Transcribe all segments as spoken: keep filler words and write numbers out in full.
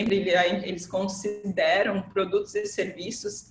eles consideram produtos e serviços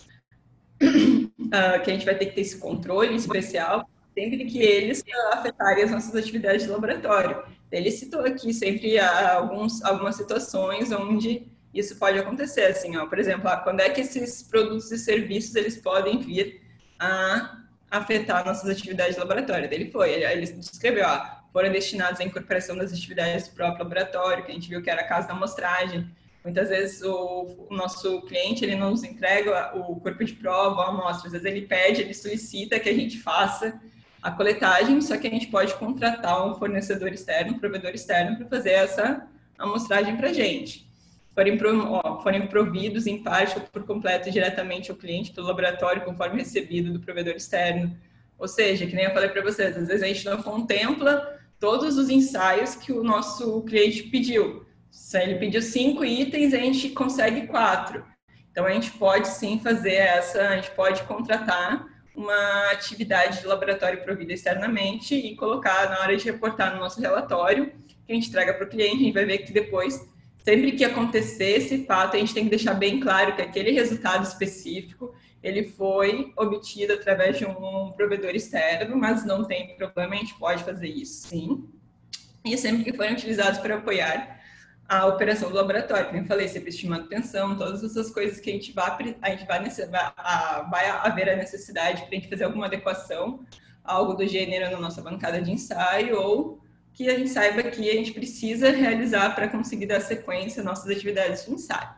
uh, que a gente vai ter que ter esse controle especial sempre que eles afetarem as nossas atividades de laboratório. Ele citou aqui sempre alguns, algumas situações onde isso pode acontecer, assim, ó, por exemplo, ah, quando é que esses produtos e serviços eles podem vir a afetar nossas atividades de laboratório. Ele foi, ele, ele descreveu, ó, foram destinados à incorporação das atividades do próprio laboratório, que a gente viu que era a casa da amostragem. Muitas vezes o, o nosso cliente ele não nos entrega o corpo de prova, a amostra, às vezes ele pede, ele solicita que a gente faça a coletagem, só que a gente pode contratar um fornecedor externo, um provedor externo, para fazer essa amostragem para a gente. Forem, ó, forem providos em parte ou por completo diretamente ao cliente pelo laboratório, conforme recebido do provedor externo. Ou seja, que nem eu falei para vocês, às vezes a gente não contempla todos os ensaios que o nosso cliente pediu. Se ele pediu cinco itens, a gente consegue quatro. Então, a gente pode sim fazer essa, a gente pode contratar uma atividade de laboratório provida externamente e colocar na hora de reportar no nosso relatório, que a gente traga para o cliente, a gente vai ver que depois, sempre que acontecer esse fato, a gente tem que deixar bem claro que aquele resultado específico, ele foi obtido através de um provedor externo, mas não tem problema, a gente pode fazer isso, sim. E sempre que forem utilizados para apoiar a operação do laboratório, como eu falei, serviço de manutenção, todas essas coisas que a gente vai, a gente vai, vai, a, vai haver a necessidade para a gente fazer alguma adequação, algo do gênero na nossa bancada de ensaio, ou que a gente saiba que a gente precisa realizar para conseguir dar sequência às nossas atividades de ensaio.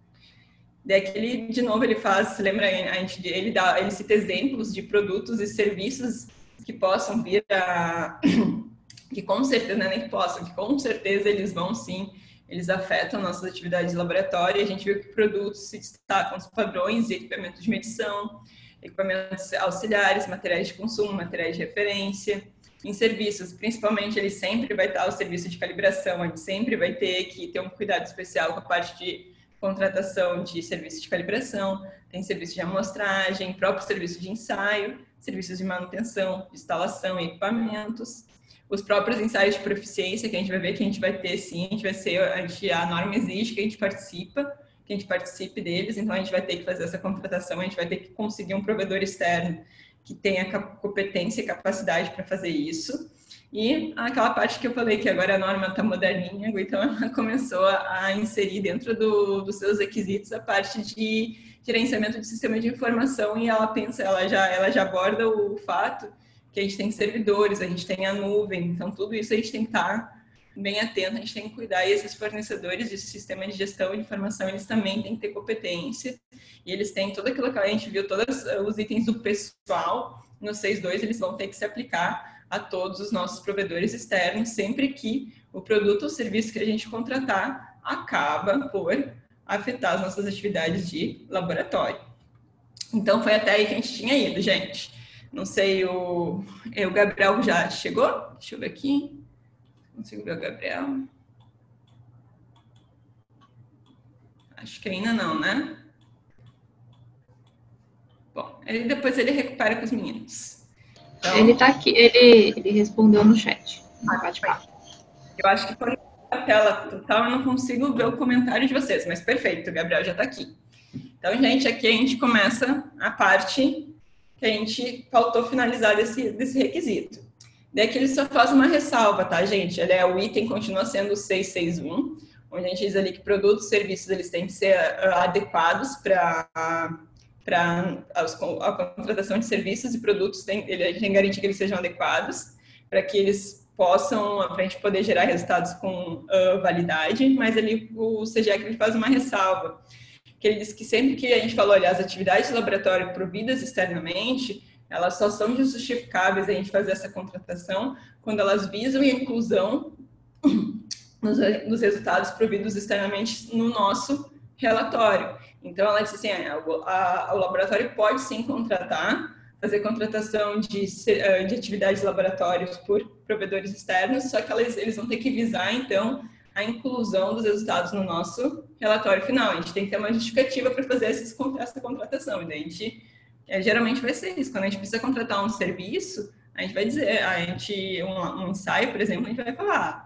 Daí que ele, de novo, ele faz, lembra, a gente, ele, dá, ele cita exemplos de produtos e serviços que possam vir a, que com certeza, não é nem que possam, que com certeza eles vão sim, eles afetam nossas atividades de laboratório, e a gente viu que produtos se destacam os padrões e equipamentos de medição, equipamentos auxiliares, materiais de consumo, materiais de referência. Em serviços, principalmente, ele sempre vai estar o serviço de calibração, a gente sempre vai ter que ter um cuidado especial com a parte de contratação de serviço de calibração, tem serviço de amostragem, próprio serviço de ensaio, serviços de manutenção, de instalação e equipamentos. Os próprios ensaios de proficiência, que a gente vai ver que a gente vai ter sim, a gente vai ser, a, gente, a norma exige que a gente participa, que a gente participe deles, então a gente vai ter que fazer essa contratação, a gente vai ter que conseguir um provedor externo que tenha competência e capacidade para fazer isso. E aquela parte que eu falei que agora a norma está moderninha, então ela começou a inserir dentro do, dos seus requisitos a parte de gerenciamento de sistema de informação, e ela pensa, ela já, ela já aborda o fato que a gente tem servidores, a gente tem a nuvem, então tudo isso a gente tem que estar bem atento, a gente tem que cuidar, e esses fornecedores de sistema de gestão de informação, eles também têm que ter competência, e eles têm tudo aquilo que a gente viu, todos os itens do pessoal, no seis ponto dois, eles vão ter que se aplicar a todos os nossos provedores externos, sempre que o produto ou serviço que a gente contratar acaba por afetar as nossas atividades de laboratório. Então, foi até aí que a gente tinha ido, gente. Não sei, o, o Gabriel já chegou? Deixa eu ver aqui. Consigo ver o Gabriel? Acho que ainda não, né? Bom, ele, depois ele recupera com os meninos. Então, ele está aqui, ele, ele respondeu no chat. Ah, eu acho que quando a tela total eu não consigo ver o comentário de vocês, mas perfeito, o Gabriel já está aqui. Então, gente, aqui a gente começa a parte que a gente faltou finalizar desse, desse requisito. Daí que ele só faz uma ressalva, tá, gente? Ele é, o item continua sendo o seiscentos e sessenta e um, onde a gente diz ali que produtos e serviços eles têm que ser adequados para a contratação de serviços e produtos, tem, ele, a gente tem que garantir que eles sejam adequados, para que eles possam, para a gente poder gerar resultados com uh, validade, mas ali o C G E C ele faz uma ressalva, que ele diz que sempre que a gente falou, olha, as atividades de laboratório providas externamente, elas só são justificáveis a gente fazer essa contratação quando elas visam a inclusão nos, nos resultados providos externamente no nosso relatório. Então, ela disse assim, a, a, o laboratório pode sim contratar, fazer contratação de, de atividades de laboratórios por provedores externos, só que elas, eles vão ter que visar, então, a inclusão dos resultados no nosso relatório final. A gente tem que ter uma justificativa para fazer esses, essa contratação. E daí a gente, é, geralmente vai ser isso. Quando a gente precisa contratar um serviço, a gente vai dizer, a gente, um, um ensaio, por exemplo, a gente vai falar,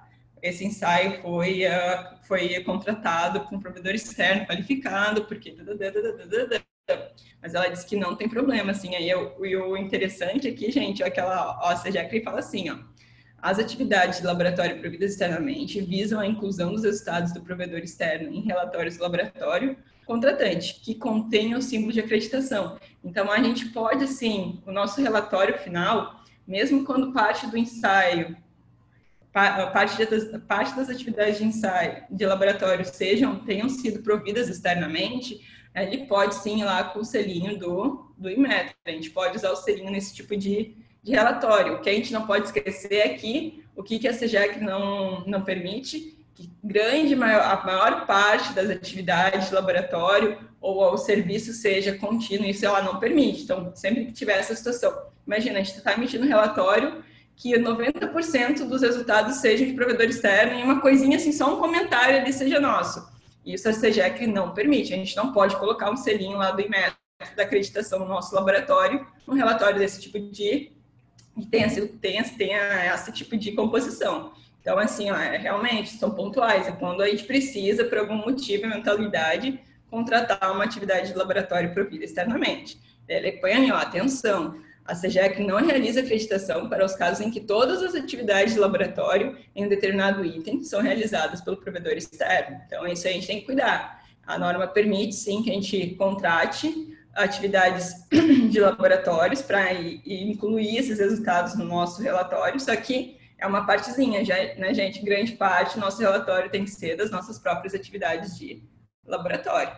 esse ensaio foi, uh, foi contratado com um provedor externo qualificado, porque... Mas ela disse que não tem problema, assim, aí eu, o interessante aqui, gente, é que ela, ó, a Sejecra fala assim, ó, as atividades de laboratório providas externamente visam a inclusão dos resultados do provedor externo em relatórios do laboratório contratante, que contenham o símbolo de acreditação. Então, a gente pode, assim, o nosso relatório final, mesmo quando parte do ensaio, parte das, parte das atividades de ensaio de laboratório sejam, tenham sido providas externamente, ele pode sim ir lá com o selinho do, do Inmetro. A gente pode usar o selinho nesse tipo de, de relatório. O que a gente não pode esquecer é que o que, que a Sejecra não, não permite, que grande, maior, a maior parte das atividades de laboratório ou o serviço seja contínuo, isso ela não permite. Então, sempre que tiver essa situação, imagina, a gente está emitindo um relatório que noventa por cento dos resultados sejam de provedor externo e uma coisinha assim, só um comentário ali seja nosso. Isso a Sejecra não permite, a gente não pode colocar um selinho lá do Inmetro da acreditação no nosso laboratório, um relatório desse tipo de, que tenha, tenha, tenha esse tipo de composição. Então, assim, ó, é, realmente, são pontuais, é quando a gente precisa, por algum motivo, eventualidade, contratar uma atividade de laboratório provida externamente. Ele põe aí, ó, atenção, a Sejecra não realiza acreditação para os casos em que todas as atividades de laboratório em um determinado item são realizadas pelo provedor externo. Então, isso aí a gente tem que cuidar. A norma permite, sim, que a gente contrate atividades de laboratórios para incluir esses resultados no nosso relatório, só que é uma partezinha, já, né, gente? Grande parte do nosso relatório tem que ser das nossas próprias atividades de laboratório.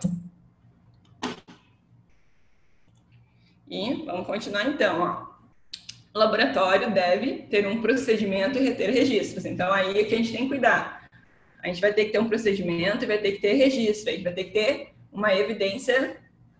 E vamos continuar então, ó. O laboratório deve ter um procedimento e reter registros. Então, aí é que a gente tem que cuidar. A gente vai ter que ter um procedimento e vai ter que ter registro. A gente vai ter que ter uma evidência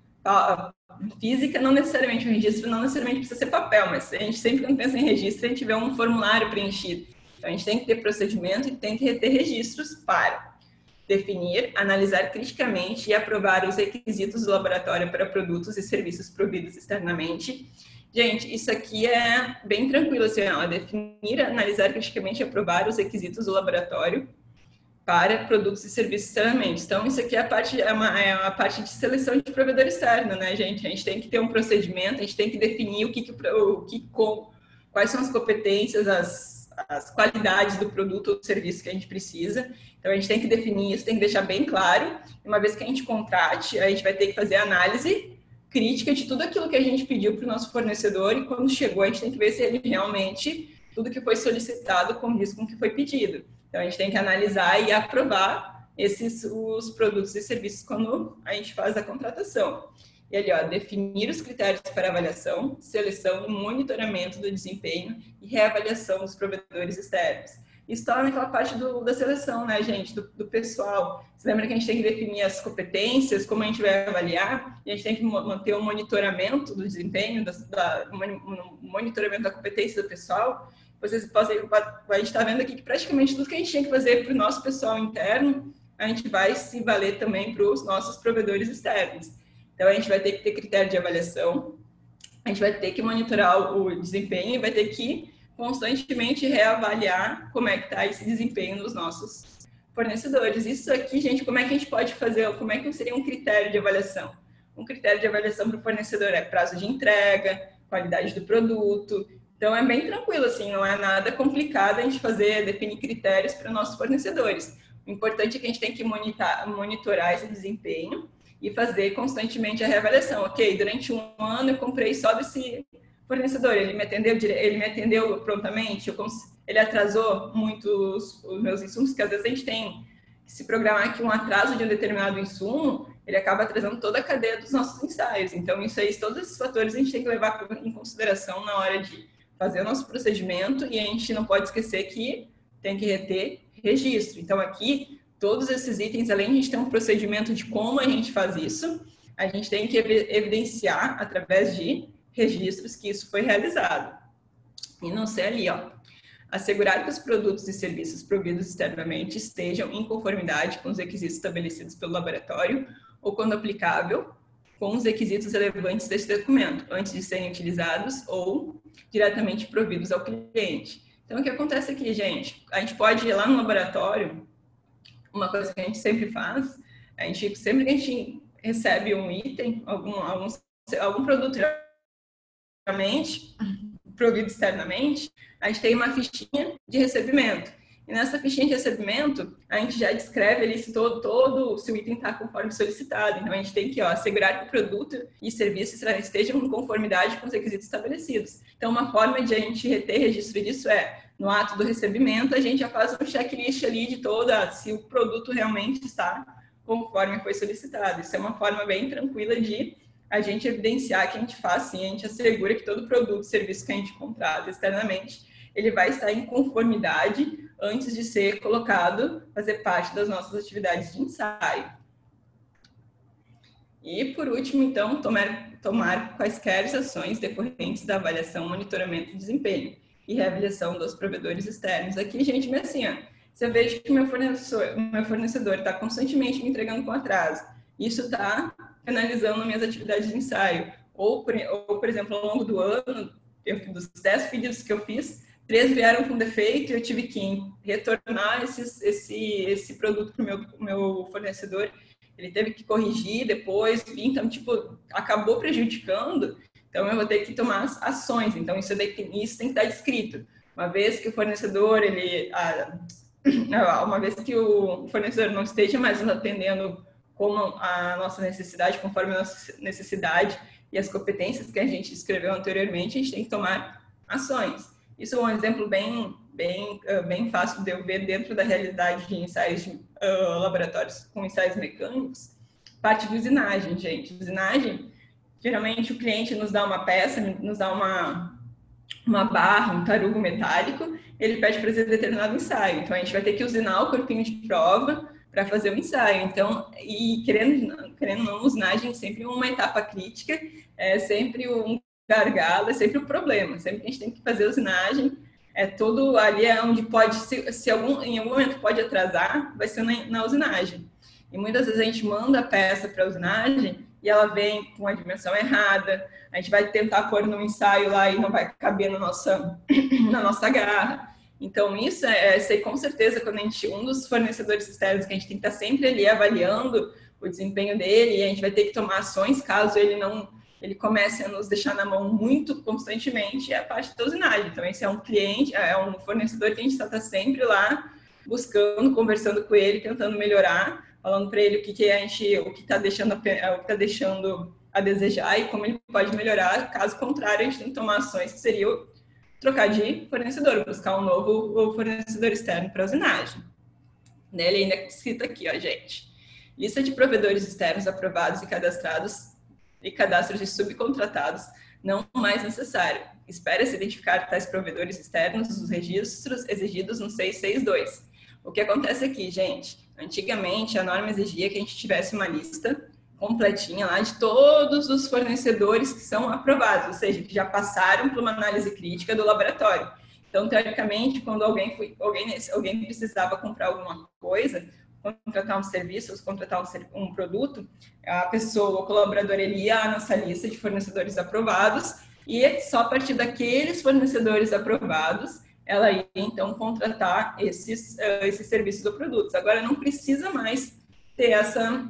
física, não necessariamente um registro, não necessariamente precisa ser papel, mas a gente sempre, quando pensa em registro, a gente vê um formulário preenchido. Então, a gente tem que ter procedimento e tem que ter registros para definir, analisar criticamente e aprovar os requisitos do laboratório para produtos e serviços providos externamente. Gente, isso aqui é bem tranquilo, assim, ó, definir, analisar criticamente e aprovar os requisitos do laboratório para produtos e serviços externamente. Então, isso aqui é a parte, é uma, é uma parte de seleção de provedor externo, né, gente? A gente tem que ter um procedimento, a gente tem que definir o que, que, o que com, quais são as competências, as, as qualidades do produto ou do serviço que a gente precisa. Então, a gente tem que definir isso, tem que deixar bem claro. Uma vez que a gente contrate, a gente vai ter que fazer análise crítica de tudo aquilo que a gente pediu para o nosso fornecedor e quando chegou, a gente tem que ver se ele realmente, tudo que foi solicitado condiz com o que foi pedido. Então, a gente tem que analisar e aprovar esses, os produtos e serviços quando a gente faz a contratação. E ali, ó, definir os critérios para avaliação, seleção e monitoramento do desempenho e reavaliação dos provedores externos. Isso está naquela parte do, da seleção, né, gente, do, do pessoal. Você lembra que a gente tem que definir as competências, como a gente vai avaliar, e a gente tem que manter o um monitoramento do desempenho, da, da, um monitoramento da competência do pessoal. Vocês podem, a gente está vendo aqui que praticamente tudo que a gente tinha que fazer para o nosso pessoal interno, a gente vai se valer também para os nossos provedores externos. Então, a gente vai ter que ter critério de avaliação, a gente vai ter que monitorar o desempenho e vai ter que constantemente reavaliar como é que está esse desempenho dos nossos fornecedores. Isso aqui, gente, como é que a gente pode fazer, como é que seria um critério de avaliação? Um critério de avaliação para o fornecedor é prazo de entrega, qualidade do produto. Então, é bem tranquilo, assim, não é nada complicado a gente fazer, definir critérios para nossos fornecedores. O importante é que a gente tem que monitorar, monitorar esse desempenho e fazer constantemente a reavaliação. Ok, durante um ano eu comprei só desse fornecedor, ele me atendeu, ele me atendeu prontamente, eu cons... ele atrasou muito os, os meus insumos, porque às vezes a gente tem que se programar que um atraso de um determinado insumo, ele acaba atrasando toda a cadeia dos nossos ensaios. Então, isso aí, todos esses fatores a gente tem que levar em consideração na hora de fazer o nosso procedimento e a gente não pode esquecer que tem que reter registro. Então, aqui, todos esses itens, além de a gente ter um procedimento de como a gente faz isso, a gente tem que evidenciar através de registros que isso foi realizado. E não ser ali, ó, assegurar que os produtos e serviços providos externamente estejam em conformidade com os requisitos estabelecidos pelo laboratório ou, quando aplicável, com os requisitos relevantes deste documento, antes de serem utilizados ou diretamente providos ao cliente. Então, o que acontece aqui, gente? A gente pode ir lá no laboratório, uma coisa que a gente sempre faz, a gente, sempre que a gente recebe um item, algum, algum, algum produto provido externamente, a gente tem uma fichinha de recebimento. E nessa fichinha de recebimento, a gente já descreve ali se todo, todo se o item está conforme solicitado. Então, a gente tem que ó, assegurar que o produto e serviço estejam em conformidade com os requisitos estabelecidos. Então, uma forma de a gente reter registro disso é, no ato do recebimento, a gente já faz um checklist ali de toda, se o produto realmente está conforme foi solicitado. Isso é uma forma bem tranquila de a gente evidenciar que a gente faz, sim, a gente assegura que todo produto, serviço que a gente contrata externamente, ele vai estar em conformidade antes de ser colocado, fazer parte das nossas atividades de ensaio. E, por último, então, tomar, tomar quaisquer ações decorrentes da avaliação, monitoramento e desempenho e reavaliação dos provedores externos. Aqui, gente, mas assim, ó, se eu vejo que meu fornecedor meu fornecedor está constantemente me entregando com atraso, isso está penalizando minhas atividades de ensaio. Ou por, ou, por exemplo, ao longo do ano, eu, dos dez pedidos que eu fiz, três vieram com defeito e eu tive que retornar esses, esse, esse produto para o meu, meu fornecedor. Ele teve que corrigir depois, enfim, então, tipo, acabou prejudicando, então eu vou ter que tomar ações. Então, isso, isso tem que estar descrito. Uma vez que o fornecedor, ele... Ah, uma vez que o fornecedor não esteja mais nos atendendo como a nossa necessidade, conforme a nossa necessidade e as competências que a gente escreveu anteriormente, a gente tem que tomar ações. Isso é um exemplo bem, bem, bem fácil de eu ver dentro da realidade de ensaios de uh, laboratórios com ensaios mecânicos. Parte de usinagem, gente. Usinagem, geralmente o cliente nos dá uma peça, nos dá uma, uma barra, um tarugo metálico, ele pede para fazer determinado ensaio. Então, a gente vai ter que usinar o corpinho de prova para fazer o ensaio. Então, e querendo, querendo não, usinagem é sempre uma etapa crítica, é sempre um gargalo, é sempre um problema. Sempre que a gente tem que fazer usinagem, é todo ali é onde pode, se, se algum, em algum momento pode atrasar, vai ser na, na usinagem. E muitas vezes a gente manda a peça para a usinagem e ela vem com a dimensão errada, a gente vai tentar pôr no ensaio lá e não vai caber na nossa, na nossa garra. Então, isso é, sei com certeza, quando a gente, um dos fornecedores externos que a gente tem que estar sempre ali avaliando o desempenho dele, e a gente vai ter que tomar ações caso ele não, ele comece a nos deixar na mão muito constantemente, é a parte da usinagem. Então, esse é um cliente, é um fornecedor que a gente está sempre lá buscando, conversando com ele, tentando melhorar, falando para ele o que, que a gente, o que está deixando, o que está deixando a desejar e como ele pode melhorar. Caso contrário, a gente tem que tomar ações que seriam trocar de fornecedor, buscar um novo fornecedor externo para a usinagem. Ele ainda cita aqui, ó, gente. Lista de provedores externos aprovados e cadastrados e cadastros de subcontratados não mais necessário. Espera-se identificar tais provedores externos nos registros exigidos no seiscentos e sessenta e dois. O que acontece aqui, gente? Antigamente, a norma exigia que a gente tivesse uma lista completinha lá de todos os fornecedores que são aprovados, ou seja, que já passaram por uma análise crítica do laboratório. Então, teoricamente, quando alguém, foi, alguém, alguém precisava comprar alguma coisa, contratar um serviço, ou contratar um, um produto, a pessoa, o colaborador, ele ia à nossa lista de fornecedores aprovados e só a partir daqueles fornecedores aprovados, ela ia, então, contratar esses, uh, esses serviços ou produtos. Agora, não precisa mais ter essa...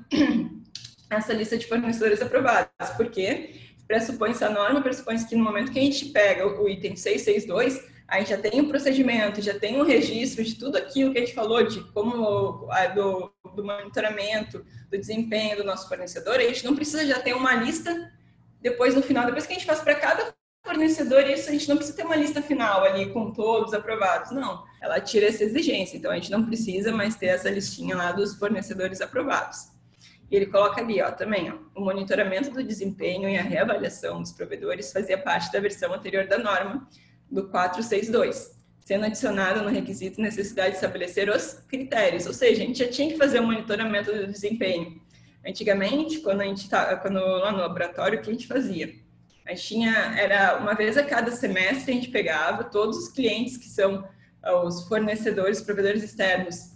essa lista de fornecedores aprovados, porque pressupõe-se a norma, pressupõe-se que no momento que a gente pega o item seiscentos e sessenta e dois, a gente já tem um procedimento, já tem um registro de tudo aquilo que a gente falou, de como a, do, do monitoramento, do desempenho do nosso fornecedor, a gente não precisa já ter uma lista depois no final, depois que a gente faz para cada fornecedor, isso a gente não precisa ter uma lista final ali com todos aprovados, não, ela tira essa exigência, então a gente não precisa mais ter essa listinha lá dos fornecedores aprovados. E ele coloca ali, ó, também, ó, o monitoramento do desempenho e a reavaliação dos provedores fazia parte da versão anterior da norma do quatrocentos e sessenta e dois, sendo adicionado no requisito necessidade de estabelecer os critérios, ou seja, a gente já tinha que fazer o monitoramento do desempenho. Antigamente, quando a gente tá, quando lá no laboratório, o que a gente fazia? A gente tinha, era uma vez a cada semestre a gente pegava todos os clientes que são os fornecedores, provedores externos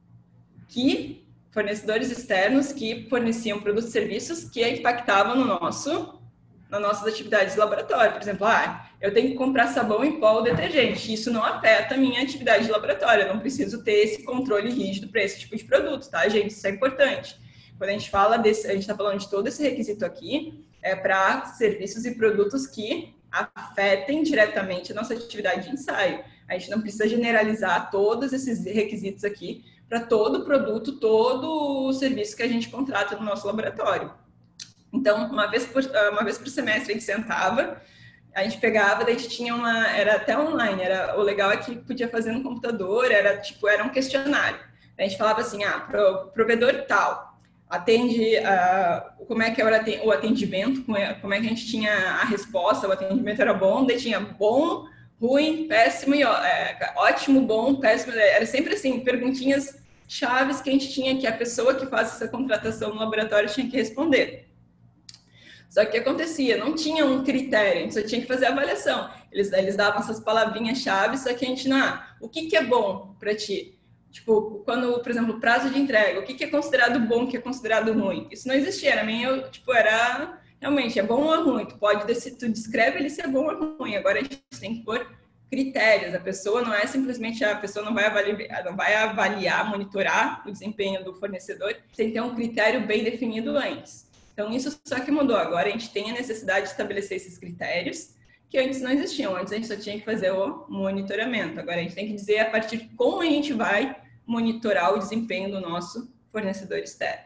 que fornecedores externos que forneciam produtos e serviços que impactavam no nosso, nas nossas atividades de laboratório. Por exemplo, ah, eu tenho que comprar sabão em pó ou detergente. Isso não afeta a minha atividade de laboratório. Eu não preciso ter esse controle rígido para esse tipo de produto, tá, gente? Isso é importante. Quando a gente fala desse, a gente está falando de todo esse requisito aqui, é para serviços e produtos que afetem diretamente a nossa atividade de ensaio. A gente não precisa generalizar todos esses requisitos aqui para todo produto, todo o serviço que a gente contrata no nosso laboratório. Então, uma vez por, uma vez por semestre a gente sentava, a gente pegava, daí a gente tinha uma, era até online, era, o legal é que podia fazer no computador, era tipo, era um questionário. A gente falava assim, ah, pro, provedor tal, atende, uh, como é que era o atendimento, como é, como é que a gente tinha a resposta, o atendimento era bom, daí tinha bom, ruim, péssimo, e é, ótimo, bom, péssimo, era sempre assim, perguntinhas chaves que a gente tinha, que a pessoa que faz essa contratação no laboratório tinha que responder. Só que o que acontecia? Não tinha um critério, a gente só tinha que fazer a avaliação. Eles, eles davam essas palavrinhas-chave, só que a gente não... Ah, o que, que é bom para ti? Tipo, quando, por exemplo, prazo de entrega, o que, que é considerado bom, o que é considerado ruim? Isso não existia, era meio, tipo, era... Realmente, é bom ou ruim? Tu pode, tu descreve ele se é bom ou ruim. Agora a gente tem que pôr critérios. A pessoa não é simplesmente... A pessoa não vai avaliar, não vai avaliar, monitorar o desempenho do fornecedor. Tem que ter um critério bem definido antes. Então, isso só que mudou. Agora a gente tem a necessidade de estabelecer esses critérios que antes não existiam. Antes a gente só tinha que fazer o monitoramento. Agora a gente tem que dizer a partir de como a gente vai monitorar o desempenho do nosso fornecedor externo.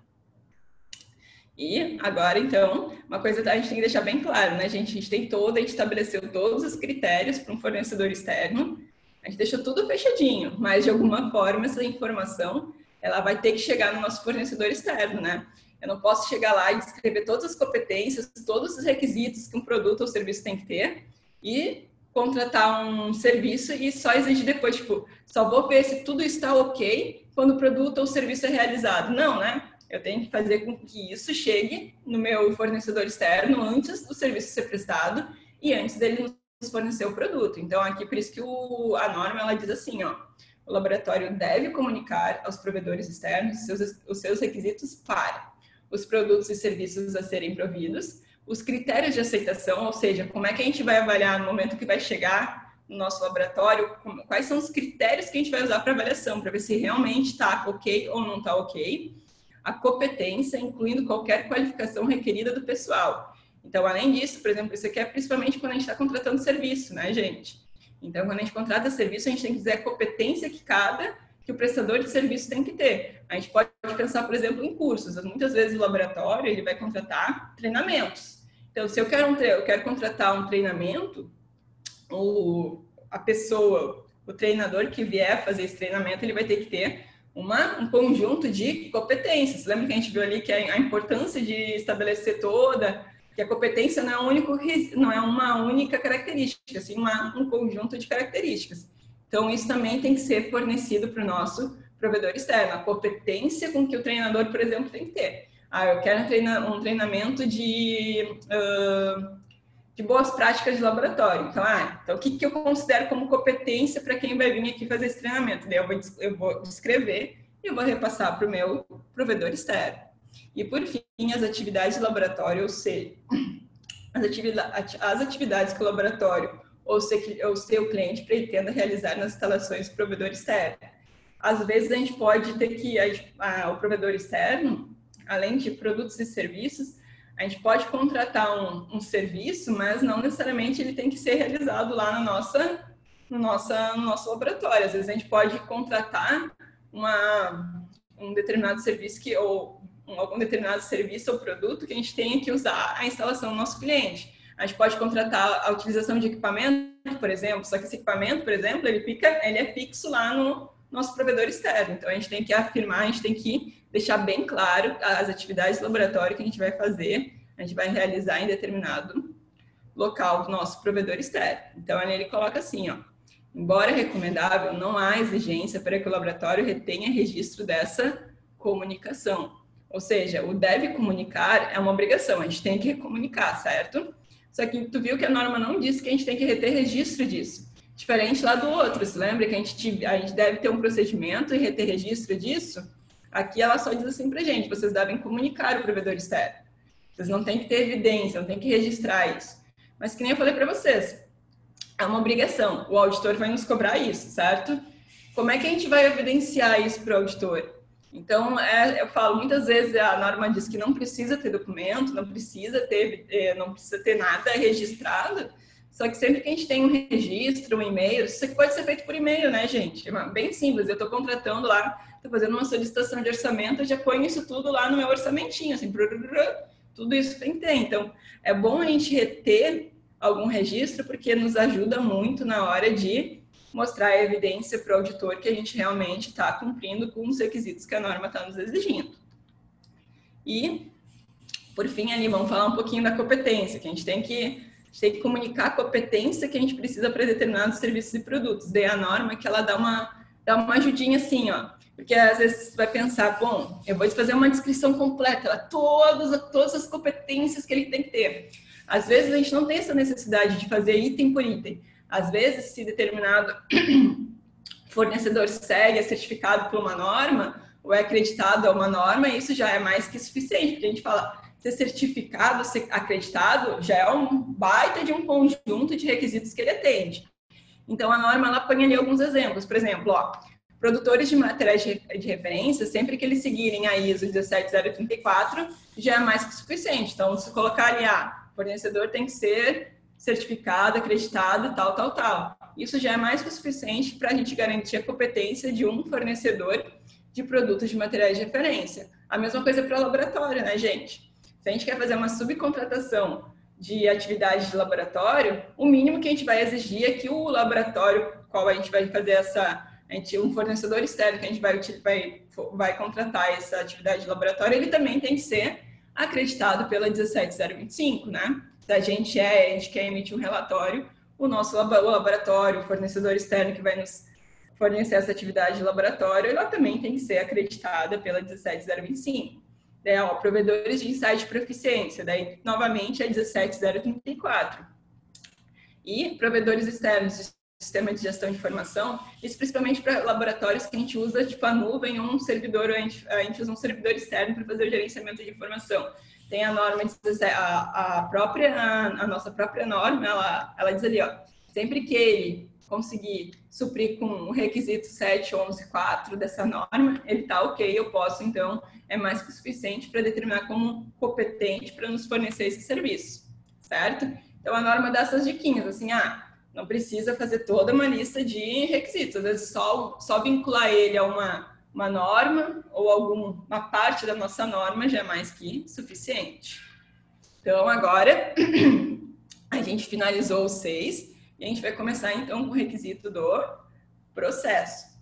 E agora, então, uma coisa que a gente tem que deixar bem claro, né, gente? A gente tem todo, a gente estabeleceu todos os critérios para um fornecedor externo. A gente deixou tudo fechadinho, mas de alguma forma essa informação ela vai ter que chegar no nosso fornecedor externo, né? Eu não posso chegar lá e descrever todas as competências, todos os requisitos que um produto ou serviço tem que ter e contratar um serviço e só exigir depois, tipo, só vou ver se tudo está ok quando o produto ou serviço é realizado. Não, né? Eu tenho que fazer com que isso chegue no meu fornecedor externo antes do serviço ser prestado e antes dele nos fornecer o produto. Então, aqui, por isso que o, a norma, ela diz assim, ó, o laboratório deve comunicar aos provedores externos os seus, os seus requisitos para os produtos e serviços a serem providos, os critérios de aceitação, ou seja, como é que a gente vai avaliar no momento que vai chegar no nosso laboratório, quais são os critérios que a gente vai usar para avaliação, para ver se realmente está ok ou não está ok, a competência, incluindo qualquer qualificação requerida do pessoal. Então, além disso, por exemplo, isso aqui é principalmente quando a gente está contratando serviço, né, gente? Então, quando a gente contrata serviço, a gente tem que dizer a competência que cada que o prestador de serviço tem que ter. A gente pode pensar, por exemplo, em cursos. Muitas vezes o laboratório ele vai contratar treinamentos. Então, se eu quero, um, eu quero contratar um treinamento, o, a pessoa, o treinador que vier fazer esse treinamento, ele vai ter que ter uma, um conjunto de competências. Lembra que a gente viu ali que a, a importância de estabelecer toda, que a competência não é, um único, não é uma única característica, assim, uma, um conjunto de características. Então, isso também tem que ser fornecido para o nosso provedor externo. A competência com que o treinador, por exemplo, tem que ter. Ah, eu quero um, treina, um treinamento de, uh, de boas práticas de laboratório. Então, ah, então, o que, que eu considero como competência para quem vai vir aqui fazer esse treinamento? Daí eu vou, eu vou descrever e eu vou repassar para o meu provedor externo. E, por fim, as atividades de laboratório, ou seja, as atividades, as atividades que o laboratório ou o seu cliente pretenda realizar nas instalações do provedor externo. Às vezes, a gente pode ter que, a, a, o provedor externo, além de produtos e serviços, a gente pode contratar um, um serviço, mas não necessariamente ele tem que ser realizado lá na nossa, no, nossa, no nosso laboratório. Às vezes, a gente pode contratar uma, um determinado serviço que, ou um, algum determinado serviço ou produto que a gente tenha que usar a instalação do nosso cliente. A gente pode contratar a utilização de equipamento, por exemplo, só que esse equipamento, por exemplo, ele, fica, ele é fixo lá no nosso provedor externo. Então, a gente tem que afirmar, a gente tem que deixar bem claro as atividades de laboratório que a gente vai fazer, a gente vai realizar em determinado local do nosso provedor externo. Então, ele coloca assim, ó, embora recomendável, não há exigência para que o laboratório retenha registro dessa comunicação. Ou seja, o deve comunicar é uma obrigação, a gente tem que comunicar, certo? Só que tu viu que a norma não disse que a gente tem que reter registro disso. Diferente lá do outro, se lembra que a gente, a gente deve ter um procedimento e reter registro disso? Aqui ela só diz assim pra gente, vocês devem comunicar o provedor externo. Vocês não têm que ter evidência, não têm que registrar isso. Mas que nem eu falei para vocês, é uma obrigação. O auditor vai nos cobrar isso, certo? Como é que a gente vai evidenciar isso para o auditor? Então, é, eu falo, muitas vezes a norma diz que não precisa ter documento, não precisa ter, não precisa ter nada registrado, só que sempre que a gente tem um registro, um e-mail, isso aqui pode ser feito por e-mail, né, gente? É bem simples, eu estou contratando lá, estou fazendo uma solicitação de orçamento, eu já ponho isso tudo lá no meu orçamentinho, assim, tudo isso tem que ter. Então, é bom a gente reter algum registro, porque nos ajuda muito na hora de mostrar a evidência para o auditor que a gente realmente está cumprindo com os requisitos que a norma está nos exigindo. E, por fim, ali, vamos falar um pouquinho da competência, que a gente tem que, a gente tem que comunicar a competência que a gente precisa para determinados serviços e produtos. Daí a norma que ela dá uma, dá uma ajudinha assim, ó, porque às vezes você vai pensar, bom, eu vou fazer uma descrição completa, ela, todas, todas as competências que ele tem que ter. Às vezes a gente não tem essa necessidade de fazer item por item. Às vezes, se determinado fornecedor segue, é certificado por uma norma, ou é acreditado a uma norma, isso já é mais que suficiente, porque a gente fala, ser certificado, ser acreditado, já é um baita de um conjunto de requisitos que ele atende. Então, a norma, ela põe ali alguns exemplos. Por exemplo, ó, produtores de materiais de referência, sempre que eles seguirem a I S O dezessete zero trinta e quatro, já é mais que suficiente. Então, se colocar ali, ah, o fornecedor tem que ser certificado, acreditado, tal, tal, tal. Isso já é mais que o suficiente para a gente garantir a competência de um fornecedor de produtos de materiais de referência. A mesma coisa para o laboratório, né, gente? Se a gente quer fazer uma subcontratação de atividade de laboratório, o mínimo que a gente vai exigir é que o laboratório, qual a gente vai fazer essa, a gente, um fornecedor externo que a gente vai, vai, vai contratar essa atividade de laboratório, ele também tem que ser acreditado pela dezessete zero vinte e cinco, né? Se a gente, é, a gente quer emitir um relatório, o nosso o laboratório, o fornecedor externo que vai nos fornecer essa atividade de laboratório, ela também tem que ser acreditada pela dezessete zero vinte e cinco. Daí, ó, provedores de insight de proficiência, daí, novamente, é dezessete zero trinta e quatro. E provedores externos de sistema de gestão de informação, isso principalmente para laboratórios que a gente usa, tipo, a nuvem ou um servidor, a gente, a gente usa um servidor externo para fazer o gerenciamento de informação. Tem a norma, a, a própria, a, a nossa própria norma, ela, ela diz ali, ó, sempre que ele conseguir suprir com o requisito sete onze quatro dessa norma, ele está ok, eu posso, então, é mais que o suficiente para determinar como competente para nos fornecer esse serviço, certo? Então, a norma dá essas diquinhas, assim, ah, não precisa fazer toda uma lista de requisitos, às vezes só, só vincular ele a uma, uma norma ou alguma parte da nossa norma já é mais que suficiente. Então, agora, a gente finalizou os seis, e a gente vai começar, então, com o requisito do processo.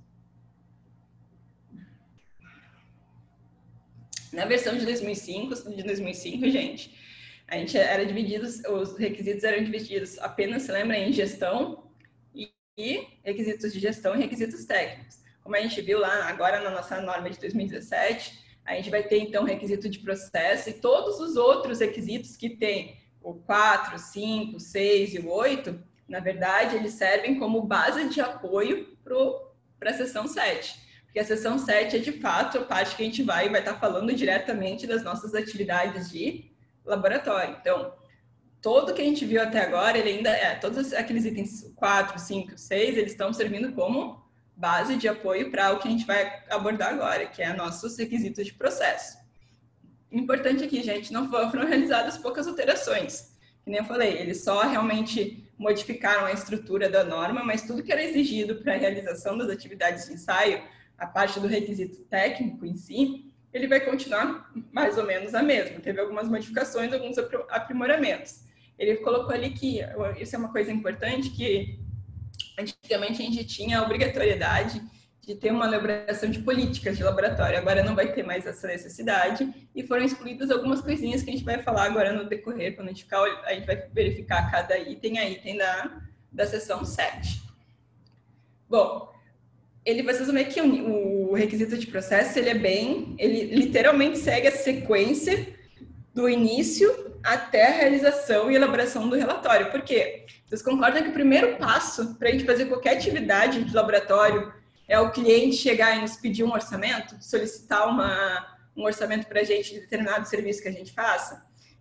Na versão de dois mil e cinco, de dois mil e cinco, gente, a gente era dividido, os requisitos eram divididos apenas, se lembra, em gestão e, e requisitos de gestão e requisitos técnicos. Como a gente viu lá agora na nossa norma de dois mil e dezessete, a gente vai ter, então, requisito de processo e todos os outros requisitos que tem, o quatro, cinco, seis e o oito, na verdade, eles servem como base de apoio para a seção sete. Porque a seção sete é, de fato, a parte que a gente vai vai estar falando diretamente das nossas atividades de laboratório. Então, todo que a gente viu até agora, ele ainda é, todos aqueles itens quatro, cinco, seis, eles estão servindo como base de apoio para o que a gente vai abordar agora, que é nossos requisitos de processo. Importante aqui, gente, não foram realizadas poucas alterações. Que nem eu falei, eles só realmente modificaram a estrutura da norma, mas tudo que era exigido para a realização das atividades de ensaio, a parte do requisito técnico em si, ele vai continuar mais ou menos a mesma. Teve algumas modificações, alguns aprimoramentos. Ele colocou ali que, isso é uma coisa importante, que antigamente a gente tinha a obrigatoriedade de ter uma elaboração de políticas de laboratório. Agora não vai ter mais essa necessidade e foram excluídas algumas coisinhas que a gente vai falar agora no decorrer, quando a gente, ficar, a gente vai verificar cada item a item da, da seção sete. Bom, ele, vocês vão ver que o, o requisito de processo, ele é bem, ele literalmente segue a sequência do início até a realização e elaboração do relatório. Por quê? Vocês concordam que o primeiro passo para a gente fazer qualquer atividade de laboratório é o cliente chegar e nos pedir um orçamento, solicitar uma, um orçamento para a gente de determinado serviço que a gente faça?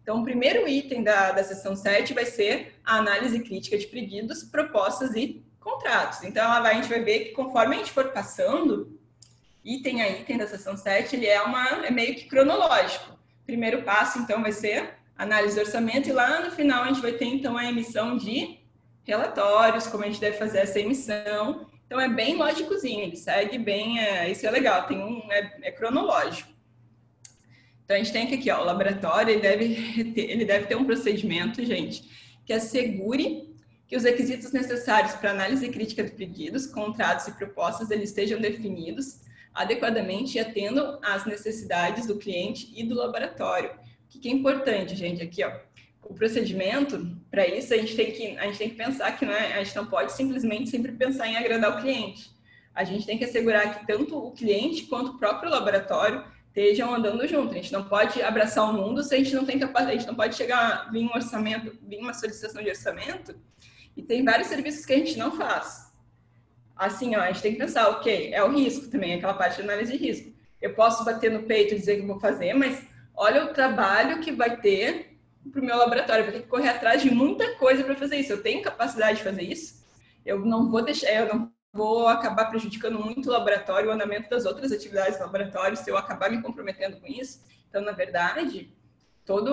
Então, o primeiro item da, da seção sete vai ser a análise crítica de pedidos, propostas e contratos. Então, ela vai, a gente vai ver que conforme a gente for passando, item a item da seção sete, ele é, uma, é meio que cronológico. Primeiro passo, então, vai ser análise do orçamento e lá no final a gente vai ter, então, a emissão de relatórios, como a gente deve fazer essa emissão. Então, é bem lógicozinho, ele segue bem, é, isso é legal, tem um, é, é cronológico. Então, a gente tem aqui, ó, o laboratório, ele deve, ter, ele deve ter um procedimento, gente, que assegure que os requisitos necessários para análise crítica de pedidos, contratos e propostas, eles estejam definidos adequadamente e atendam às necessidades do cliente e do laboratório. O que é importante, gente, aqui, ó, o procedimento, para isso, a gente tem que, a gente tem que pensar que não é, a gente não pode simplesmente sempre pensar em agradar o cliente. A gente tem que assegurar que tanto o cliente quanto o próprio laboratório estejam andando junto. A gente não pode abraçar o mundo se a gente não tem capacidade, a gente não pode chegar, vir um orçamento, vir uma solicitação de orçamento e tem vários serviços que a gente não faz. Assim, ó, a gente tem que pensar, ok, é o risco também, aquela parte de análise de risco. Eu posso bater no peito e dizer que vou fazer, mas olha o trabalho que vai ter para o meu laboratório. Eu vou ter que correr atrás de muita coisa para fazer isso. Eu tenho capacidade de fazer isso? Eu não vou deixar, eu não vou acabar prejudicando muito o laboratório, o andamento das outras atividades do laboratório, se eu acabar me comprometendo com isso. Então, na verdade, todo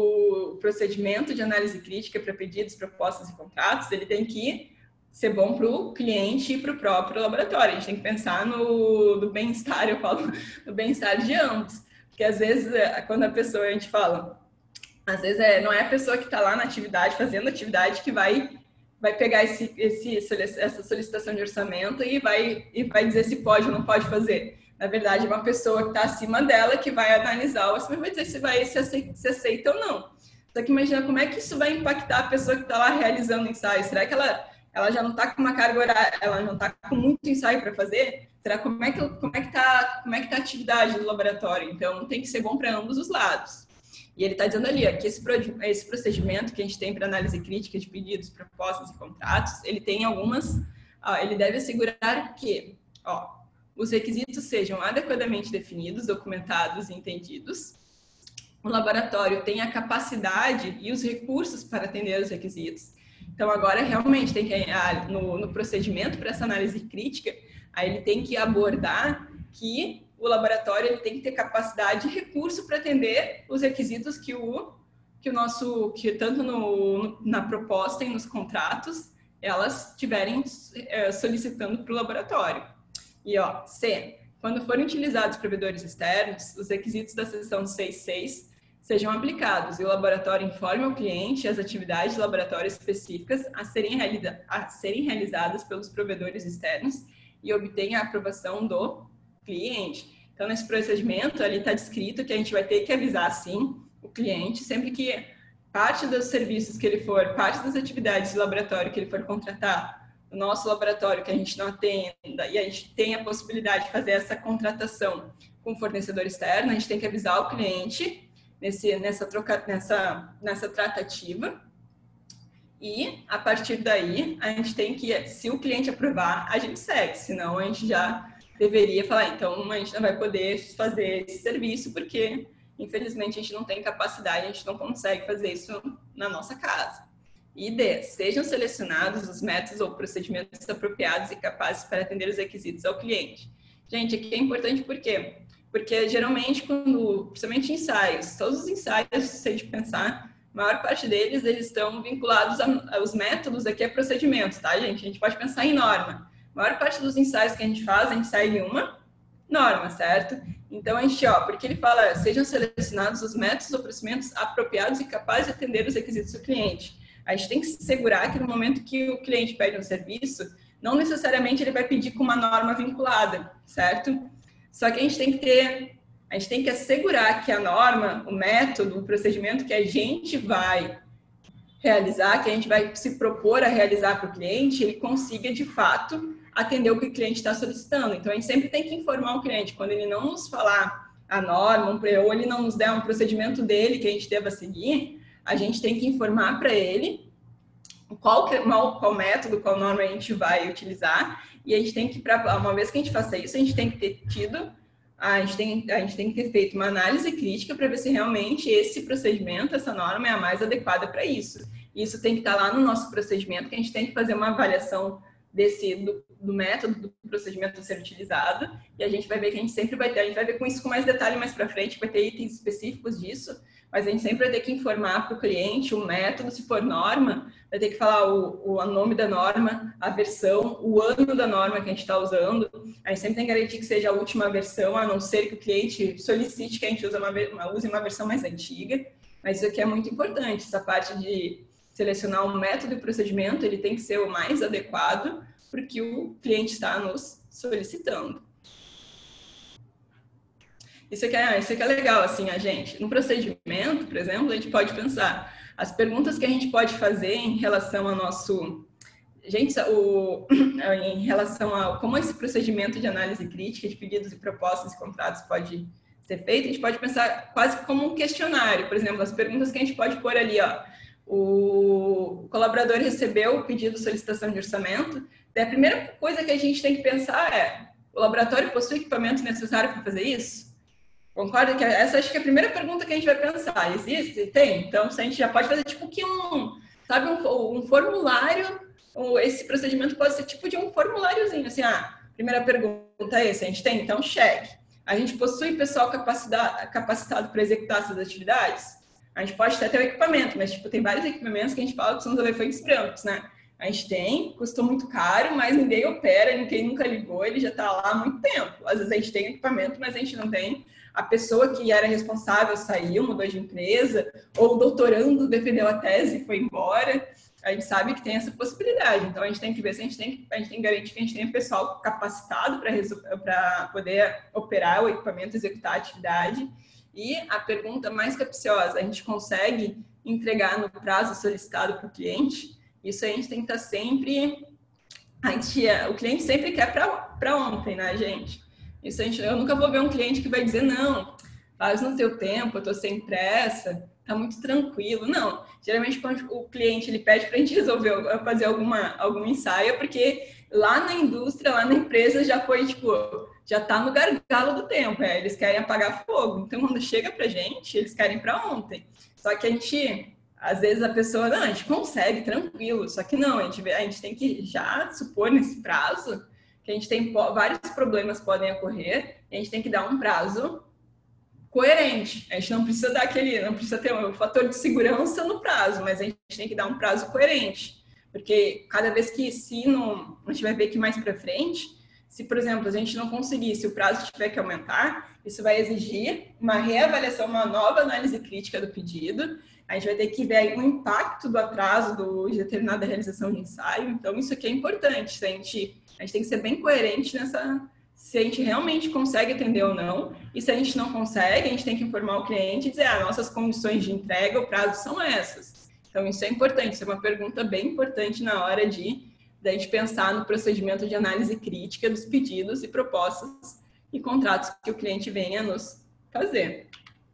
o procedimento de análise crítica para pedidos, propostas e contratos, ele tem que ser bom para o cliente e para o próprio laboratório. A gente tem que pensar no, no bem-estar, eu falo, no bem-estar de ambos. Porque, às vezes, quando a pessoa, a gente fala, às vezes é, não é a pessoa que está lá na atividade, fazendo atividade, que vai... vai pegar esse, esse, essa solicitação de orçamento e vai, e vai dizer se pode ou não pode fazer. Na verdade, é uma pessoa que está acima dela que vai analisar o orçamento e vai dizer se, vai, se, aceita, se aceita ou não. Só que imagina como é que isso vai impactar a pessoa que está lá realizando o ensaio. Será que ela, ela já não está com uma carga horária, ela não está com muito ensaio para fazer? Será como é que como é que está como é que tá a atividade do laboratório? Então, tem que ser bom para ambos os lados. E ele está dizendo ali ó, que esse, esse procedimento que a gente tem para análise crítica de pedidos, propostas e contratos, ele tem algumas, ó, ele deve assegurar que ó, os requisitos sejam adequadamente definidos, documentados e entendidos, o laboratório tem a capacidade e os recursos para atender os requisitos. Então, agora, realmente, tem que, ah, no, no procedimento para essa análise crítica, aí ele tem que abordar que o laboratório ele tem que ter capacidade e recurso para atender os requisitos que o, que o nosso, que tanto no, na proposta e nos contratos, elas estiverem é, solicitando para o laboratório. E, ó, C, quando forem utilizados provedores externos, os requisitos da seção seis ponto seis sejam aplicados e o laboratório informe ao cliente as atividades do laboratório específicas a serem, realiza a serem realizadas pelos provedores externos e obtenha a aprovação do cliente. Então, nesse procedimento, ali está descrito que a gente vai ter que avisar, sim, o cliente, sempre que parte dos serviços que ele for, parte das atividades do laboratório que ele for contratar, o nosso laboratório que a gente não atenda e a gente tem a possibilidade de fazer essa contratação com o fornecedor externo, a gente tem que avisar o cliente nesse, nessa, troca, nessa, nessa tratativa e, a partir daí, a gente tem que, se o cliente aprovar, a gente segue, senão a gente já deveria falar, então a gente não vai poder fazer esse serviço porque, infelizmente, a gente não tem capacidade, a gente não consegue fazer isso na nossa casa. E D, sejam selecionados os métodos ou procedimentos apropriados e capazes para atender os requisitos ao cliente. Gente, aqui é importante por quê? Porque, geralmente, quando, principalmente ensaios, todos os ensaios, se a gente pensar, a maior parte deles, eles estão vinculados a, aos métodos, aqui é procedimentos, tá, gente? A gente pode pensar em norma. A maior parte dos ensaios que a gente faz, a gente segue uma norma, certo? Então, a gente, ó, porque ele fala, sejam selecionados os métodos ou procedimentos apropriados e capazes de atender os requisitos do cliente. A gente tem que se assegurar que no momento que o cliente pede um serviço, não necessariamente ele vai pedir com uma norma vinculada, certo? Só que a gente tem que ter, a gente tem que assegurar que a norma, o método, o procedimento que a gente vai realizar, que a gente vai se propor a realizar para o cliente, ele consiga, de fato, atender o que o cliente está solicitando. Então, a gente sempre tem que informar o cliente. Quando ele não nos falar a norma, ou ele não nos der um procedimento dele que a gente deva seguir, a gente tem que informar para ele qual, qual método, qual norma a gente vai utilizar. E a gente tem que, pra, uma vez que a gente faça isso, a gente tem que ter tido a gente tem, a gente tem que ter feito uma análise crítica para ver se realmente esse procedimento, essa norma é a mais adequada para isso. Isso tem que estar lá no nosso procedimento, que a gente tem que fazer uma avaliação desse, do, do método, do procedimento a ser utilizado, e a gente vai ver que a gente sempre vai ter, a gente vai ver com isso com mais detalhe mais para frente, vai ter itens específicos disso, mas a gente sempre vai ter que informar para o cliente o método, se for norma, vai ter que falar o, o nome da norma, a versão, o ano da norma que a gente está usando. A gente sempre tem que garantir que seja a última versão, a não ser que o cliente solicite que a gente use uma, uma, use uma versão mais antiga. Mas isso aqui é muito importante, essa parte de selecionar um método e procedimento, ele tem que ser o mais adequado porque o cliente está nos solicitando. Isso aqui, é, isso aqui é legal, assim, a gente. No procedimento, por exemplo, a gente pode pensar as perguntas que a gente pode fazer em relação ao nosso... Gente, o, em relação a como esse procedimento de análise crítica de pedidos e propostas e contratos pode ser feito, a gente pode pensar quase como um questionário. Por exemplo, as perguntas que a gente pode pôr ali, ó. O colaborador recebeu o pedido de solicitação de orçamento. E a primeira coisa que a gente tem que pensar é: o laboratório possui equipamento necessário para fazer isso? Concorda que essa acho que é a primeira pergunta que a gente vai pensar. Existe? Tem? Então, se a gente já pode fazer tipo que um, sabe, um, um formulário, esse procedimento pode ser tipo de um formuláriozinho, assim, ah, primeira pergunta é esse, a gente tem? Então, cheque. A gente possui pessoal capacitado para executar essas atividades? A gente pode até ter o equipamento, mas tipo, tem vários equipamentos que a gente fala que são os elefantes brancos, né? A gente tem, custou muito caro, mas ninguém opera, ninguém nunca ligou, ele já está lá há muito tempo. Às vezes a gente tem equipamento, mas a gente não tem. A pessoa que era responsável saiu, mudou de empresa, ou o doutorando defendeu a tese e foi embora. A gente sabe que tem essa possibilidade. Então, a gente tem que ver se a gente tem, a gente tem que garantir que a gente tenha pessoal capacitado para poder operar o equipamento, executar a atividade. E a pergunta mais capciosa, a gente consegue entregar no prazo solicitado para o cliente? Isso a gente tem que estar sempre... A gente, o cliente sempre quer para ontem, né, gente? Isso a gente, eu nunca vou ver um cliente que vai dizer, não, faz no teu tempo, eu estou sem pressa, tá muito tranquilo. Não, geralmente quando o cliente ele pede para a gente resolver fazer alguma, algum ensaio, é porque lá na indústria, lá na empresa, já foi, tipo, já tá no gargalo do tempo, é, eles querem apagar fogo. Então, quando chega pra gente, eles querem para ontem. Só que a gente, às vezes a pessoa, não, a gente consegue, tranquilo. Só que não, a gente, a gente tem que já supor nesse prazo que a gente tem vários problemas que podem ocorrer, e a gente tem que dar um prazo coerente. A gente não precisa dar aquele, não precisa ter um fator de segurança no prazo, mas a gente tem que dar um prazo coerente. Porque cada vez que, se não, a gente vai ver que mais para frente, se, por exemplo, a gente não conseguir, se o prazo tiver que aumentar, isso vai exigir uma reavaliação, uma nova análise crítica do pedido. A gente vai ter que ver o impacto do atraso do, de determinada realização de ensaio. Então, isso aqui é importante. Se a gente, a gente tem que ser bem coerente nessa... Se a gente realmente consegue atender ou não. E se a gente não consegue, a gente tem que informar o cliente e dizer, ah, nossas condições de entrega, o prazo são essas. Então, isso é importante. Isso é uma pergunta bem importante na hora de da gente pensar no procedimento de análise crítica dos pedidos e propostas e contratos que o cliente venha nos fazer.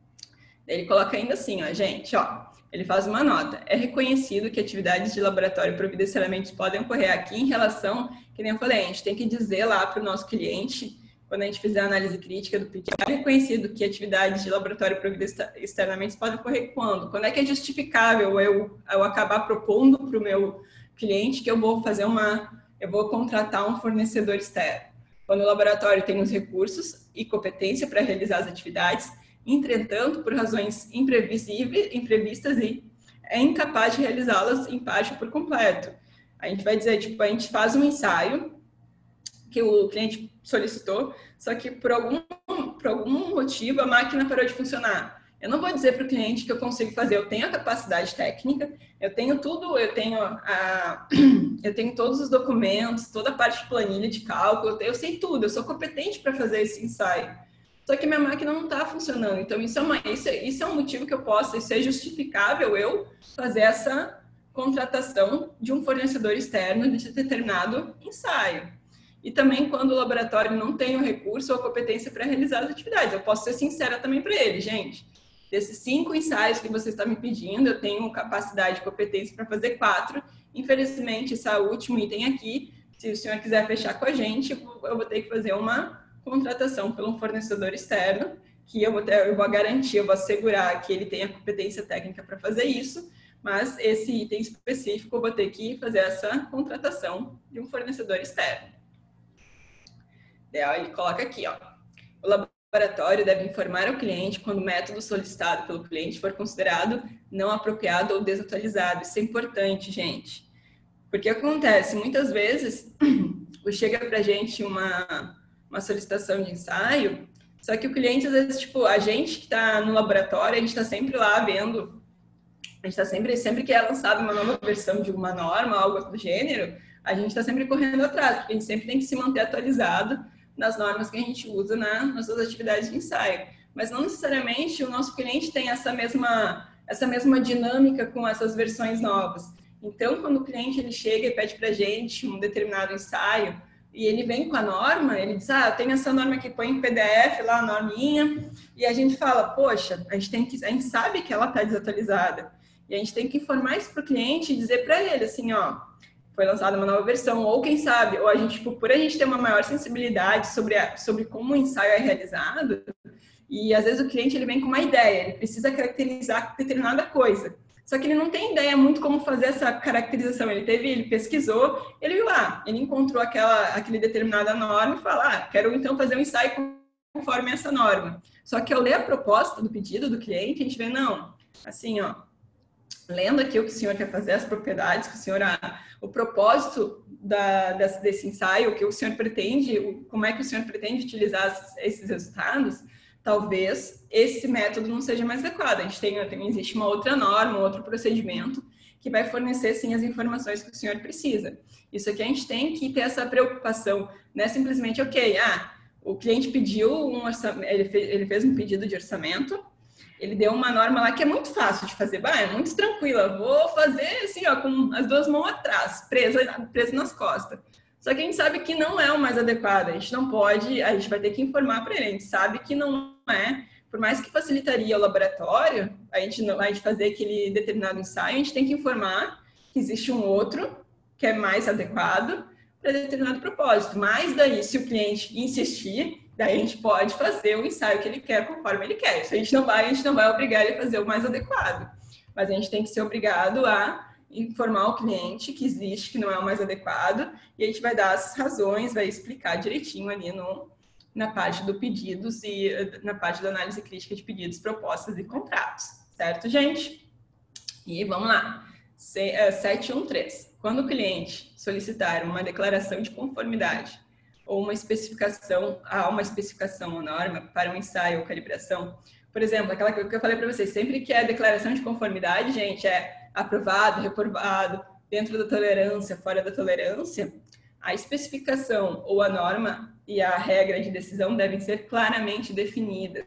Ele coloca ainda assim, ó, gente, ó, ele faz uma nota. É reconhecido que atividades de laboratório providencialmente podem ocorrer aqui em relação, que nem eu falei, a gente tem que dizer lá para o nosso cliente, quando a gente fizer a análise crítica do pedido, é reconhecido que atividades de laboratório externamente podem ocorrer quando? Quando é que é justificável eu, eu acabar propondo para o meu cliente que eu vou fazer uma, eu vou contratar um fornecedor externo. Quando o laboratório tem os recursos e competência para realizar as atividades, entretanto, por razões imprevisíveis, imprevistas e é incapaz de realizá-las em parte ou por completo. A gente vai dizer, tipo, a gente faz um ensaio que o cliente solicitou, só que por algum, por algum motivo a máquina parou de funcionar. Eu não vou dizer para o cliente que eu consigo fazer, eu tenho a capacidade técnica, eu tenho tudo, eu tenho, a, eu tenho todos os documentos, toda a parte de planilha de cálculo, eu sei tudo, eu sou competente para fazer esse ensaio. Só que minha máquina não está funcionando, então isso é, uma, isso, é, isso é um motivo que eu posso, isso é justificável eu fazer essa contratação de um fornecedor externo de determinado ensaio. E também quando o laboratório não tem o recurso ou a competência para realizar as atividades. Eu posso ser sincera também para ele, gente. Desses cinco ensaios que você está me pedindo, eu tenho capacidade e competência para fazer quatro. Infelizmente, esse último item aqui, se o senhor quiser fechar com a gente, eu vou ter que fazer uma, contratação por um fornecedor externo, que eu vou, ter, eu vou garantir, eu vou assegurar que ele tem a competência técnica para fazer isso, mas esse item específico eu vou ter que fazer essa contratação de um fornecedor externo. Daí ele coloca aqui, ó, o laboratório deve informar ao cliente quando o método solicitado pelo cliente for considerado não apropriado ou desatualizado. Isso é importante, gente. Porque acontece, muitas vezes, chega para a gente uma, uma solicitação de ensaio, só que o cliente, às vezes, tipo, a gente que está no laboratório, a gente está sempre lá vendo, a gente está sempre, sempre que é lançada uma nova versão de uma norma, algo do gênero, a gente está sempre correndo atrás, porque a gente sempre tem que se manter atualizado nas normas que a gente usa na, nas suas atividades de ensaio. Mas não necessariamente o nosso cliente tem essa mesma, essa mesma dinâmica com essas versões novas. Então, quando o cliente ele chega e pede para a gente um determinado ensaio, e ele vem com a norma, ele diz, ah, tem essa norma aqui, põe em P D F lá, a norminha, e a gente fala, poxa, a gente, tem que, a gente sabe que ela está desatualizada, e a gente tem que informar isso para o cliente e dizer para ele, assim, ó, foi lançada uma nova versão, ou quem sabe, ou a gente, tipo, por a gente ter uma maior sensibilidade sobre, a, sobre como o ensaio é realizado, e às vezes o cliente ele vem com uma ideia, ele precisa caracterizar determinada coisa, só que ele não tem ideia muito como fazer essa caracterização. Ele teve, ele pesquisou, ele viu lá, ele encontrou aquela, aquele determinada norma e falou, ah, quero então fazer um ensaio conforme essa norma. Só que ao ler a proposta do pedido do cliente, a gente vê, não, assim, ó, lendo aqui o que o senhor quer fazer, as propriedades que o senhor, ah, o propósito da, desse, desse ensaio, o que o senhor pretende, o, como é que o senhor pretende utilizar esses resultados, talvez esse método não seja mais adequado. A gente tem, tem, existe uma outra norma, um outro procedimento que vai fornecer, sim, as informações que o senhor precisa. Isso aqui a gente tem que ter essa preocupação, não é simplesmente, ok, ah, o cliente pediu um orçamento, ele fez, ele fez um pedido de orçamento, ele deu uma norma lá que é muito fácil de fazer, bah, é muito tranquila, vou fazer assim, ó, com as duas mãos atrás, presa, presa nas costas. Só que a gente sabe que não é o mais adequado, a gente não pode, a gente vai ter que informar para ele, a gente sabe que não é, por mais que facilitaria o laboratório, a gente, não, a gente fazer aquele determinado ensaio, a gente tem que informar que existe um outro que é mais adequado para determinado propósito. Mas daí, se o cliente insistir, daí a gente pode fazer o ensaio que ele quer conforme ele quer. Isso a gente não vai, a gente não vai obrigar ele a fazer o mais adequado, mas a gente tem que ser obrigado a informar o cliente que existe, que não é o mais adequado, e a gente vai dar as razões, vai explicar direitinho ali no, na parte do pedidos e na parte da análise crítica de pedidos, propostas e contratos, certo, gente? E vamos lá, sete um três. Quando o cliente solicitar uma declaração de conformidade ou uma especificação, há uma especificação ou norma para um ensaio ou calibração, por exemplo, aquela que eu falei para vocês, sempre que é declaração de conformidade, gente, é aprovado, reprovado, dentro da tolerância, fora da tolerância, a especificação ou a norma e a regra de decisão devem ser claramente definidas.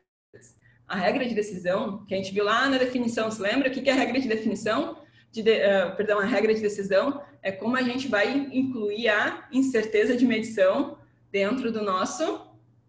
A regra de decisão, que a gente viu lá na definição, se lembra? O que é a regra de definição? De, uh, perdão, a regra de decisão é como a gente vai incluir a incerteza de medição dentro do nosso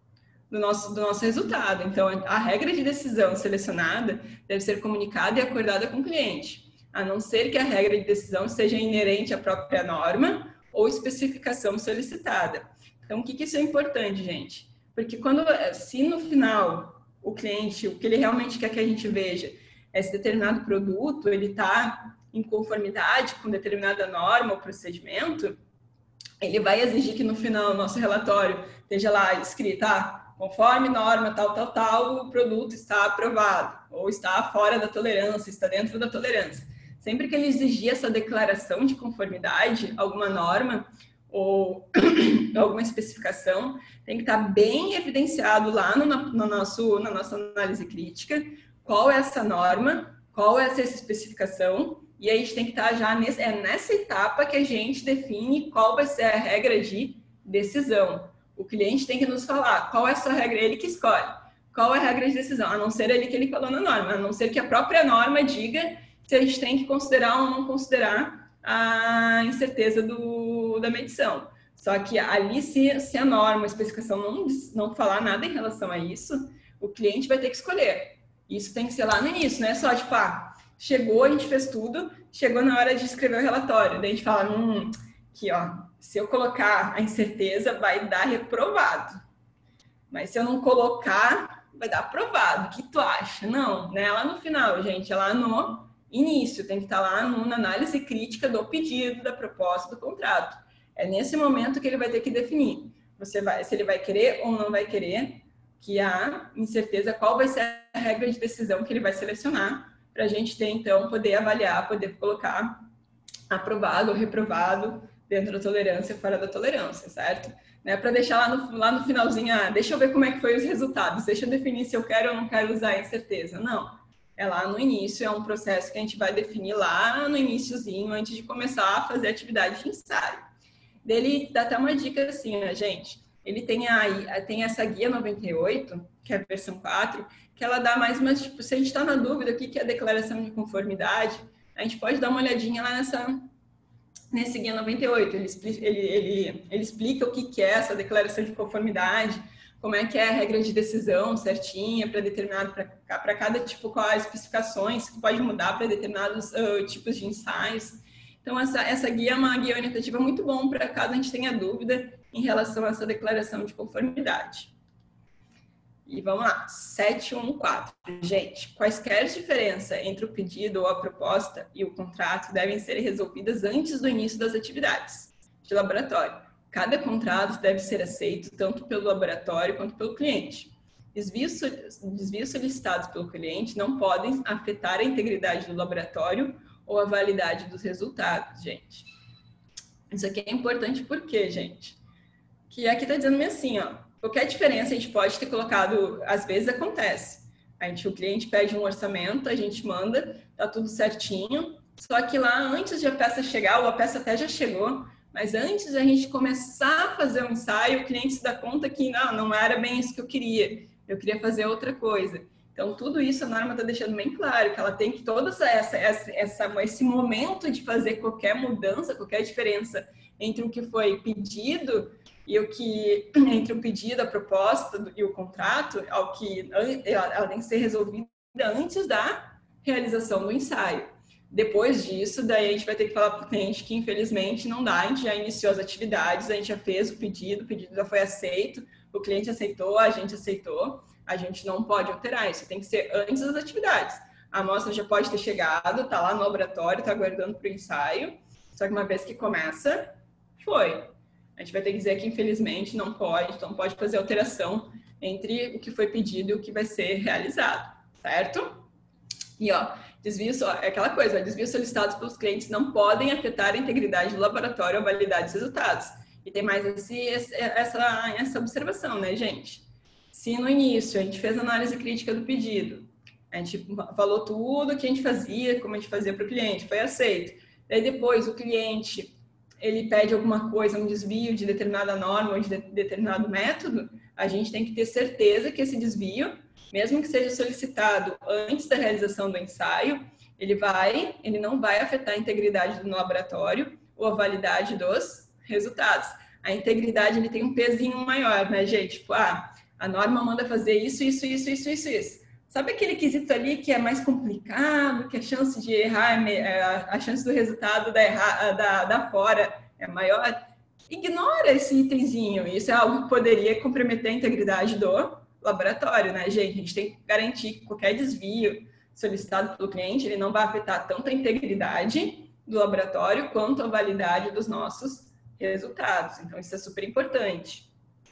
Do nosso, do nosso resultado. Então, a regra de decisão selecionada deve ser comunicada e acordada com o cliente, a não ser que a regra de decisão seja inerente à própria norma ou especificação solicitada. Então, o que, que isso é importante, gente? Porque quando, se no final o cliente, o que ele realmente quer que a gente veja, esse determinado produto, ele está em conformidade com determinada norma ou procedimento, ele vai exigir que no final o nosso relatório esteja lá escrito, ah, conforme norma tal, tal, tal, o produto está aprovado, ou está fora da tolerância, está dentro da tolerância. Sempre que ele exigir essa declaração de conformidade, alguma norma ou alguma especificação, tem que estar bem evidenciado lá no, no nosso, na nossa análise crítica, qual é essa norma, qual é essa especificação, e aí a gente tem que estar já nesse, é nessa etapa que a gente define qual vai ser a regra de decisão. O cliente tem que nos falar qual é a sua regra, ele que escolhe. Qual é a regra de decisão, a não ser ele que ele falou na norma, a não ser que a própria norma diga se a gente tem que considerar ou não considerar a incerteza do, da medição. Só que ali, se, se a norma, a especificação não, não falar nada em relação a isso, o cliente vai ter que escolher. Isso tem que ser lá no início, não é só tipo, ah, chegou, a gente fez tudo, chegou na hora de escrever o relatório, daí a gente fala, hum, aqui ó, se eu colocar a incerteza, vai dar reprovado. Mas se eu não colocar, vai dar aprovado. O que tu acha? Não, não é lá no final, gente, é lá no início. Tem que estar lá no, na análise crítica do pedido, da proposta, do contrato. É nesse momento que ele vai ter que definir você vai, se ele vai querer ou não vai querer, que há incerteza qual vai ser a regra de decisão que ele vai selecionar, para a gente ter, então, poder avaliar, poder colocar aprovado ou reprovado dentro da tolerância e fora da tolerância, certo? Não é para deixar lá no, lá no finalzinho, ah, deixa eu ver como é que foi os resultados, deixa eu definir se eu quero ou não quero usar a incerteza. Não, é lá no início, é um processo que a gente vai definir lá no iniciozinho, antes de começar a fazer atividade de ensaio. Dele dá até uma dica assim, ó, gente, ele tem, a, tem essa guia noventa e oito, que é a versão quatro, que ela dá mais uma, tipo, se a gente está na dúvida o que é a declaração de conformidade, a gente pode dar uma olhadinha lá nessa, nesse guia noventa e oito, ele, ele, ele, ele explica o que é essa declaração de conformidade, como é que é a regra de decisão certinha para determinado, para cada tipo, quais especificações que pode mudar para determinados uh, tipos de ensaios. Então, essa, essa guia é uma guia orientativa muito bom para caso a gente tenha dúvida em relação a essa declaração de conformidade. E vamos lá, sete ponto um ponto quatro. Gente, quaisquer diferenças entre o pedido ou a proposta e o contrato devem ser resolvidas antes do início das atividades de laboratório. Cada contrato deve ser aceito tanto pelo laboratório quanto pelo cliente. Desvios, desvios solicitados pelo cliente não podem afetar a integridade do laboratório ou a validade dos resultados, gente. Isso aqui é importante porque, gente, que aqui está dizendo assim, ó, qualquer diferença a gente pode ter colocado, às vezes acontece. A gente, o cliente pede um orçamento, a gente manda, tá tudo certinho, só que lá antes de a peça chegar, ou a peça até já chegou, mas antes de a gente começar a fazer o ensaio, o cliente se dá conta que não, não era bem isso que eu queria, eu queria fazer outra coisa. Então, tudo isso a norma está deixando bem claro, que ela tem que todo essa, essa, essa, esse momento de fazer qualquer mudança, qualquer diferença entre o que foi pedido e o que, entre o pedido, a proposta e o contrato, ao que ela, ela tem que ser resolvida antes da realização do ensaio. Depois disso, daí a gente vai ter que falar para o cliente que, infelizmente, não dá, a gente já iniciou as atividades, a gente já fez o pedido, o pedido já foi aceito, o cliente aceitou, a gente aceitou, a gente não pode alterar, isso tem que ser antes das atividades. A amostra já pode ter chegado, está lá no laboratório, está aguardando para o ensaio, só que uma vez que começa, foi. A gente vai ter que dizer que, infelizmente, não pode, então pode fazer alteração entre o que foi pedido e o que vai ser realizado, certo? E, ó, desvios, ó, é aquela coisa, ó, desvios solicitados pelos clientes não podem afetar a integridade do laboratório ou a validade dos resultados. E tem mais esse, essa, essa observação, né, gente? Se no início a gente fez análise crítica do pedido, a gente falou tudo que a gente fazia, como a gente fazia para o cliente, foi aceito. Daí depois o cliente, ele pede alguma coisa, um desvio de determinada norma ou de, de determinado método, a gente tem que ter certeza que esse desvio, mesmo que seja solicitado antes da realização do ensaio, ele vai, ele não vai afetar a integridade do laboratório ou a validade dos resultados. A integridade, ele tem um pezinho maior, né, gente? Tipo, ah, a norma manda fazer isso, isso, isso, isso, isso, isso. Sabe aquele quesito ali que é mais complicado, que a chance de errar, a chance do resultado da, errar, da, da fora é maior? Ignora esse itemzinho. Isso é algo que poderia comprometer a integridade do laboratório, né, gente? A gente tem que garantir que qualquer desvio solicitado pelo cliente, ele não vai afetar tanto a integridade do laboratório quanto a validade dos nossos resultados. Então, isso é super importante.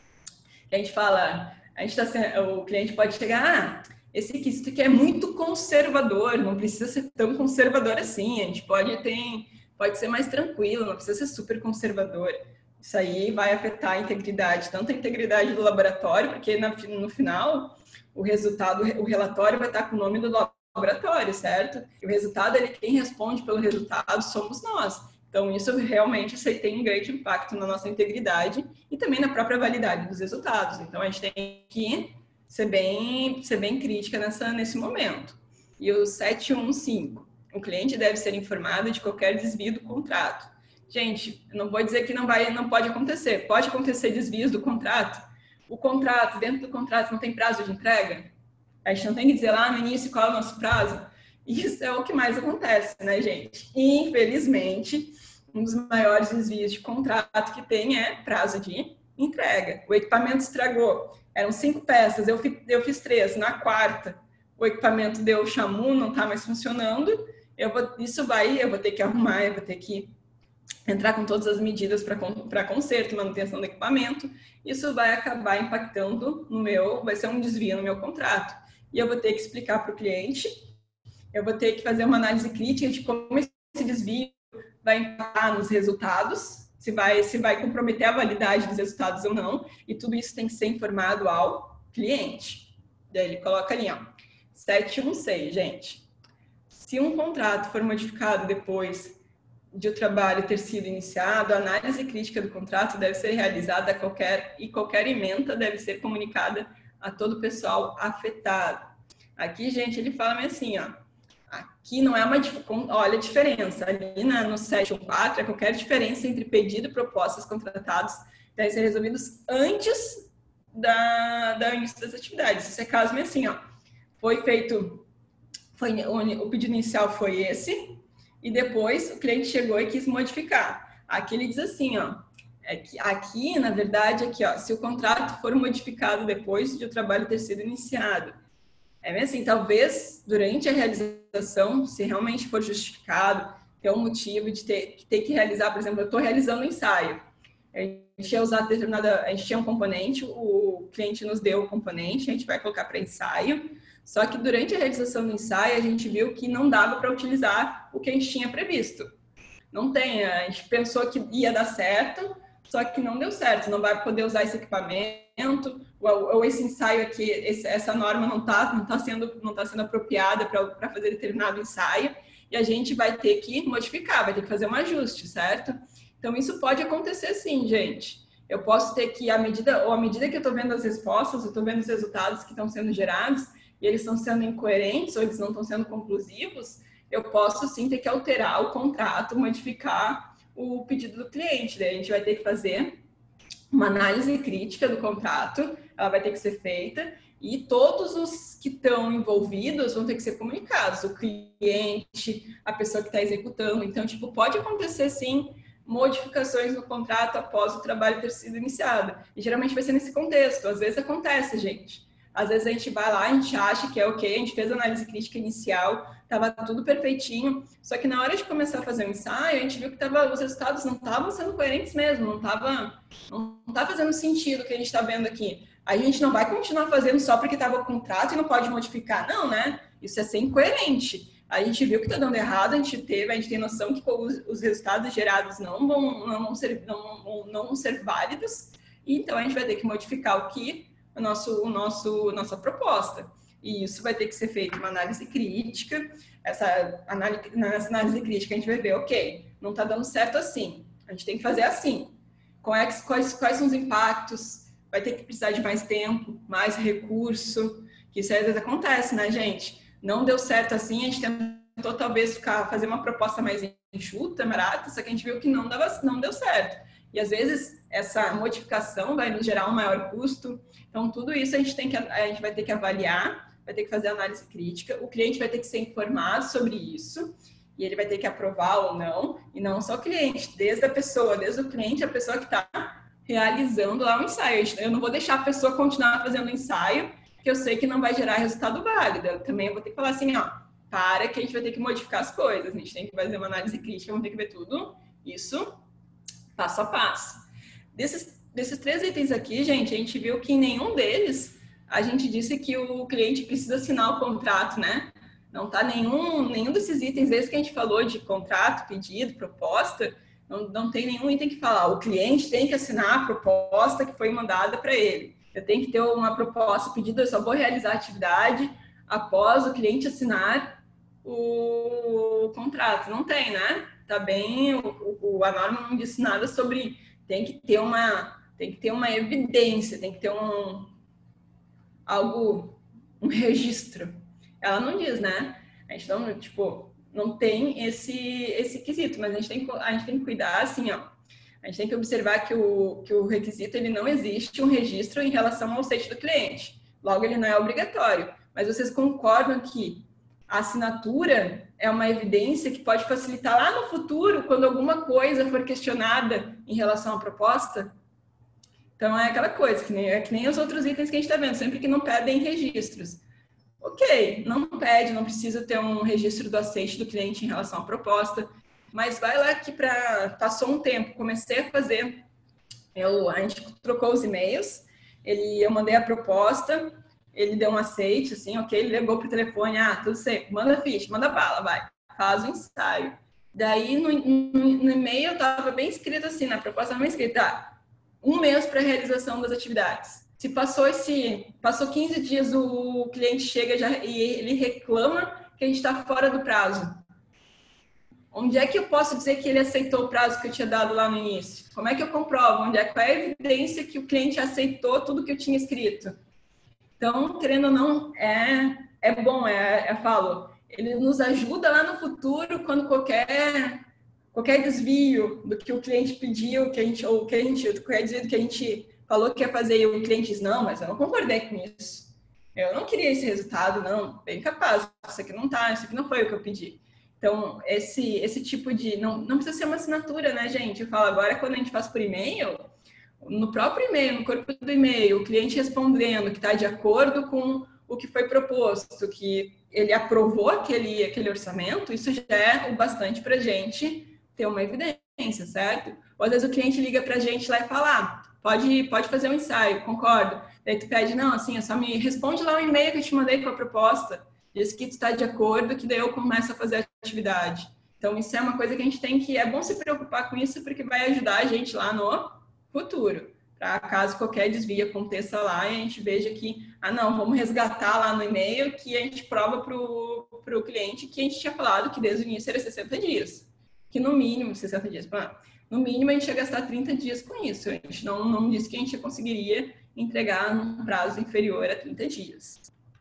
A gente fala, a gente tá, o cliente pode chegar, ah, esse quesito aqui é muito conservador, não precisa ser tão conservador assim, a gente pode ter, pode ser mais tranquilo, não precisa ser super conservador. Isso aí vai afetar a integridade, tanto a integridade do laboratório, porque no final o resultado, o relatório vai estar com o nome do laboratório, certo? E o resultado, ele, quem responde pelo resultado somos nós. Então, isso realmente isso aí tem um grande impacto na nossa integridade e também na própria validade dos resultados. Então, a gente tem que ser bem, ser bem crítica nessa, nesse momento. E o sete ponto um ponto cinco, o cliente deve ser informado de qualquer desvio do contrato. Gente, eu não vou dizer que não, vai, não pode acontecer. Pode acontecer desvios do contrato. O contrato, dentro do contrato, não tem prazo de entrega? A gente não tem que dizer lá no início qual é o nosso prazo? Isso é o que mais acontece, né, gente? Infelizmente, um dos maiores desvios de contrato que tem é prazo de entrega. O equipamento estragou. eram cinco peças, eu fiz, eu fiz três. Na quarta, o equipamento deu chamu, não está mais funcionando. Eu vou, isso vai, eu vou ter que arrumar, eu vou ter que entrar com todas as medidas para conserto, manutenção do equipamento. Isso vai acabar impactando no meu, vai ser um desvio no meu contrato. E eu vou ter que explicar para o cliente, eu vou ter que fazer uma análise crítica de como esse desvio vai impactar nos resultados, se vai, se vai comprometer a validade dos resultados ou não, e tudo isso tem que ser informado ao cliente. Daí ele coloca ali, ó, sete um seis, gente. Se um contrato for modificado depois de o trabalho ter sido iniciado, a análise crítica do contrato deve ser realizada a qualquer, e qualquer ementa deve ser comunicada a todo o pessoal afetado. Aqui, gente, ele fala meio assim, ó, aqui não é uma... Olha a diferença. Ali na, no sete um quatro, é qualquer diferença entre pedido e propostas contratados devem ser resolvidos antes da, da início das atividades. Esse é caso meio assim, ó. Foi feito... Foi, o pedido inicial foi esse, e depois o cliente chegou e quis modificar. Aqui ele diz assim, ó, é que aqui, na verdade, aqui, ó, se o contrato for modificado depois de o trabalho ter sido iniciado, é mesmo assim, talvez durante a realização, se realmente for justificado, ter um motivo de ter, ter que realizar, por exemplo, eu estou realizando um ensaio, a gente ia usar determinada, a gente tinha um componente, o cliente nos deu o componente, a gente vai colocar para ensaio, só que durante a realização do ensaio, a gente viu que não dava para utilizar o que a gente tinha previsto. Não tem, a gente pensou que ia dar certo, só que não deu certo, não vai poder usar esse equipamento, ou, ou esse ensaio aqui, esse, essa norma não está não tá sendo, não tá sendo apropriada para fazer determinado ensaio, e a gente vai ter que modificar, vai ter que fazer um ajuste, certo? Então, isso pode acontecer sim, gente. Eu posso ter que, à medida, ou à medida que eu estou vendo as respostas, eu estou vendo os resultados que estão sendo gerados, e eles estão sendo incoerentes, ou eles não estão sendo conclusivos, eu posso sim ter que alterar o contrato, modificar o pedido do cliente. Daí a gente vai ter que fazer uma análise crítica do contrato, ela vai ter que ser feita, e todos os que estão envolvidos vão ter que ser comunicados, o cliente, a pessoa que está executando. Então, tipo, pode acontecer sim modificações no contrato após o trabalho ter sido iniciado. E geralmente vai ser nesse contexto, às vezes acontece, gente. Às vezes a gente vai lá, a gente acha que é ok, a gente fez a análise crítica inicial, estava tudo perfeitinho, só que na hora de começar a fazer o ensaio, a gente viu que tava, os resultados não estavam sendo coerentes mesmo, não estava não tá fazendo sentido o que a gente está vendo aqui. A gente não vai continuar fazendo só porque estava o contrato e não pode modificar, não, né? Isso é ser incoerente. A gente viu que está dando errado, a gente teve, a gente tem noção que os, os resultados gerados não vão, não, vão ser, não, não vão ser válidos, e então a gente vai ter que modificar o que o nosso, o nosso, nossa proposta. E isso vai ter que ser feito uma análise crítica. Essa análise, nessa análise crítica a gente vai ver, ok, não está dando certo assim, a gente tem que fazer assim. Quais, quais, quais são os impactos? Vai ter que precisar de mais tempo, mais recurso, que isso às vezes acontece, né, gente? Não deu certo assim, a gente tentou talvez ficar, fazer uma proposta mais enxuta, barata, só que a gente viu que não, dava, não deu certo. E às vezes essa modificação vai nos gerar um maior custo. Então, tudo isso a gente, tem que, a gente vai ter que avaliar, vai ter que fazer análise crítica, o cliente vai ter que ser informado sobre isso, e ele vai ter que aprovar ou não, e não só o cliente, desde a pessoa, desde o cliente, a pessoa que está realizando lá o ensaio. Eu não vou deixar a pessoa continuar fazendo o ensaio, que eu sei que não vai gerar resultado válido. Eu também vou ter que falar assim, ó, para que a gente vai ter que modificar as coisas, a gente tem que fazer uma análise crítica, vamos ter que ver tudo isso passo a passo. Desses, desses três itens aqui, gente, a gente viu que em nenhum deles a gente disse que o cliente precisa assinar o contrato, né? Não tá nenhum, nenhum desses itens, desde que a gente falou de contrato, pedido, proposta, não, não tem nenhum item que fala, o cliente tem que assinar a proposta que foi mandada para ele. Eu tenho que ter uma proposta, pedido, eu só vou realizar a atividade após o cliente assinar o contrato. Não tem, né? Tá bem, o, o, a norma não disse nada sobre, tem que ter uma, tem que ter uma evidência, tem que ter um, algo, um registro. Ela não diz, né? A gente não, tipo, não tem esse, esse quesito, mas a gente, tem, a gente tem que cuidar, assim, ó, a gente tem que observar que o, que o requisito, ele não existe um registro em relação ao site do cliente, logo ele não é obrigatório, mas vocês concordam que a assinatura é uma evidência que pode facilitar lá no futuro, quando alguma coisa for questionada em relação à proposta? Então, é aquela coisa, que nem, é que nem os outros itens que a gente está vendo, sempre que não pedem registros. Ok, não pede, não precisa ter um registro do aceite do cliente em relação à proposta, mas vai lá que para passou um tempo, comecei a fazer, eu, a gente trocou os e-mails, ele, eu mandei a proposta, ele deu um aceite, assim, ok, ele ligou para o telefone, ah, tudo certo, manda ficha, manda bala, vai, faz o ensaio. Daí, no, no, no e-mail, estava bem escrito assim, na proposta estava bem escrito, ah, um mês para a realização das atividades. Se passou esse, passou quinze dias, o cliente chega já, e ele reclama que a gente está fora do prazo. Onde é que eu posso dizer que ele aceitou o prazo que eu tinha dado lá no início? Como é que eu comprovo? Onde é, qual é a evidência que o cliente aceitou tudo que eu tinha escrito? Então, querendo ou não, é, é bom, é, eu falo, ele nos ajuda lá no futuro quando qualquer, qualquer desvio do que o cliente pediu, que a gente, ou que a gente, qualquer desvio que a gente falou que ia fazer e o cliente diz, não, mas eu não concordei com isso. Eu não queria esse resultado, não, bem capaz, isso aqui não tá, isso aqui não foi o que eu pedi. Então, esse, esse tipo de... Não, não precisa ser uma assinatura, né, gente? Eu falo agora, quando a gente faz por e-mail, no próprio e-mail, no corpo do e-mail, o cliente respondendo que está de acordo com o que foi proposto, que ele aprovou aquele, aquele orçamento, isso já é o bastante para a gente ter uma evidência, certo? Ou às vezes o cliente liga para a gente lá e fala, ah, pode, pode fazer um ensaio, concordo. Daí tu pede, não, assim, só me responde lá o e-mail que eu te mandei com a proposta, diz que tu está de acordo, que daí eu começo a fazer a atividade. Então, isso é uma coisa que a gente tem que... É bom se preocupar com isso, porque vai ajudar a gente lá no futuro, para caso qualquer desvio aconteça lá e a gente veja que, ah, não, vamos resgatar lá no e-mail que a gente prova para o cliente que a gente tinha falado que desde o início era sessenta dias, que no mínimo, sessenta dias, no mínimo a gente ia gastar trinta dias com isso, a gente não, não disse que a gente conseguiria entregar num prazo inferior a trinta dias.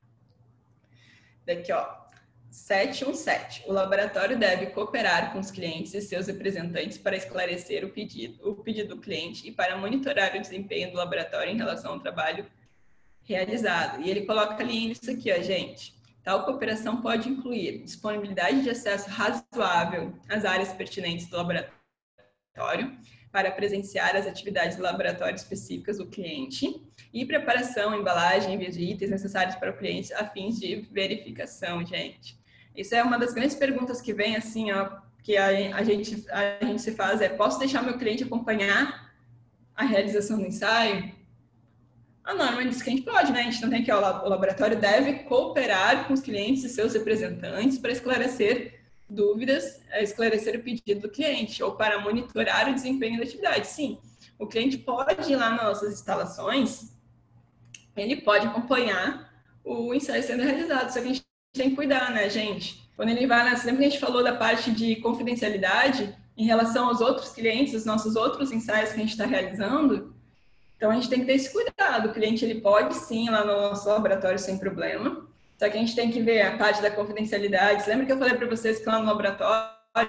Daqui, ó. sete um sete. O laboratório deve cooperar com os clientes e seus representantes para esclarecer o pedido, o pedido do cliente e para monitorar o desempenho do laboratório em relação ao trabalho realizado. E ele coloca ali isso aqui, ó, gente. Tal cooperação pode incluir disponibilidade de acesso razoável às áreas pertinentes do laboratório para presenciar as atividades do laboratório específicas do cliente e preparação, embalagem, envio de itens necessários para o cliente a fins de verificação, gente. Isso é uma das grandes perguntas que vem, assim, ó, que a, a, gente, a gente se faz, é, posso deixar meu cliente acompanhar a realização do ensaio? A norma diz que a gente pode, né? A gente não tem que, ó, o laboratório deve cooperar com os clientes e seus representantes para esclarecer dúvidas, esclarecer o pedido do cliente ou para monitorar o desempenho da atividade. Sim, o cliente pode ir lá nas nossas instalações, ele pode acompanhar o ensaio sendo realizado, só que a gente tem que cuidar, né, gente? Quando ele vai, né, sempre que a gente falou da parte de confidencialidade em relação aos outros clientes, os nossos outros ensaios que a gente está realizando, então a gente tem que ter esse cuidado. O cliente, ele pode sim ir lá no nosso laboratório sem problema, só que a gente tem que ver a parte da confidencialidade. Lembra que eu falei para vocês que lá no laboratório,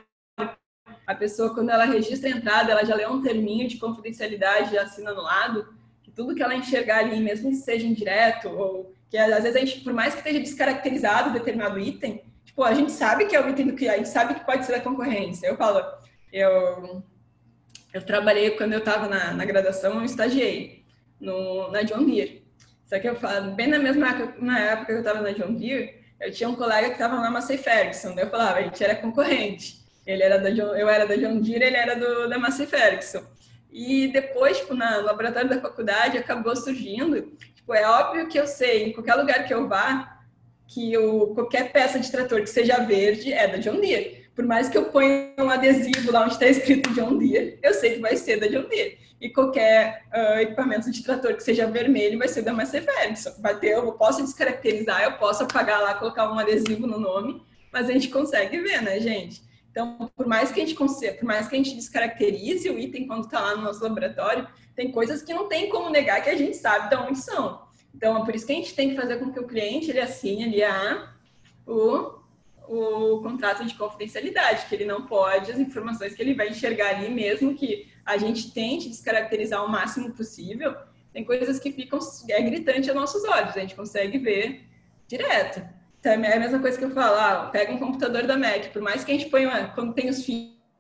a pessoa, quando ela registra a entrada, ela já lê um terminho de confidencialidade, já assina no lado, que tudo que ela enxergar ali, mesmo que seja indireto, ou que às vezes a gente, por mais que esteja descaracterizado determinado item, tipo, a gente sabe que é o item do que a gente sabe que pode ser da concorrência. Eu falo, eu, eu trabalhei, quando eu estava na, na graduação, eu estagiei no, na John Deere. Só que eu falo, bem na mesma época, na época que eu estava na John Deere, eu tinha um colega que estava na Massey Ferguson, daí eu falava, a gente era concorrente. Ele era da John, eu era da John Deere, ele era do, da Massey Ferguson. E depois, tipo, na, no laboratório da faculdade, acabou surgindo, tipo, é óbvio que eu sei, em qualquer lugar que eu vá, que o, qualquer peça de trator que seja verde é da John Deere. Por mais que eu ponha um adesivo lá onde está escrito John Deere, eu sei que vai ser da John Deere. E qualquer uh, equipamento de trator que seja vermelho vai ser da Massey Ferguson. Vai ter, eu posso descaracterizar, eu posso apagar lá, colocar um adesivo no nome, mas a gente consegue ver, né, gente? Então, por mais que a gente consiga, por mais que a gente descaracterize o item quando está lá no nosso laboratório, tem coisas que não tem como negar que a gente sabe de onde são. Então, é por isso que a gente tem que fazer com que o cliente ele assine ali a, o, o contrato de confidencialidade, que ele não pode, as informações que ele vai enxergar ali, mesmo que a gente tente descaracterizar o máximo possível, tem coisas que ficam é, gritante aos nossos olhos, a gente consegue ver direto. É a mesma coisa que eu falo, ah, pega um computador da Mac, por mais que a gente ponha, quando tem os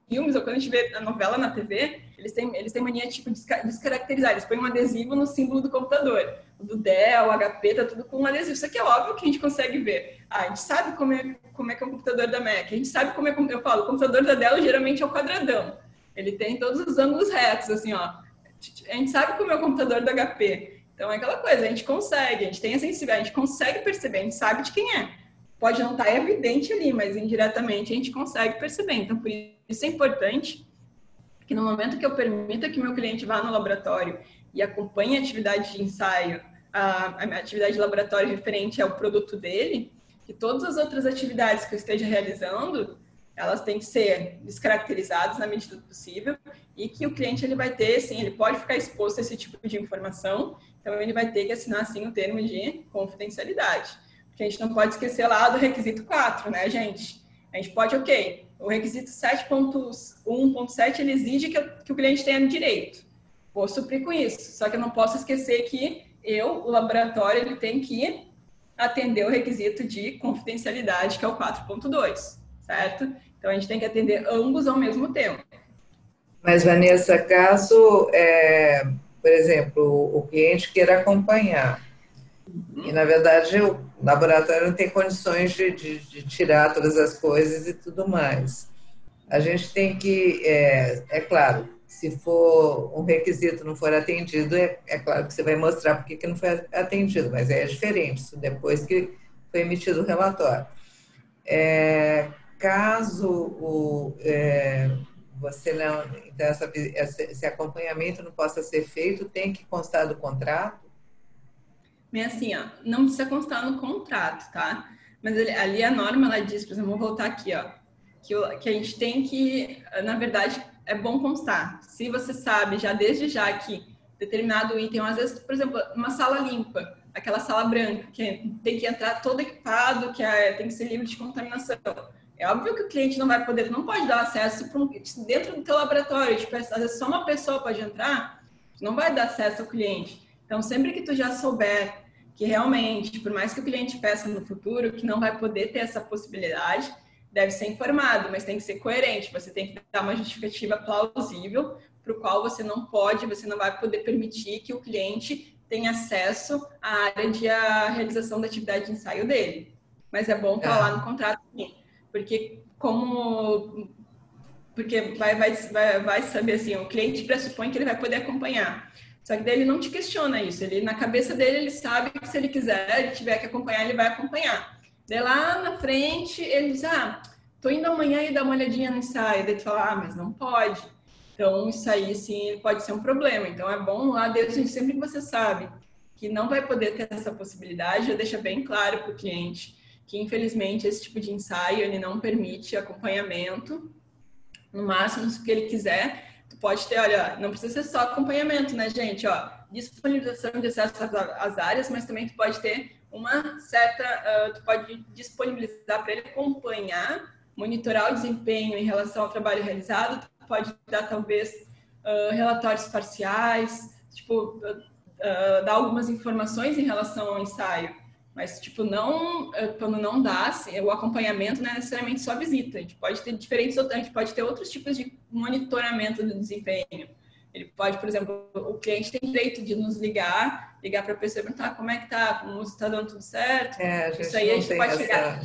filmes ou quando a gente vê a novela na T V, eles têm, eles têm mania tipo, de descaracterizar. Eles põem um adesivo no símbolo do computador. O do Dell, o H P, tá tudo com um adesivo. Isso aqui é óbvio que a gente consegue ver. Ah, a gente sabe como é, como é que é o computador da Mac. A gente sabe como é que eu falo. O computador da Dell geralmente é o quadradão. Ele tem todos os ângulos retos, assim, ó. A gente sabe como é o computador do H P. Então é aquela coisa, a gente consegue, a gente tem a sensibilidade, a gente consegue perceber, a gente sabe de quem é. Pode não estar evidente ali, mas indiretamente a gente consegue perceber. Então, por isso é importante que no momento que eu permita que meu cliente vá no laboratório e acompanhe a atividade de ensaio, a, a atividade de laboratório referente ao produto dele, que todas as outras atividades que eu esteja realizando, elas têm que ser descaracterizadas na medida do possível e que o cliente ele vai ter, sim, ele pode ficar exposto a esse tipo de informação, então ele vai ter que assinar, sim, o termo de confidencialidade. Porque a gente não pode esquecer lá do requisito quatro, né, gente? A gente pode, ok, o requisito sete ponto um ponto sete ele exige que, eu, que o cliente tenha direito. Vou suprir com isso, só que eu não posso esquecer que eu, o laboratório, ele tem que atender o requisito de confidencialidade, que é o quatro ponto dois, certo? Então, a gente tem que atender ambos ao mesmo tempo. Mas, Vanessa, caso, é, por exemplo, o cliente queira acompanhar, uhum. e, na verdade, o laboratório não tem condições de, de, de tirar todas as coisas e tudo mais. A gente tem que, é, é claro, se for um requisito não for atendido, é, é claro que você vai mostrar por que não foi atendido, mas é diferente, isso depois que foi emitido o relatório. É, caso o, é, você não, então essa, esse acompanhamento não possa ser feito, tem que constar do contrato? Bem assim, ó, não precisa constar no contrato, tá? Mas ali, ali a norma, ela diz, por exemplo, vou voltar aqui, ó, que, que a gente tem que, na verdade, é bom constar. Se você sabe já desde já que determinado item, às vezes, por exemplo, uma sala limpa, aquela sala branca, que tem que entrar todo equipado, que é, tem que ser livre de contaminação. É óbvio que o cliente não vai poder, não pode dar acesso para um, dentro do teu laboratório, tipo, às vezes só uma pessoa pode entrar, não vai dar acesso ao cliente. Então, sempre que tu já souber que realmente, por mais que o cliente peça no futuro, que não vai poder ter essa possibilidade, deve ser informado, mas tem que ser coerente. Você tem que dar uma justificativa plausível para o qual você não pode, você não vai poder permitir que o cliente tenha acesso à área de a realização da atividade de ensaio dele. Mas é bom estar lá no contrato, sim, porque como porque vai, vai, vai, vai saber assim, o cliente pressupõe que ele vai poder acompanhar. Só que daí ele não te questiona isso. Ele, na cabeça dele, ele sabe que se ele quiser, ele tiver que acompanhar, ele vai acompanhar. Daí lá na frente, ele diz, ah, tô indo amanhã e dar uma olhadinha no ensaio. Daí tu fala, ah, mas não pode. Então, isso aí, sim, pode ser um problema. Então, é bom lá, desde sempre que você sabe que não vai poder ter essa possibilidade, já deixa bem claro para o cliente que, infelizmente, esse tipo de ensaio, ele não permite acompanhamento. No máximo, se ele quiser, tu pode ter, olha, não precisa ser só acompanhamento, né, gente? Ó, disponibilização de acesso às áreas, mas também tu pode ter uma certa, uh, tu pode disponibilizar para ele acompanhar, monitorar o desempenho em relação ao trabalho realizado, tu pode dar, talvez, uh, relatórios parciais, tipo, uh, uh, dar algumas informações em relação ao ensaio. Mas, tipo, não, quando não dá, assim, o acompanhamento não é necessariamente só visita. A gente pode ter diferentes, a gente pode ter outros tipos de monitoramento do desempenho. Ele pode, por exemplo, o cliente tem direito de nos ligar, ligar para a pessoa e perguntar como é que tá, como está dando tudo certo. É, a gente isso aí a gente pode essa... chegar.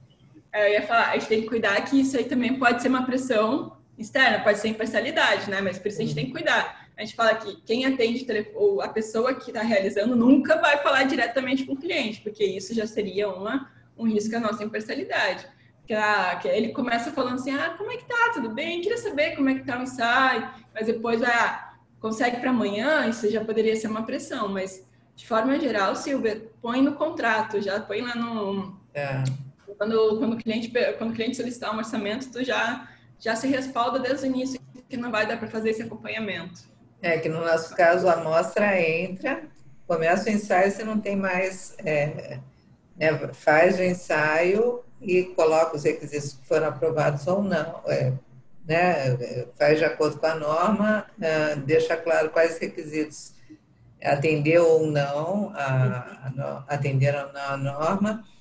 Eu ia falar, a gente tem que cuidar que isso aí também pode ser uma pressão externa, pode ser imparcialidade, né? Mas por isso a gente tem que cuidar. A gente fala que quem atende telefone, a pessoa que está realizando nunca vai falar diretamente com o cliente, porque isso já seria uma, um risco à nossa imparcialidade. Que, ah, que ele começa falando assim, ah, como é que tá? Tudo bem? Queria saber como é que tá o ensaio. Mas depois, ah, consegue para amanhã? Isso já poderia ser uma pressão. Mas, de forma geral, Silvia, põe no contrato, já põe lá no... É. Quando, quando, o cliente, quando o cliente solicitar um orçamento, tu já, já se respalda desde o início que não vai dar para fazer esse acompanhamento. É que no nosso caso a amostra entra, começa o ensaio, você não tem mais, é, né, faz o ensaio e coloca os requisitos que foram aprovados ou não, é, né, faz de acordo com a norma, é, deixa claro quais requisitos atendeu ou não, a, a, atenderam ou não a norma,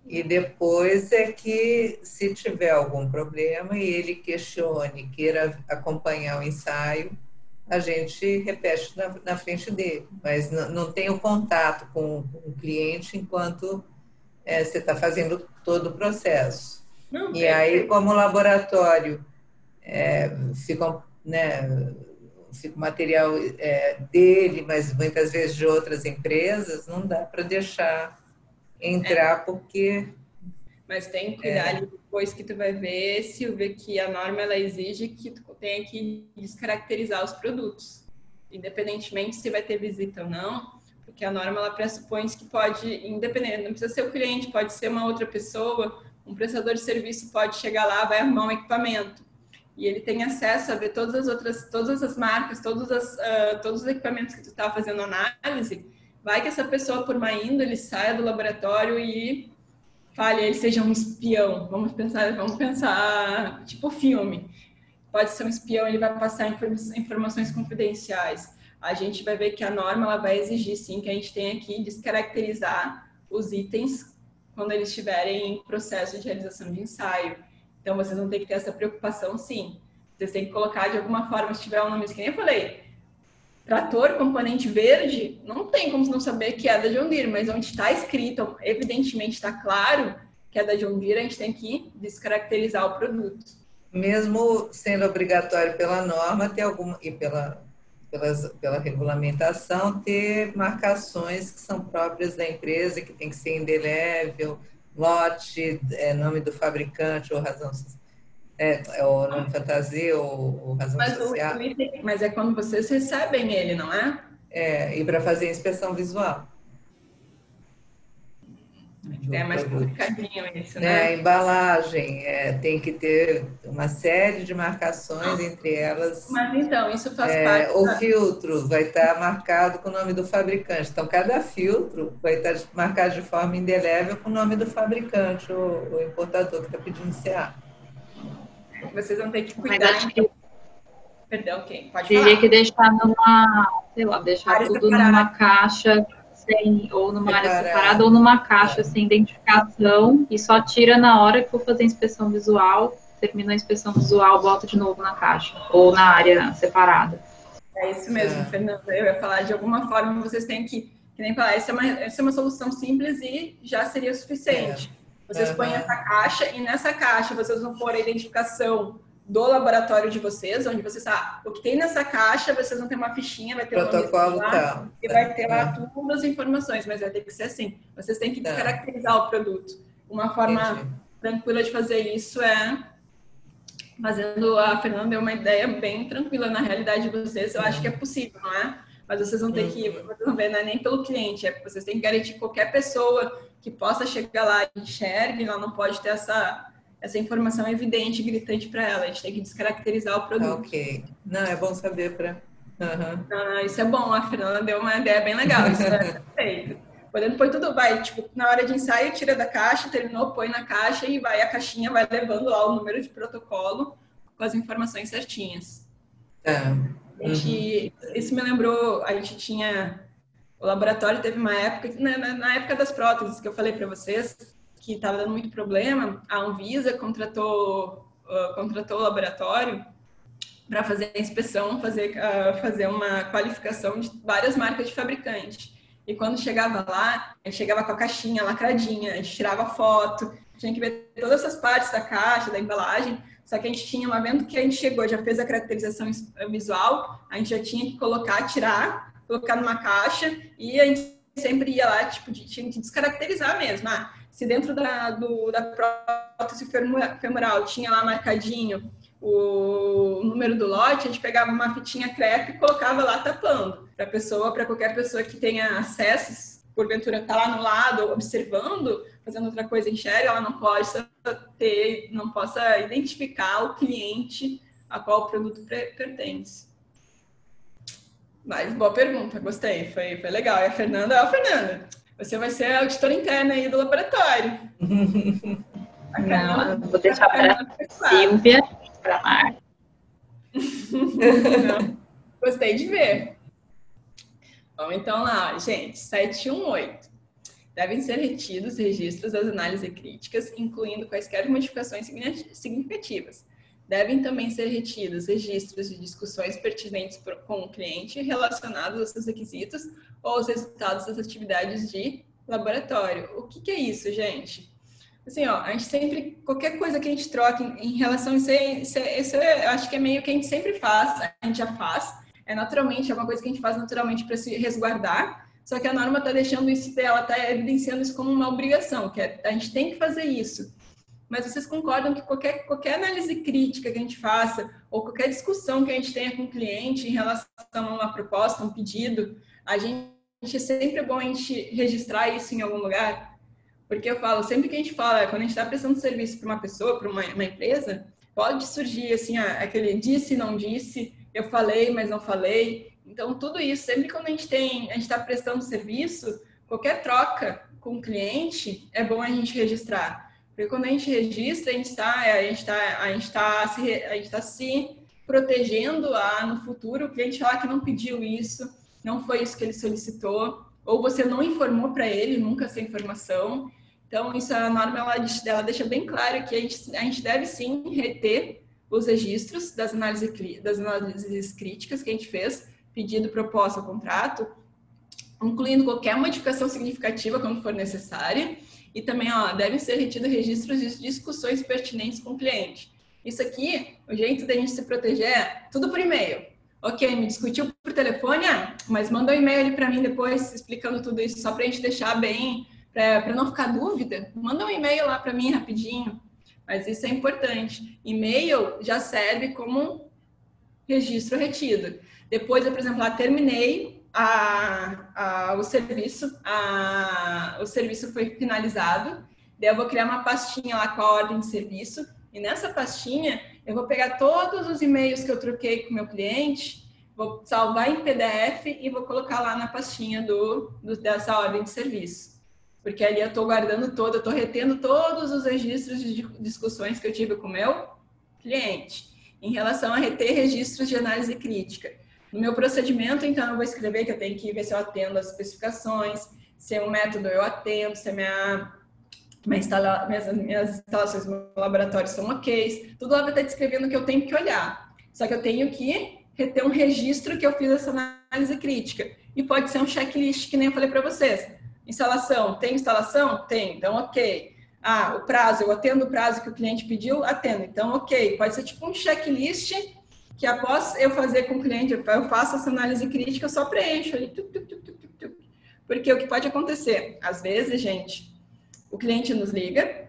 E depois é que, se tiver algum problema e ele questione, queira acompanhar o ensaio, a gente repete na, na frente dele. Mas não, não tem o contato com, com o cliente enquanto é, você está fazendo todo o processo. Não, E aí, como o laboratório é, fica, né, fica o material é, dele, mas muitas vezes de outras empresas, não dá para deixar entrar, é. porque... Mas tem que cuidar é. ali depois que tu vai ver, Silvia, que a norma ela exige que tu tenha que descaracterizar os produtos, independentemente se vai ter visita ou não, porque a norma ela pressupõe que pode, independente, não precisa ser o cliente, pode ser uma outra pessoa, um prestador de serviço pode chegar lá, vai arrumar um equipamento, e ele tem acesso a ver todas as outras, todas as marcas, todas as, uh, todos os equipamentos que tu está fazendo análise. Vai que essa pessoa, por má índole, saia do laboratório e fale, ele seja um espião. Vamos pensar, vamos pensar tipo filme. Pode ser um espião, ele vai passar informações confidenciais. A gente vai ver que a norma ela vai exigir, sim, que a gente tenha que descaracterizar os itens quando eles estiverem em processo de realização de ensaio. Então, vocês vão ter que ter essa preocupação, sim. Vocês têm que colocar de alguma forma, se tiver um nome, que nem eu falei, trator, componente verde, não tem como não saber que é da John Deere, mas onde está escrito, evidentemente está claro que é da John Deere, a gente tem que descaracterizar o produto. Mesmo sendo obrigatório pela norma, ter alguma, e pela, pelas, pela regulamentação, ter marcações que são próprias da empresa, que tem que ser indelével, lote, é, nome do fabricante ou razão social. É, ou nome fantasia, ou, ou razão mas social. O, o item, mas é quando vocês recebem ele, não é? É, e para fazer inspeção visual. É mais complicadinho isso, né? É, a embalagem, é, tem que ter uma série de marcações, entre elas... Mas então, isso faz é, parte... O da... filtro vai estar marcado com o nome do fabricante. Então, cada filtro vai estar marcado de forma indelével com o nome do fabricante, o, o importador que está pedindo C A. Vocês vão ter que cuidar... Que... Perdão, quem? Pode Teria falar. que deixar numa... Sei lá, deixar área tudo separada. Numa caixa... Sem, ou numa separada. área separada, ou numa caixa é. sem identificação, e só tira na hora que for fazer a inspeção visual, termina a inspeção visual, bota de novo na caixa, ou na área separada. É isso mesmo, é. Fernanda, eu ia falar, de alguma forma vocês têm que, que nem falar, essa é uma, essa é uma solução simples e já seria o suficiente. É. Vocês uhum. põem essa caixa, e nessa caixa vocês vão pôr a identificação do laboratório de vocês, onde vocês sabem o que tem nessa caixa, vocês vão ter uma fichinha, vai ter um protocolo lá, tá, e vai ter lá é. todas as informações, mas vai ter que ser assim. Vocês têm que descaracterizar tá. o produto. Uma forma Entendi. tranquila de fazer isso é fazendo, a Fernanda deu uma ideia bem tranquila na realidade de vocês, eu uhum. acho que é possível, não é? Mas vocês vão ter uhum. que, vocês vão ver, não é nem pelo cliente, é vocês têm que garantir que qualquer pessoa que possa chegar lá e enxergue, ela não pode ter essa essa informação é evidente, gritante para ela. A gente tem que descaracterizar o produto. Ok. Não, é bom saber para... Uhum. Ah, isso é bom. A Fernanda deu uma ideia bem legal. Isso é perfeito. Podendo pôr tudo, vai, tipo, na hora de ensaio, tira da caixa, terminou, põe na caixa e vai, a caixinha vai levando lá o número de protocolo com as informações certinhas. Uhum. A gente, isso me lembrou, a gente tinha... O laboratório teve uma época, na, na época das próteses, que eu falei para vocês, que estava dando muito problema, a Anvisa contratou, uh, contratou o laboratório para fazer a inspeção, fazer, uh, fazer uma qualificação de várias marcas de fabricante. E quando chegava lá, a gente chegava com a caixinha lacradinha, a gente tirava foto, tinha que ver todas essas partes da caixa, da embalagem, só que a gente tinha, uma vez que a gente chegou, já fez a caracterização visual, a gente já tinha que colocar, tirar, colocar numa caixa, e a gente sempre ia lá, tipo, de, tinha que descaracterizar mesmo. Ah, se dentro da, do, da prótese femoral tinha lá marcadinho o número do lote, a gente pegava uma fitinha crepe e colocava lá tapando. Para pessoa, para qualquer pessoa que tenha acessos, porventura tá lá no lado, observando, fazendo outra coisa, enxerga, ela não possa ter, não possa identificar o cliente a qual o produto pertence. Mas boa pergunta, gostei, foi, foi legal. E a Fernanda, ó, Fernanda, você vai ser a auditora interna aí do laboratório. Não, eu vou deixar para a Silvia, para a Marta. Gostei de ver. Vamos então lá, gente, sete um oito. Devem ser retidos registros das análises críticas, incluindo quaisquer modificações significativas. Devem também ser retidos registros de discussões pertinentes com o cliente relacionados aos seus requisitos ou aos resultados das atividades de laboratório. O que, que é isso, gente? Assim, ó, a gente sempre, qualquer coisa que a gente troca em, em relação a isso, isso, isso eu acho que é meio que a gente sempre faz, a gente já faz, é naturalmente, é uma coisa que a gente faz naturalmente para se resguardar, só que a norma está deixando isso, ela está evidenciando isso como uma obrigação, que é, a gente tem que fazer isso. Mas vocês concordam que qualquer, qualquer análise crítica que a gente faça, ou qualquer discussão que a gente tenha com o cliente em relação a uma proposta, um pedido, a gente, é sempre bom a gente registrar isso em algum lugar? Porque eu falo, sempre que a gente fala, quando a gente está prestando serviço para uma pessoa, para uma, uma empresa, pode surgir assim, aquele disse, não disse, eu falei, mas não falei. Então, tudo isso, sempre quando a gente tem, a gente está prestando serviço, qualquer troca com o cliente, é bom a gente registrar. Porque quando a gente registra, a gente está a gente está a gente está se, a gente está se protegendo a, no futuro, o cliente falar que não pediu isso, não foi isso que ele solicitou, ou você não informou para ele nunca essa informação. Então, isso a norma ela, ela deixa bem claro que a gente, a gente deve sim reter os registros das análises, das análises críticas que a gente fez, pedido, proposta, contrato, incluindo qualquer modificação significativa quando for necessária, e também ó, devem ser retidos registros de discussões pertinentes com o cliente. Isso aqui, o jeito da gente se proteger é tudo por e-mail. Ok, me discutiu por telefone, ah, mas manda um e-mail ali para mim depois explicando tudo isso, só para a gente deixar bem, para não ficar dúvida, manda um e-mail lá para mim rapidinho. Mas isso é importante. E-mail já serve como registro retido. Depois, eu, por exemplo, lá terminei a, a, o serviço, a, o serviço foi finalizado, daí eu vou criar uma pastinha lá com a ordem de serviço, e nessa pastinha eu vou pegar todos os e-mails que eu troquei com o meu cliente, vou salvar em P D F e vou colocar lá na pastinha do, do, dessa ordem de serviço. Porque ali eu estou guardando todo, eu estou retendo todos os registros de discussões que eu tive com o meu cliente, em relação a reter registros de análise crítica. No meu procedimento, então, eu vou escrever que eu tenho que ver se eu atendo as especificações, se é um método eu atendo, se a minha, minha instala, minhas, minhas instalações no laboratório são ok, tudo lá vai estar descrevendo o que eu tenho que olhar. Só que eu tenho que reter um registro que eu fiz essa análise crítica. E pode ser um checklist, que nem eu falei para vocês. Instalação, tem instalação? Tem, então ok. Ah, o prazo, eu atendo o prazo que o cliente pediu? Atendo, então ok. Pode ser tipo um checklist que após eu fazer com o cliente, eu faço essa análise crítica, eu só preencho ali. Tuc, tuc, tuc, tuc, tuc. Porque o que pode acontecer? Às vezes, gente, o cliente nos liga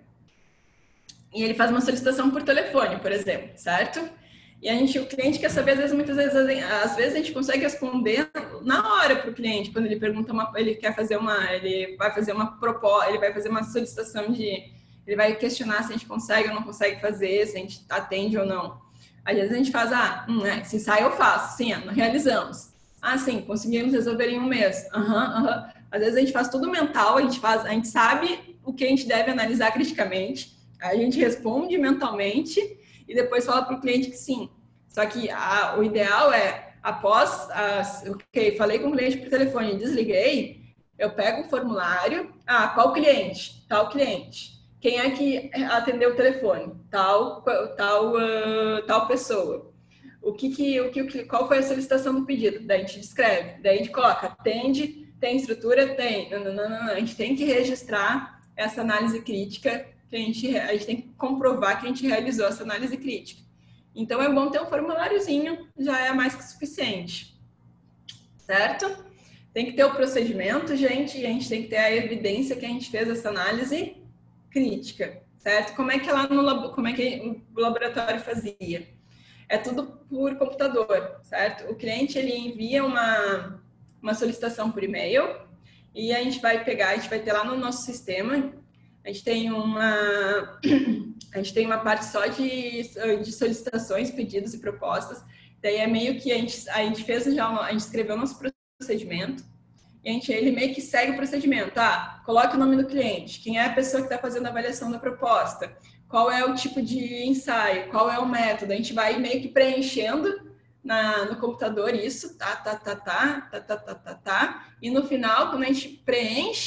e ele faz uma solicitação por telefone, por exemplo, certo? E a gente, o cliente quer saber, às vezes, muitas vezes, às vezes a gente consegue responder na hora para o cliente, quando ele pergunta uma, ele quer fazer uma, ele vai fazer uma proposta, ele vai fazer uma solicitação de, ele vai questionar se a gente consegue ou não consegue fazer, se a gente atende ou não. Às vezes a gente faz, ah, hum, é, se sai eu faço, sim, realizamos. Ah, sim, conseguimos resolver em um mês. Aham, uhum, aham. Uhum. Às vezes a gente faz tudo mental, a gente faz, a gente sabe o que a gente deve analisar criticamente, a gente responde mentalmente e depois fala para o cliente que sim. Só que a, o ideal é, após, as, ok, falei com o cliente por telefone, desliguei, eu pego o formulário, ah, qual cliente? Tal cliente. Quem é que atendeu o telefone? Tal, tal, uh, tal pessoa. O que que, o que, qual foi a solicitação do pedido? Daí a gente descreve, daí a gente coloca, atende, tem estrutura? Tem. Não, não, não, não. A gente tem que registrar essa análise crítica, que a gente, a gente tem que comprovar que a gente realizou essa análise crítica. Então, é bom ter um formuláriozinho, já é mais que suficiente, certo? Tem que ter o procedimento, gente, e a gente tem que ter a evidência que a gente fez essa análise crítica, certo? Como é que lá no como é que o laboratório fazia? É tudo por computador, certo? O cliente, ele envia uma, uma solicitação por e-mail e a gente vai pegar, a gente vai ter lá no nosso sistema, a gente tem uma, a gente tem uma parte só de, de solicitações, pedidos e propostas, daí é meio que a gente, a gente fez já, uma, a gente escreveu nosso procedimento, e a gente, ele meio que segue o procedimento, ah, coloque o nome do cliente, quem é a pessoa que está fazendo a avaliação da proposta, qual é o tipo de ensaio, qual é o método, a gente vai meio que preenchendo na, no computador isso, tá, tá, tá, tá, tá, tá, tá, tá, tá, e no final, quando a gente preenche,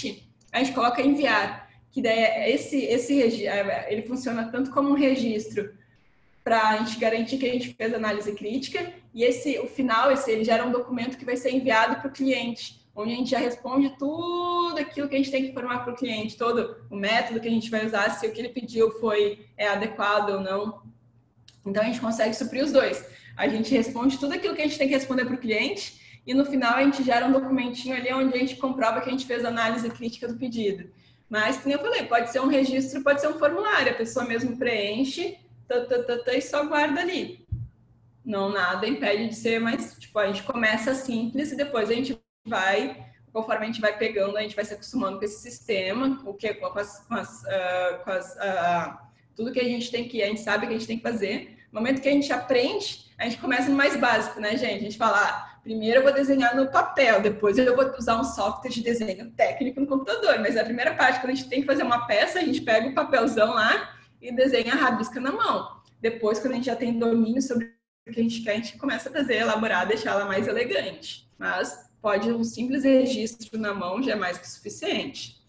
a gente coloca enviar, que daí esse, esse ele funciona tanto como um registro para a gente garantir que a gente fez análise crítica, e esse, o final, esse, ele gera um documento que vai ser enviado para o cliente, onde a gente já responde tudo aquilo que a gente tem que informar para o cliente, todo o método que a gente vai usar, se o que ele pediu foi é, adequado ou não. Então, a gente consegue suprir os dois. A gente responde tudo aquilo que a gente tem que responder para o cliente, e no final a gente gera um documentinho ali onde a gente comprova que a gente fez a análise crítica do pedido. Mas, como eu falei, pode ser um registro, pode ser um formulário, a pessoa mesmo preenche, tá, tá, tá, tá, e só guarda ali. Não, nada impede de ser, mas tipo, a gente começa simples e depois a gente vai, conforme a gente vai pegando, a gente vai se acostumando com esse sistema, o que, com as, com as, uh, com as uh, tudo que a gente tem que, a gente sabe que a gente tem que fazer. No momento que a gente aprende, a gente começa no mais básico, né, gente? A gente fala, ah, primeiro eu vou desenhar no papel, depois eu vou usar um software de desenho técnico no computador. Mas a primeira parte, quando a gente tem que fazer uma peça, a gente pega o papelzão lá e desenha a rabisca na mão. Depois, quando a gente já tem domínio sobre o que a gente quer, a gente começa a fazer, elaborar, deixar ela mais elegante. Mas pode um simples registro na mão já é mais que suficiente.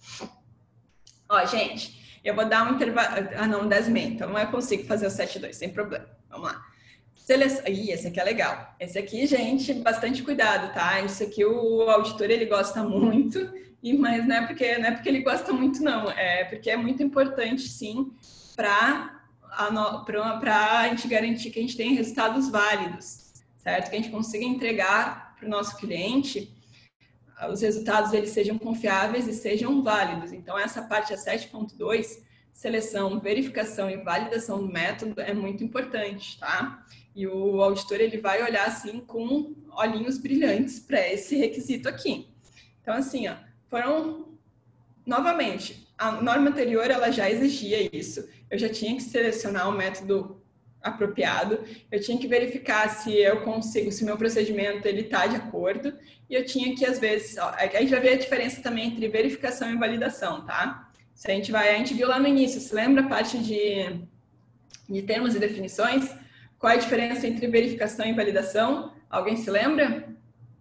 Ó, gente, eu vou dar um intervalo... Ah, não, dez meia, então eu consigo fazer o sete dois, sem problema. Vamos lá. Seleção... Ih, esse aqui é legal. Esse aqui, gente, bastante cuidado, tá? Isso aqui o auditor, ele gosta muito, e, mas não é, porque, não é porque ele gosta muito, não. É porque é muito importante, sim, para a, no... a gente garantir que a gente tenha resultados válidos, certo? Que a gente consiga entregar para o nosso cliente os resultados eles sejam confiáveis e sejam válidos. Então, essa parte, a sete ponto dois, seleção, verificação e validação do método é muito importante, tá? E o auditor, ele vai olhar, assim, com olhinhos brilhantes para esse requisito aqui. Então, assim, ó, foram... Novamente, a norma anterior, ela já exigia isso. Eu já tinha que selecionar o método apropriado, eu tinha que verificar se eu consigo, se o meu procedimento ele está de acordo, e eu tinha que, às vezes, ó, a gente vai ver a diferença também entre verificação e validação, tá? Se a gente vai, a gente viu lá no início, se lembra a parte de, de termos e definições? Qual é a diferença entre verificação e validação? Alguém se lembra?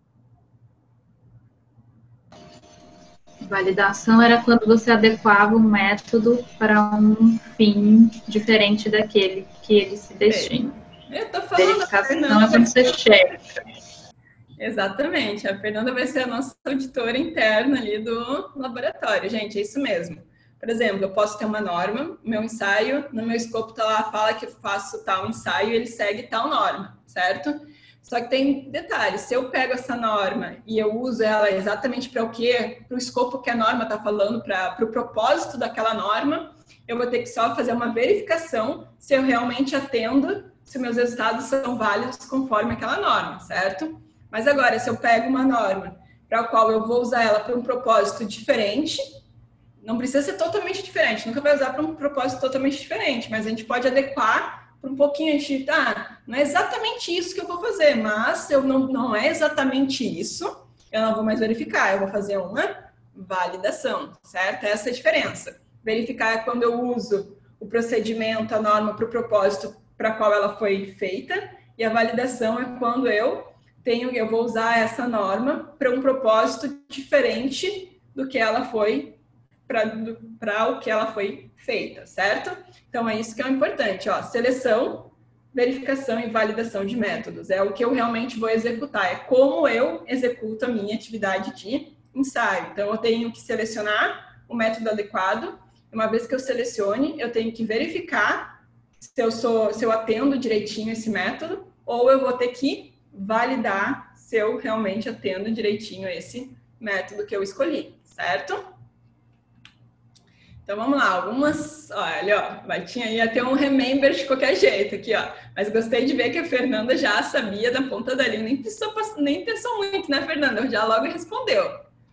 Validação era quando você adequava o método para um fim diferente daquele que ele se destina. Eu tô falando. Verificação é quando você checa. Exatamente. A Fernanda vai ser a nossa auditora interna ali do laboratório. Gente, é isso mesmo. Por exemplo, eu posso ter uma norma, meu ensaio, no meu escopo tá lá, fala que eu faço tal ensaio e ele segue tal norma, certo? Só que tem detalhes, se eu pego essa norma e eu uso ela exatamente para o quê? Para o escopo que a norma está falando, para o pro propósito daquela norma, eu vou ter que só fazer uma verificação se eu realmente atendo, se meus resultados são válidos conforme aquela norma, certo? Mas agora, se eu pego uma norma para a qual eu vou usar ela para um propósito diferente, não precisa ser totalmente diferente, nunca vai usar para um propósito totalmente diferente, mas a gente pode adequar por um pouquinho, a gente, tá, não é exatamente isso que eu vou fazer, mas se eu não, não é exatamente isso, eu não vou mais verificar, eu vou fazer uma validação, certo? Essa é a diferença. Verificar é quando eu uso o procedimento, a norma para o propósito para qual ela foi feita, e a validação é quando eu tenho, eu vou usar essa norma para um propósito diferente do que ela foi, para o que ela foi feita, certo? Então, é isso que é o importante, ó, seleção, verificação e validação de métodos. É o que eu realmente vou executar, é como eu executo a minha atividade de ensaio. Então, eu tenho que selecionar o método adequado. Uma vez que eu selecione, eu tenho que verificar se eu, sou, se eu atendo direitinho esse método, ou eu vou ter que validar se eu realmente atendo direitinho esse método que eu escolhi, certo? Então, vamos lá, algumas, olha, ó, vai, tinha, ia ter um remember de qualquer jeito aqui, ó, mas gostei de ver que a Fernanda já sabia da ponta da língua, nem pensou, nem pensou muito, né, Fernanda? Já logo respondeu.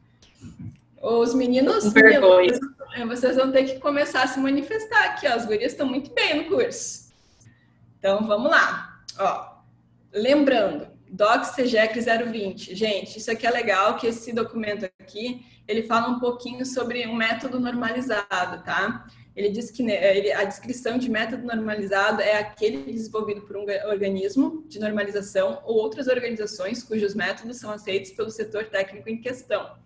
Os meninos, meninos, vocês vão ter que começar a se manifestar aqui, ó, as gurias estão muito bem no curso. Então, vamos lá, ó, lembrando, Doc C G E C zero vinte, gente, isso aqui é legal, que esse documento aqui, ele fala um pouquinho sobre um método normalizado, tá? Ele diz que ele, a descrição de método normalizado é aquele desenvolvido por um organismo de normalização ou outras organizações cujos métodos são aceitos pelo setor técnico em questão.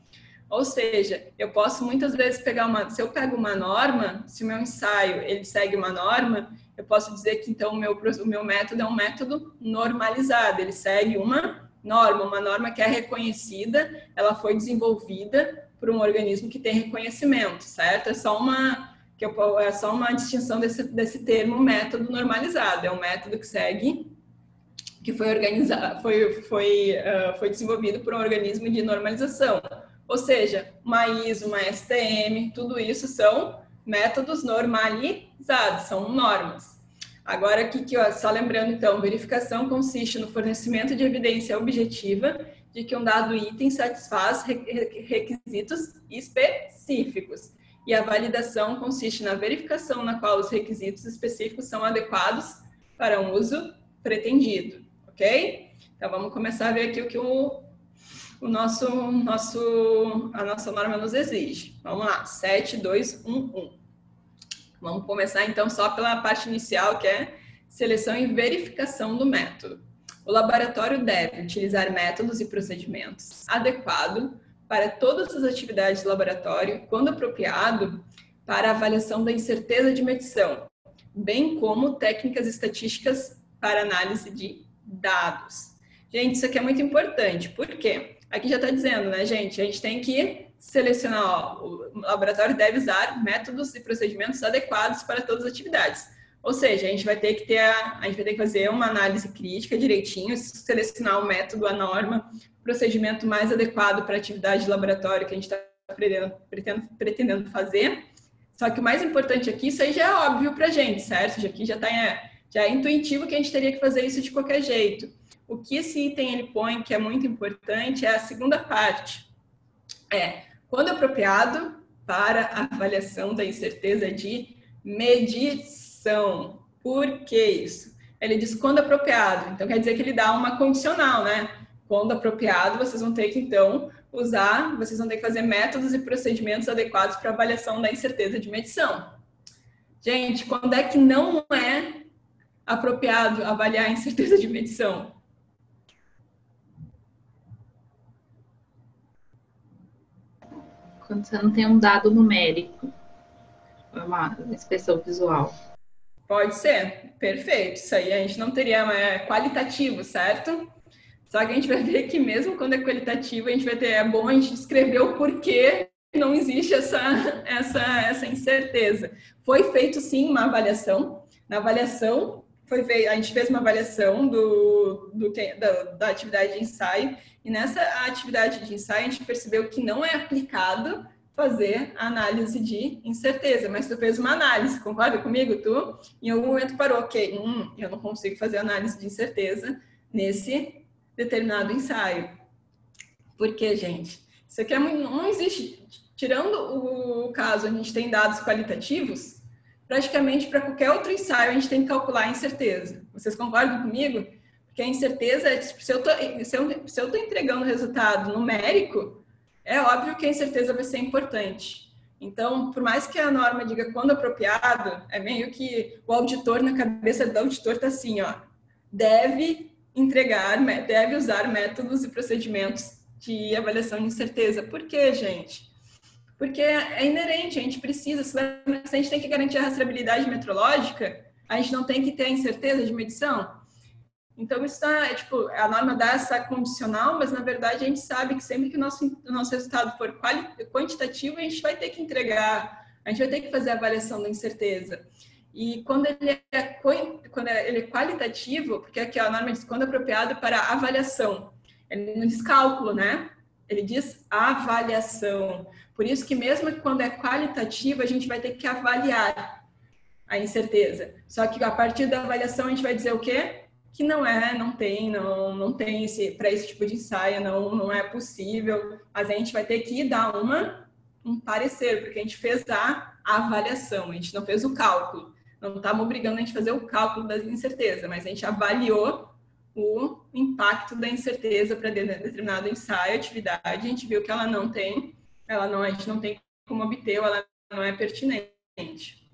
Ou seja, eu posso muitas vezes pegar uma... Se eu pego uma norma, se o meu ensaio ele segue uma norma, eu posso dizer que então o meu, o meu método é um método normalizado, ele segue uma norma, uma norma que é reconhecida, ela foi desenvolvida por um organismo que tem reconhecimento, certo? É só uma, que eu, é só uma distinção desse, desse termo método normalizado, é um método que segue, que foi organizado, foi, foi, uh, foi desenvolvido por um organismo de normalização. Ou seja, uma I S O, uma S T M, tudo isso são métodos normalizados, são normas. Agora, aqui, que, ó, só lembrando, então, verificação consiste no fornecimento de evidência objetiva de que um dado item satisfaz requisitos específicos. E a validação consiste na verificação na qual os requisitos específicos são adequados para um uso pretendido, ok? Então, vamos começar a ver aqui o que o... O nosso, nosso, a nossa norma nos exige. Vamos lá, sete, dois, um, um. Vamos começar, então, só pela parte inicial, que é seleção e verificação do método. O laboratório deve utilizar métodos e procedimentos adequados para todas as atividades do laboratório, quando apropriado, para avaliação da incerteza de medição, bem como técnicas estatísticas para análise de dados. Gente, isso aqui é muito importante, por quê? Aqui já está dizendo, né, gente? A gente tem que selecionar, ó, o laboratório deve usar métodos e procedimentos adequados para todas as atividades. Ou seja, a gente vai ter que ter a, a gente vai ter que fazer uma análise crítica direitinho, selecionar o método, a norma, o procedimento mais adequado para a atividade de laboratório que a gente está pretendendo, pretendendo, pretendendo fazer. Só que o mais importante aqui, isso aí já é óbvio para a gente, certo? Aqui já, tá, já é intuitivo que a gente teria que fazer isso de qualquer jeito. O que esse item ele põe, que é muito importante, é a segunda parte. É, quando apropriado, para a avaliação da incerteza de medição. Por que isso? Ele diz quando apropriado. Então, quer dizer que ele dá uma condicional, né? Quando apropriado, vocês vão ter que, então, usar, vocês vão ter que fazer métodos e procedimentos adequados para avaliação da incerteza de medição. Gente, quando é que não é apropriado avaliar a incerteza de medição? Quando você não tem um dado numérico, uma expressão visual. Pode ser, perfeito. Isso aí a gente não teria, mas é qualitativo, certo? Só que a gente vai ver que mesmo quando é qualitativo, a gente vai ter, é bom a gente descrever o porquê não existe essa, essa, essa incerteza. Foi feito sim uma avaliação. Na avaliação, foi feito, a gente fez uma avaliação do, do, da, da atividade de ensaio, e nessa atividade de ensaio a gente percebeu que não é aplicado fazer a análise de incerteza, mas tu fez uma análise, concorda comigo? Tu, em algum momento, parou, ok, hum, eu não consigo fazer análise de incerteza nesse determinado ensaio. Por quê, gente? Isso aqui é muito, não existe, tirando o caso a gente tem dados qualitativos, praticamente para qualquer outro ensaio a gente tem que calcular a incerteza. Vocês concordam comigo? Porque a incerteza, é, se eu tô, se eu, se eu tô entregando resultado numérico, é óbvio que a incerteza vai ser importante. Então, por mais que a norma diga quando apropriado, é meio que o auditor, na cabeça do auditor, está assim, ó, deve entregar, deve usar métodos e procedimentos de avaliação de incerteza. Por quê, gente? Porque é inerente, a gente precisa, se a gente tem que garantir a rastreabilidade metrológica, a gente não tem que ter a incerteza de medição. Então, isso tá, é, tipo, a norma dá essa condicional, mas, na verdade, a gente sabe que sempre que o nosso, o nosso resultado for quantitativo, a gente vai ter que entregar, a gente vai ter que fazer a avaliação da incerteza. E quando ele é, quando ele é qualitativo, porque aqui a norma diz quando apropriado para avaliação, ele não diz cálculo, né? Ele diz avaliação. Por isso que mesmo quando é qualitativo, a gente vai ter que avaliar a incerteza. Só que a partir da avaliação a gente vai dizer o quê? Que não é, não tem, não, não tem esse, para esse tipo de ensaio, não, não é possível. Mas a gente vai ter que dar uma, um parecer, porque a gente fez a avaliação, a gente não fez o cálculo. Não estamos obrigando a gente a fazer o cálculo da incerteza, mas a gente avaliou o impacto da incerteza para determinado ensaio, atividade, a gente viu que ela não tem, ela não, a gente não tem como obter, ou ela não é pertinente.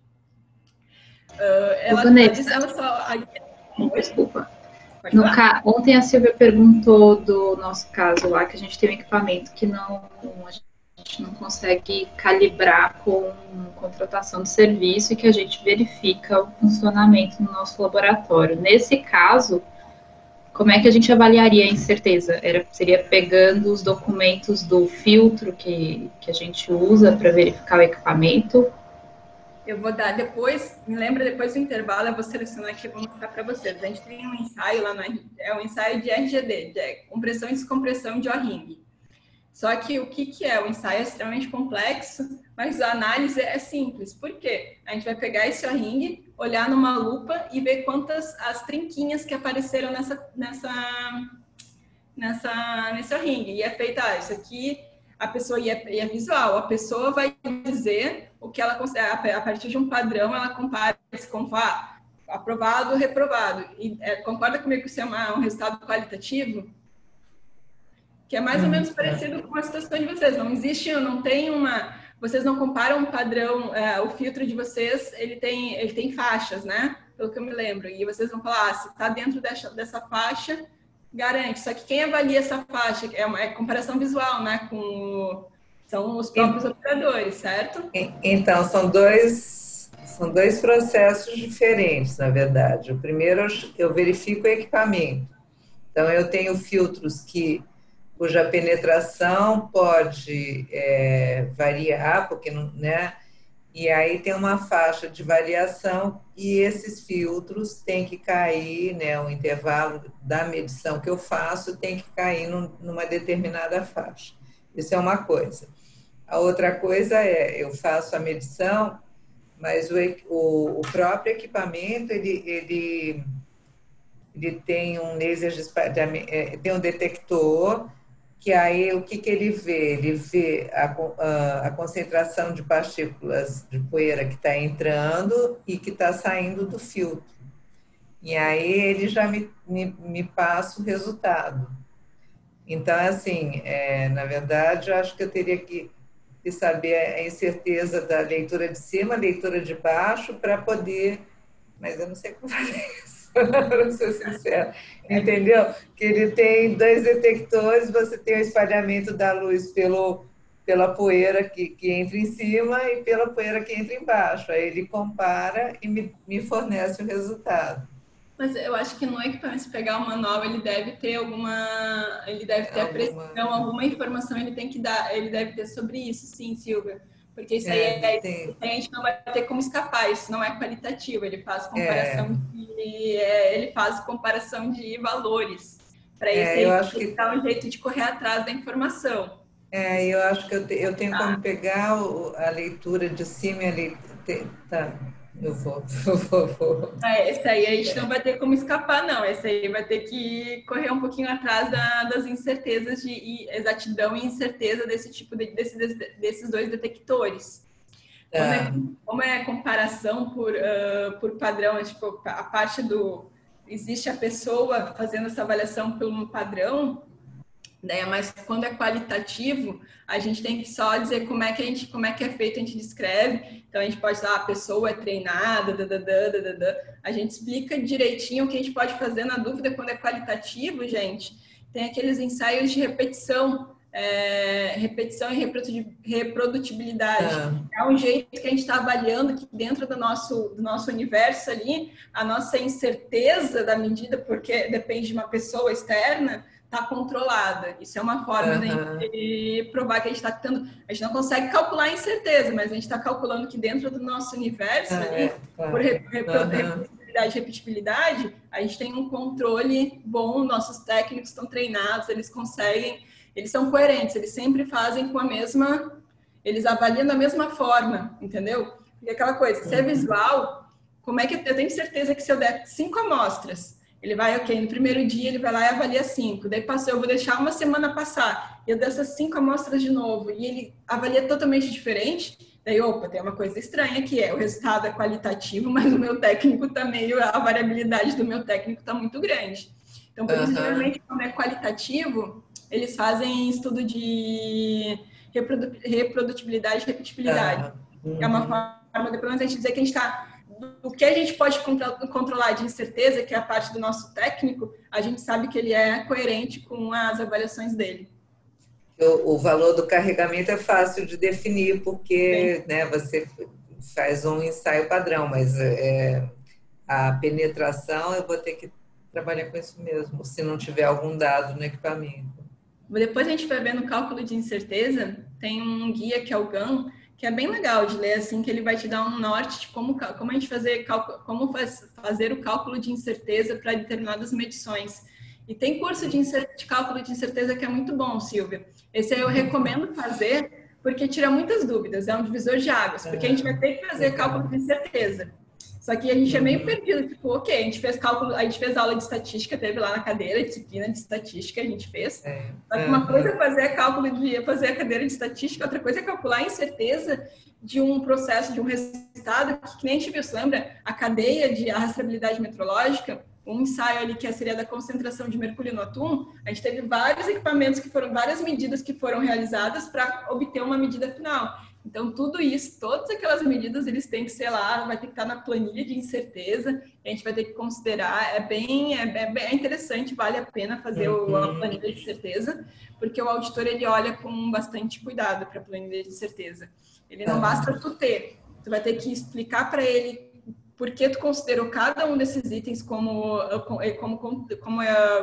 Uh, ela, Vanessa, ela só... A... Desculpa. No ca... Ontem a Silvia perguntou do nosso caso lá, que a gente tem um equipamento que não, a gente não consegue calibrar com contratação de serviço e que a gente verifica o funcionamento no nosso laboratório. Nesse caso, como é que a gente avaliaria a incerteza? Era, seria pegando os documentos do filtro que, que a gente usa para verificar o equipamento? Eu vou dar depois, me lembra depois do intervalo, eu vou selecionar aqui e vou mostrar para vocês. A gente tem um ensaio lá no é um ensaio de R G D, de compressão e descompressão de O-ring. Só que o que, que é? O ensaio é extremamente complexo, mas a análise é simples. Por quê? A gente vai pegar esse O-ring, olhar numa lupa e ver quantas as trinquinhas que apareceram nessa, nessa, nessa, nesse O-ring. E é feita, ah, isso aqui, a pessoa, e é, e é visual, a pessoa vai dizer o que ela considera, a partir de um padrão, ela compara esse com ah, aprovado, reprovado. E, é, concorda comigo que isso é uma, um resultado qualitativo? Que é mais ou menos parecido com a situação de vocês. Não existe, não tem uma... Vocês não comparam um padrão, é, o filtro de vocês, ele tem, ele tem faixas, né? Pelo que eu me lembro. E vocês vão falar, ah, se está dentro dessa, dessa faixa, garante. Só que quem avalia essa faixa é uma é comparação visual, né? Com, são os próprios operadores, certo? Então, são dois, são dois processos diferentes, na verdade. O primeiro, eu verifico o equipamento. Então, eu tenho filtros que cuja penetração pode é, variar, porque não, né? E aí tem uma faixa de variação e esses filtros têm que cair, né? O intervalo da medição que eu faço tem que cair num, numa determinada faixa. Isso é uma coisa. A outra coisa é, eu faço a medição, mas o, o, o próprio equipamento, ele, ele, ele tem um laser de, de, tem um detector, que aí o que, que ele vê? Ele vê a, a, a concentração de partículas de poeira que está entrando e que está saindo do filtro. E aí ele já me, me, me passa o resultado. Então, assim, é, na verdade, eu acho que eu teria que, que saber a incerteza da leitura de cima, leitura de baixo, para poder... Mas eu não sei como fazer isso. Para ser sincero, entendeu? Que ele tem dois detectores, você tem o espalhamento da luz pelo, pela poeira que, que entra em cima e pela poeira que entra embaixo. Aí ele compara e me, me fornece o resultado. Mas eu acho que no equipamento, se pegar o manual, ele deve ter alguma, ele deve ter alguma... a precisão, alguma informação ele tem que dar, ele deve ter sobre isso, sim, Silvia. Porque isso aí é, é, a gente não vai ter como escapar, isso não é qualitativo, ele faz comparação, é. de, é, ele faz comparação de valores. Para isso é, eu acho que dá um jeito de correr atrás da informação. É, eu acho que eu, te, eu tenho ah. como pegar o, a leitura de cima e a leitura... Tá, eu vou, eu vou, vou. É, esse aí a gente não vai ter como escapar, não. Esse aí vai ter que correr um pouquinho atrás da, das incertezas de e exatidão e incerteza desse tipo de, desse, desses dois detectores. É. Como, é, como é comparação por, uh, por padrão, tipo, a parte do... Existe a pessoa fazendo essa avaliação pelo padrão, né? Mas quando é qualitativo, a gente tem que só dizer como é que a gente, como é que é feito, a gente descreve. Então a gente pode dizer, ah, a pessoa é treinada, dadadã, dadadã. A gente explica direitinho o que a gente pode fazer. Na dúvida, quando é qualitativo, gente, tem aqueles ensaios de repetição, é, repetição e reprodutibilidade. Ah. É um jeito que a gente está avaliando que dentro do nosso, do nosso universo ali, a nossa incerteza da medida, porque depende de uma pessoa externa, está controlada. Isso é uma forma uhum. de provar que a gente está tendo... A gente não consegue calcular a incerteza, mas a gente está calculando que dentro do nosso universo, ah, ali, é, claro. por reprodutibilidade e repetibilidade, a gente tem um controle bom, nossos técnicos estão treinados, eles conseguem... Eles são coerentes, eles sempre fazem com a mesma... Eles avaliam da mesma forma, entendeu? Porque aquela coisa, se é visual, como é que... Eu tenho certeza que se eu der cinco amostras... Ele vai, ok, no primeiro dia ele vai lá e avalia cinco. Daí passou, eu vou deixar uma semana passar. E eu dessas cinco amostras de novo. E ele avalia totalmente diferente. Daí, opa, tem uma coisa estranha que é, o resultado é qualitativo, mas o meu técnico tá meio, a variabilidade do meu técnico tá muito grande. Então, por uhum. isso, geralmente, quando é qualitativo, eles fazem estudo de reprodu reprodutibilidade e repetibilidade. Uhum. É uma forma, de, pelo menos, a gente dizer que a gente está... O que a gente pode controlar de incerteza, que é a parte do nosso técnico, a gente sabe que ele é coerente com as avaliações dele. O, o valor do carregamento é fácil de definir, porque né, você faz um ensaio padrão, mas é, a penetração eu vou ter que trabalhar com isso mesmo, se não tiver algum dado no equipamento. Depois a gente vai ver no cálculo de incerteza, tem um guia que é o GAN, que é bem legal de ler, assim, que ele vai te dar um norte de como, como a gente fazer, como faz, fazer o cálculo de incerteza para determinadas medições. E tem curso de, de cálculo de incerteza que é muito bom, Silvia. Esse aí eu recomendo fazer, porque tira muitas dúvidas, é um divisor de águas, porque a gente vai ter que fazer cálculo de incerteza. Só que a gente é meio perdido, tipo, ok, a gente fez cálculo, a gente fez aula de estatística, teve lá na cadeira, disciplina de estatística, a gente fez. É, Só que uma coisa é fazer cálculo de fazer a cadeira de estatística, outra coisa é calcular a incerteza de um processo, de um resultado, que, que nem a gente viu, você lembra? A cadeia de rastreabilidade metrológica, um ensaio ali que seria da concentração de mercúrio no atum, a gente teve vários equipamentos que foram, várias medidas que foram realizadas para obter uma medida final. Então, tudo isso, todas aquelas medidas, eles têm que ser lá, vai ter que estar na planilha de incerteza, a gente vai ter que considerar, é bem, é, é interessante, vale a pena fazer uhum. a planilha de certeza, porque o auditor, ele olha com bastante cuidado para a planilha de certeza. Ele não uhum. basta tu ter, tu vai ter que explicar para ele por que tu considerou cada um desses itens como, como, como, como,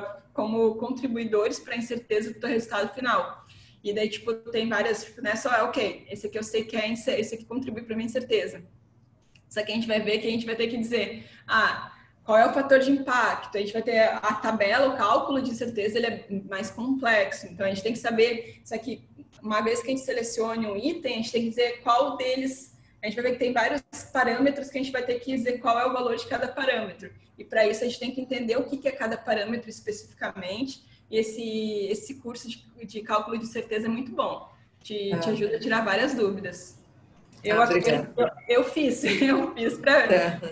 como contribuidores para a incerteza do teu resultado final. E daí, tipo, tem várias, tipo, não é só, ok, esse aqui eu sei que é, esse aqui contribui para minha incerteza. Só que a gente vai ver que a gente vai ter que dizer, ah, qual é o fator de impacto? A gente vai ter a tabela, o cálculo de incerteza, ele é mais complexo. Então, a gente tem que saber, isso aqui, uma vez que a gente selecione um item, a gente tem que dizer qual deles, a gente vai ver que tem vários parâmetros que a gente vai ter que dizer qual é o valor de cada parâmetro. E para isso, a gente tem que entender o que é cada parâmetro especificamente. E esse, esse curso de, de cálculo de certeza é muito bom. Te, ah, te ajuda a tirar várias dúvidas. Eu, ah, eu, eu fiz, eu fiz para...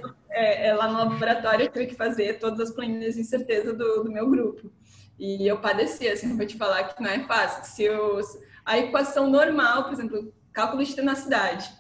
É, é, lá no laboratório eu tive que fazer todas as planilhas de certeza do, do meu grupo. E eu padeci, assim, vou te falar que não é fácil. Se eu, a equação normal, por exemplo, cálculo de tenacidade.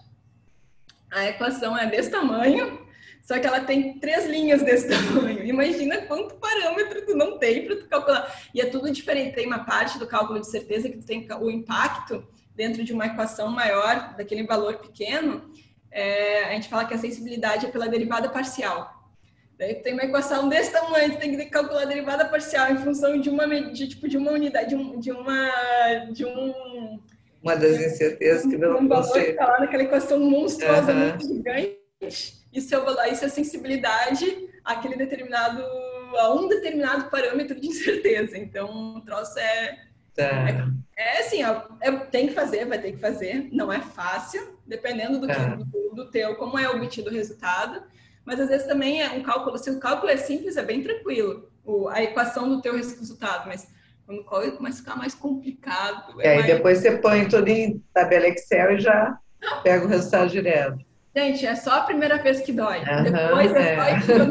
A equação é desse tamanho, só que ela tem três linhas desse tamanho. Imagina quanto parâmetro tu não tem para tu calcular. E é tudo diferente. Tem uma parte do cálculo de certeza que tu tem o impacto dentro de uma equação maior, daquele valor pequeno. É, a gente fala que a sensibilidade é pela derivada parcial. Daí tu tem uma equação desse tamanho, tu tem que calcular a derivada parcial em função de uma, de, tipo, de uma unidade, de, um, de uma... De um, uma das incertezas que não um valor que está lá naquela equação monstruosamente uhum. gigante. Isso é, isso é sensibilidade àquele determinado, a um determinado parâmetro de incerteza. Então, o troço é... Tá. É, é assim, ó, é, tem que fazer, vai ter que fazer. Não é fácil, dependendo do, tá. que, do, do teu, como é obtido o resultado. Mas, às vezes, também é um cálculo... Se o cálculo é simples, é bem tranquilo. O, a equação do teu resultado, mas... Quando começa a ficar mais complicado... É, é e mais... depois você põe tudo em tabela Excel e já pega o resultado direto. Gente, é só a primeira vez que dói. Uhum, Depois é, é. só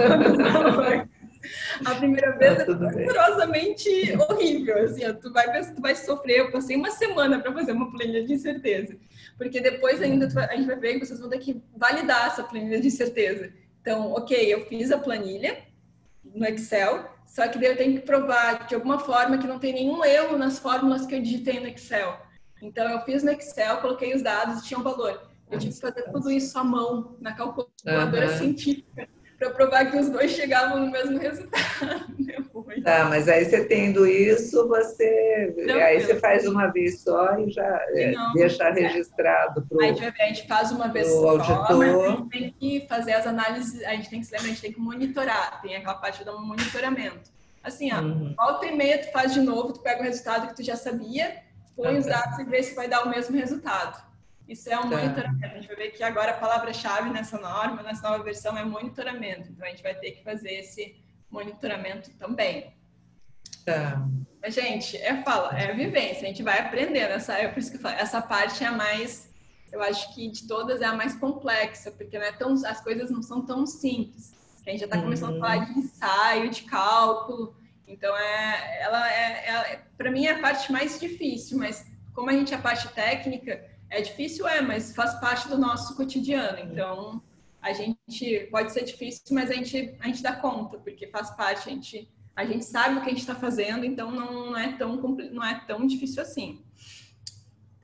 ir a primeira vez tá, é dolorosamente horrível. Assim, ó, tu, vai, tu vai sofrer. Eu passei uma semana para fazer uma planilha de incerteza. Porque depois ainda vai, a gente vai ver que vocês vão ter que validar essa planilha de incerteza. Então, ok, eu fiz a planilha no Excel, só que daí eu tenho que provar de alguma forma que não tem nenhum erro nas fórmulas que eu digitei no Excel. Então, eu fiz no Excel, coloquei os dados e tinha um valor. Eu tive que fazer tudo isso à mão, na calculadora uhum. científica, para provar que os dois chegavam no mesmo resultado. Depois. Tá, mas aí você tendo isso, você não, aí você faz uma vez só e já não, deixa é. registrado para o a gente vai ver, a gente faz uma vez só, auditor. Mas a gente tem que fazer as análises, a gente tem que se lembrar, a gente tem que monitorar, tem aquela parte do monitoramento. Assim, ó, uhum. volta e meia tu faz de novo, tu pega o resultado que tu já sabia, põe uhum. os dados e vê se vai dar o mesmo resultado. Isso é um tá. monitoramento. A gente vai ver que agora a palavra-chave nessa norma, nessa nova versão, é monitoramento. Então, a gente vai ter que fazer esse monitoramento também. Tá. Mas, gente, é fala, é a vivência. A gente vai aprendendo. Essa, é por isso que eu falo, essa parte é a mais, eu acho que de todas é a mais complexa, porque não é tão, as coisas não são tão simples. A gente já está começando uhum. a falar de ensaio, de cálculo. Então, é, ela é, é para mim, é a parte mais difícil. Mas, como a gente é a parte técnica... É difícil, é, mas faz parte do nosso cotidiano. Então, a gente pode ser difícil, mas a gente, a gente dá conta, porque faz parte, a gente, a gente sabe o que a gente está fazendo, então não, não, é tão, não é tão difícil assim.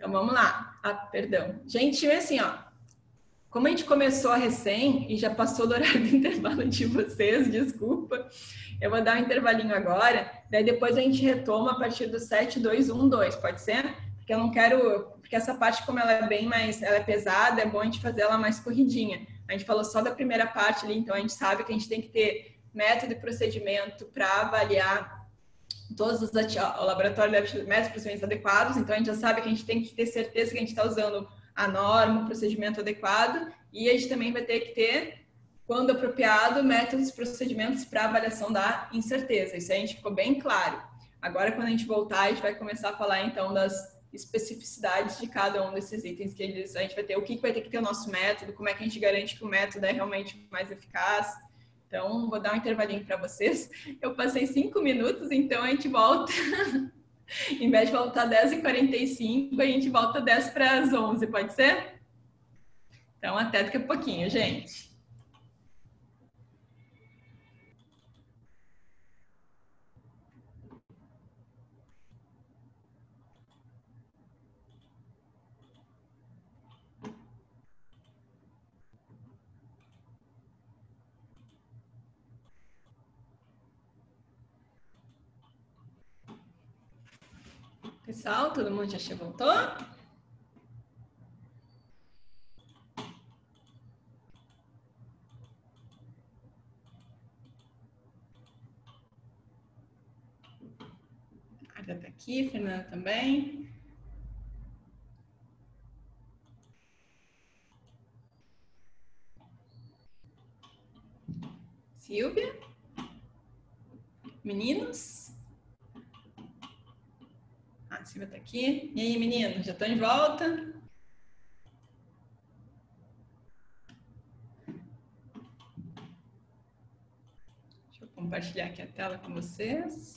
Então, vamos lá. Ah, perdão. Gente, assim, ó, como a gente começou a recém e já passou do horário do intervalo de vocês, desculpa, eu vou dar um intervalinho agora, daí depois a gente retoma a partir do sete, dois, um, dois, pode ser? Porque eu não quero, porque essa parte, como ela é bem mais, ela é pesada, é bom a gente fazer ela mais corridinha. A gente falou só da primeira parte ali, então a gente sabe que a gente tem que ter método e procedimento para avaliar todos os o laboratório deve ter métodos e procedimentos adequados, então a gente já sabe que a gente tem que ter certeza que a gente está usando a norma, o procedimento adequado, e a gente também vai ter que ter, quando apropriado, métodos e procedimentos para avaliação da incerteza. Isso aí a gente ficou bem claro. Agora, quando a gente voltar, a gente vai começar a falar, então, das especificidades de cada um desses itens que eles, a gente vai ter, o que vai ter que ter o nosso método, como é que a gente garante que o método é realmente mais eficaz. Então, vou dar um intervalinho para vocês. Eu passei cinco minutos, então a gente volta... Em vez de voltar dez e quarenta e cinco, a gente volta dez para as onze, pode ser? Então, até daqui a pouquinho, gente. Pessoal, todo mundo já chegou? Voltou? A Arda tá aqui, Fernanda também. Silvia? Meninos? Ah, a Silvia tá aqui. E aí, meninos, já estão de volta? Deixa eu compartilhar aqui a tela com vocês.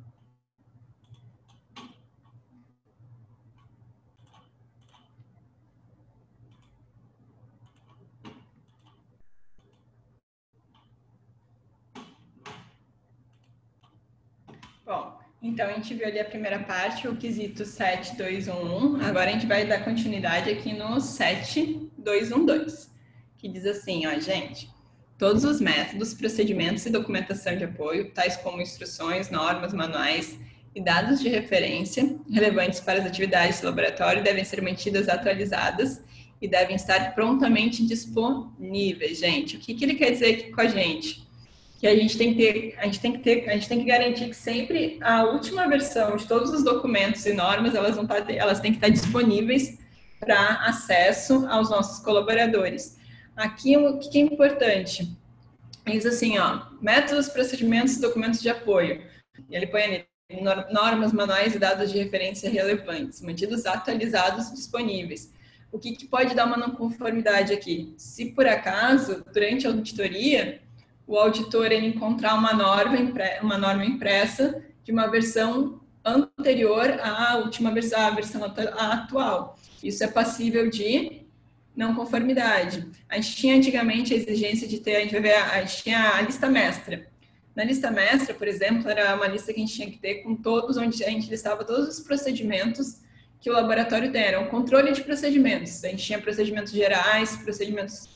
Bom, então a gente viu ali a primeira parte, o quesito sete, dois, um, um. Agora a gente vai dar continuidade aqui no sete, dois, um, dois, que diz assim, ó, gente, todos os métodos, procedimentos e documentação de apoio, tais como instruções, normas, manuais e dados de referência relevantes para as atividades do laboratório devem ser mantidas atualizadas e devem estar prontamente disponíveis, gente. O que, que ele quer dizer aqui com a gente? Que a gente tem que ter, a gente tem que ter, a gente tem que garantir que sempre a última versão de todos os documentos e normas, elas vão estar, elas têm que estar disponíveis para acesso aos nossos colaboradores. Aqui o que é importante? Diz assim, ó, métodos, procedimentos e documentos de apoio. E ele põe ali normas, manuais e dados de referência relevantes, mantidos atualizados e disponíveis. O que, que pode dar uma não conformidade aqui? Se por acaso, durante a auditoria, o auditor ele encontrar uma norma, uma norma impressa de uma versão anterior à última versão, à versão atual. Isso é passível de não conformidade. A gente tinha antigamente a exigência de ter, a gente vai ver, a gente tinha a lista mestra. Na lista mestra, por exemplo, era uma lista que a gente tinha que ter com todos, onde a gente listava todos os procedimentos que o laboratório tem. Era um controle de procedimentos. A gente tinha procedimentos gerais, procedimentos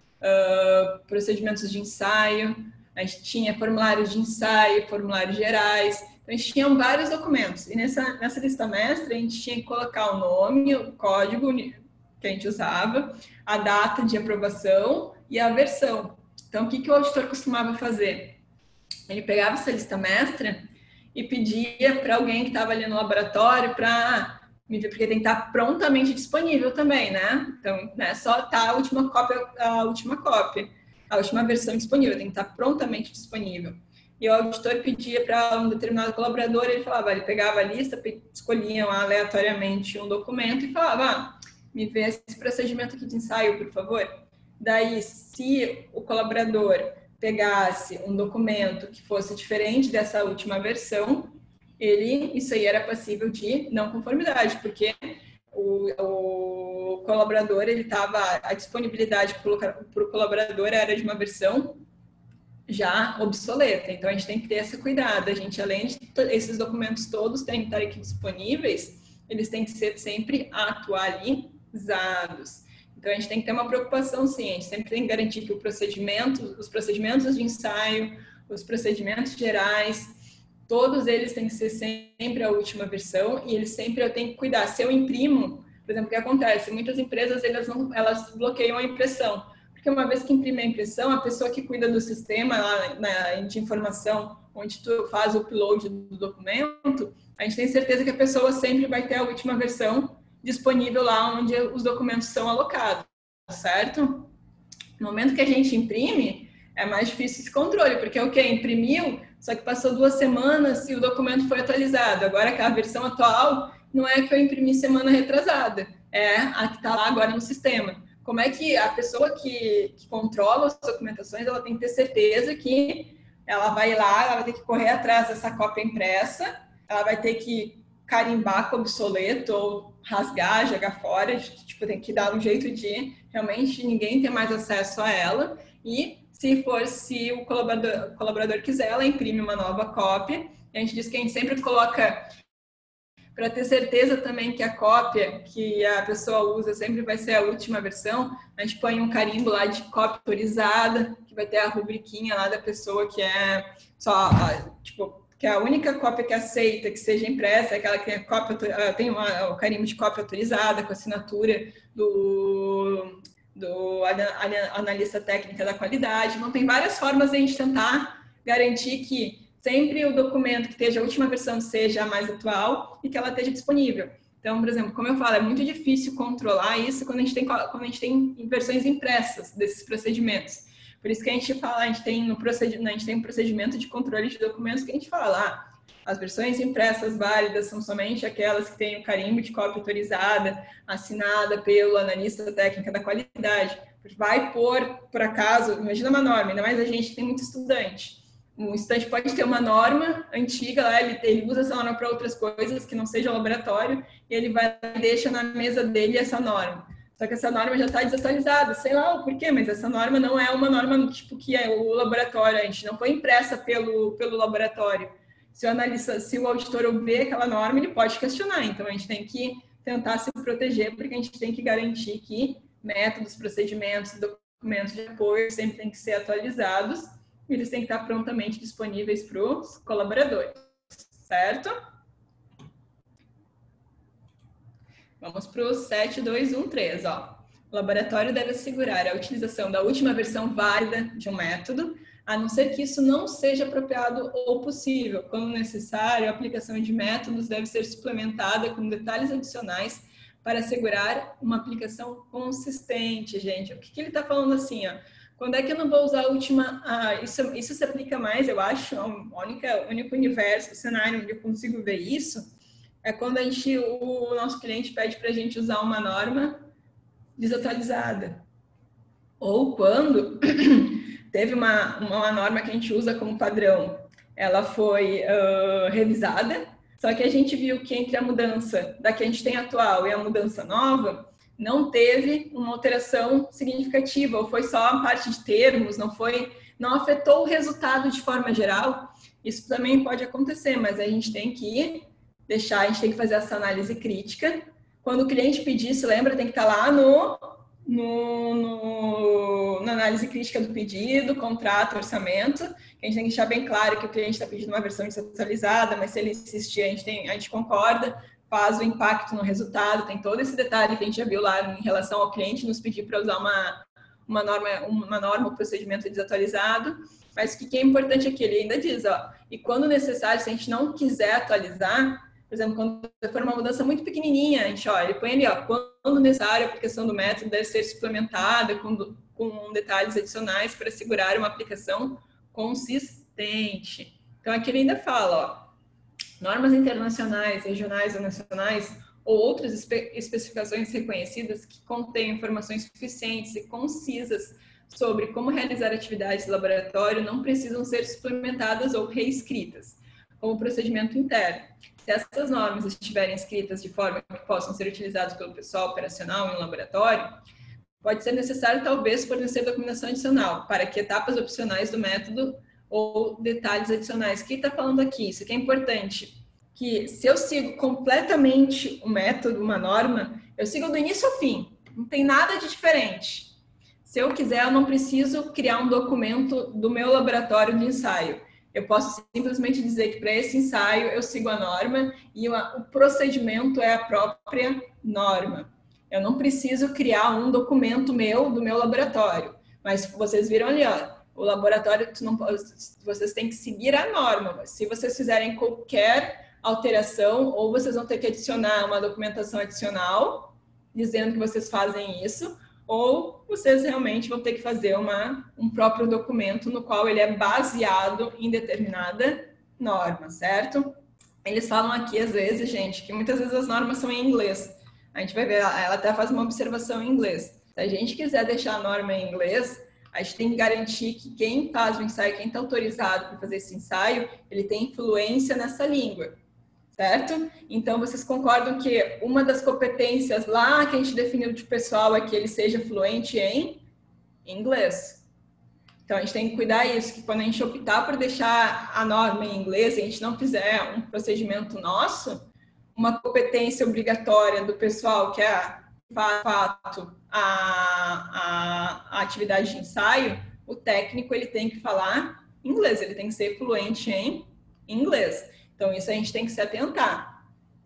Uh, procedimentos de ensaio, a gente tinha formulários de ensaio, formulários gerais, então a gente tinha vários documentos, e nessa, nessa lista mestra a gente tinha que colocar o nome, o código que a gente usava, a data de aprovação e a versão. Então o que, que o auditor costumava fazer? Ele pegava essa lista mestra e pedia para alguém que estava ali no laboratório para porque tem que estar prontamente disponível também, né? Então, não é só tá a última cópia, a última cópia, a última versão disponível, tem que estar prontamente disponível. E o auditor pedia para um determinado colaborador, ele falava, ele pegava a lista, escolhia aleatoriamente um documento e falava, ah, me vê esse procedimento aqui de ensaio, por favor. Daí, se o colaborador pegasse um documento que fosse diferente dessa última versão, ele, isso aí era passível de não conformidade, porque o, o colaborador, ele estava, a disponibilidade para o colaborador era de uma versão já obsoleta, então a gente tem que ter esse cuidado, a gente, além de esses documentos todos terem que estar aqui disponíveis, eles têm que ser sempre atualizados. Então, a gente tem que ter uma preocupação, sim, a gente sempre tem que garantir que o procedimento, os procedimentos de ensaio, os procedimentos gerais, todos eles têm que ser sempre a última versão e eles sempre eu tenho que cuidar. Se eu imprimo, por exemplo, o que acontece? Muitas empresas, elas, não, elas bloqueiam a impressão, porque uma vez que imprime a impressão, a pessoa que cuida do sistema lá na, de informação, onde tu faz o upload do documento, a gente tem certeza que a pessoa sempre vai ter a última versão disponível lá onde os documentos são alocados, certo? No momento que a gente imprime, é mais difícil esse controle, porque o que imprimiu, só que passou duas semanas e o documento foi atualizado. Agora, a versão atual não é a que eu imprimi semana retrasada, é a que está lá agora no sistema. Como é que a pessoa que, que controla as documentações, ela tem que ter certeza que ela vai lá, ela vai ter que correr atrás dessa cópia impressa, ela vai ter que carimbar com obsoleto ou rasgar, jogar fora, tipo, tem que dar um jeito de realmente ninguém ter mais acesso a ela e se for, se o colaborador, o colaborador quiser, ela imprime uma nova cópia. A gente diz que a gente sempre coloca, para ter certeza também que a cópia que a pessoa usa sempre vai ser a última versão, a gente põe um carimbo lá de cópia autorizada, que vai ter a rubriquinha lá da pessoa que é só, tipo, que a única cópia que aceita que seja impressa é aquela que tem, a cópia, tem uma, o carimbo de cópia autorizada, com a assinatura do, do analista técnica da qualidade. Então, tem várias formas de a gente tentar garantir que sempre o documento que esteja a última versão seja a mais atual e que ela esteja disponível. Então, por exemplo, como eu falo, é muito difícil controlar isso quando a gente tem, quando a gente tem versões impressas desses procedimentos. Por isso que a gente fala, a gente tem no procedimento, a gente tem um procedimento de controle de documentos que a gente fala, ah, as versões impressas válidas são somente aquelas que têm o carimbo de cópia autorizada, assinada pelo analista técnica da qualidade. Vai por, por acaso, imagina uma norma, ainda mais a gente tem muito estudante. Um estudante pode ter uma norma antiga, lá, ele, ele usa essa norma para outras coisas que não seja laboratório, e ele vai e deixa na mesa dele essa norma. Só que essa norma já está desatualizada, sei lá o porquê, mas essa norma não é uma norma tipo que é o laboratório, a gente não foi impressa pelo, pelo laboratório. Se o analista, se o auditor vê aquela norma, ele pode questionar. Então, a gente tem que tentar se proteger, porque a gente tem que garantir que métodos, procedimentos, documentos de apoio sempre têm que ser atualizados e eles têm que estar prontamente disponíveis para os colaboradores, certo? Vamos para o sete dois um três, ó. O laboratório deve assegurar a utilização da última versão válida de um método, a não ser que isso não seja apropriado ou possível. Quando necessário, a aplicação de métodos deve ser suplementada com detalhes adicionais para assegurar uma aplicação consistente, gente. O que, que ele está falando assim, ó? Quando é que eu não vou usar a última... Ah, isso, isso se aplica mais, eu acho, é o único universo, o cenário onde eu consigo ver isso, é quando a gente, o nosso cliente pede para a gente usar uma norma desatualizada. Ou quando teve uma, uma norma que a gente usa como padrão, ela foi uh, revisada, só que a gente viu que entre a mudança da que a gente tem atual e a mudança nova, não teve uma alteração significativa, ou foi só a parte de termos, não, foi, não afetou o resultado de forma geral. Isso também pode acontecer, mas a gente tem que deixar, a gente tem que fazer essa análise crítica. Quando o cliente pedir, se lembra, tem que estar lá no, no, no, na análise crítica do pedido, contrato, orçamento, que a gente tem que deixar bem claro que o cliente está pedindo uma versão desatualizada, mas se ele insistir, a gente, tem, a gente concorda, faz o impacto no resultado, tem todo esse detalhe que a gente já viu lá em relação ao cliente nos pedir para usar uma, uma norma, uma norma ou procedimento desatualizado. Mas o que é importante aqui, ele ainda diz, ó, e quando necessário, se a gente não quiser atualizar, por exemplo, quando for uma mudança muito pequenininha, a gente, ó, ele põe ali, ó, quando necessário, a aplicação do método deve ser suplementada com, com detalhes adicionais para assegurar uma aplicação consistente. Então, aqui ele ainda fala, ó, normas internacionais, regionais ou nacionais, ou outras espe especificações reconhecidas que contêm informações suficientes e concisas sobre como realizar atividades de laboratório não precisam ser suplementadas ou reescritas, como procedimento interno. Se essas normas estiverem escritas de forma que possam ser utilizadas pelo pessoal operacional em um laboratório, pode ser necessário, talvez, fornecer documentação adicional para que etapas opcionais do método ou detalhes adicionais. O que está falando aqui? Isso aqui é importante, que se eu sigo completamente o método, uma norma, eu sigo do início ao fim, não tem nada de diferente. Se eu quiser, eu não preciso criar um documento do meu laboratório de ensaio. Eu posso simplesmente dizer que para esse ensaio eu sigo a norma e o procedimento é a própria norma. Eu não preciso criar um documento meu do meu laboratório. Mas vocês viram ali, ó, o laboratório, não, vocês têm que seguir a norma. Se vocês fizerem qualquer alteração, ou vocês vão ter que adicionar uma documentação adicional, dizendo que vocês fazem isso, ou vocês realmente vão ter que fazer uma, um próprio documento no qual ele é baseado em determinada norma, certo? Eles falam aqui, às vezes, gente, que muitas vezes as normas são em inglês. A gente vai ver, ela até faz uma observação em inglês. Se a gente quiser deixar a norma em inglês, a gente tem que garantir que quem faz o ensaio, quem está autorizado para fazer esse ensaio, ele tem influência nessa língua, certo? Então, vocês concordam que uma das competências lá que a gente definiu de pessoal é que ele seja fluente em inglês. Então, a gente tem que cuidar isso, que quando a gente optar por deixar a norma em inglês e a gente não fizer um procedimento nosso, uma competência obrigatória do pessoal que é, de fato, a, a, a atividade de ensaio, o técnico ele tem que falar inglês, ele tem que ser fluente em inglês. Então, isso a gente tem que se atentar.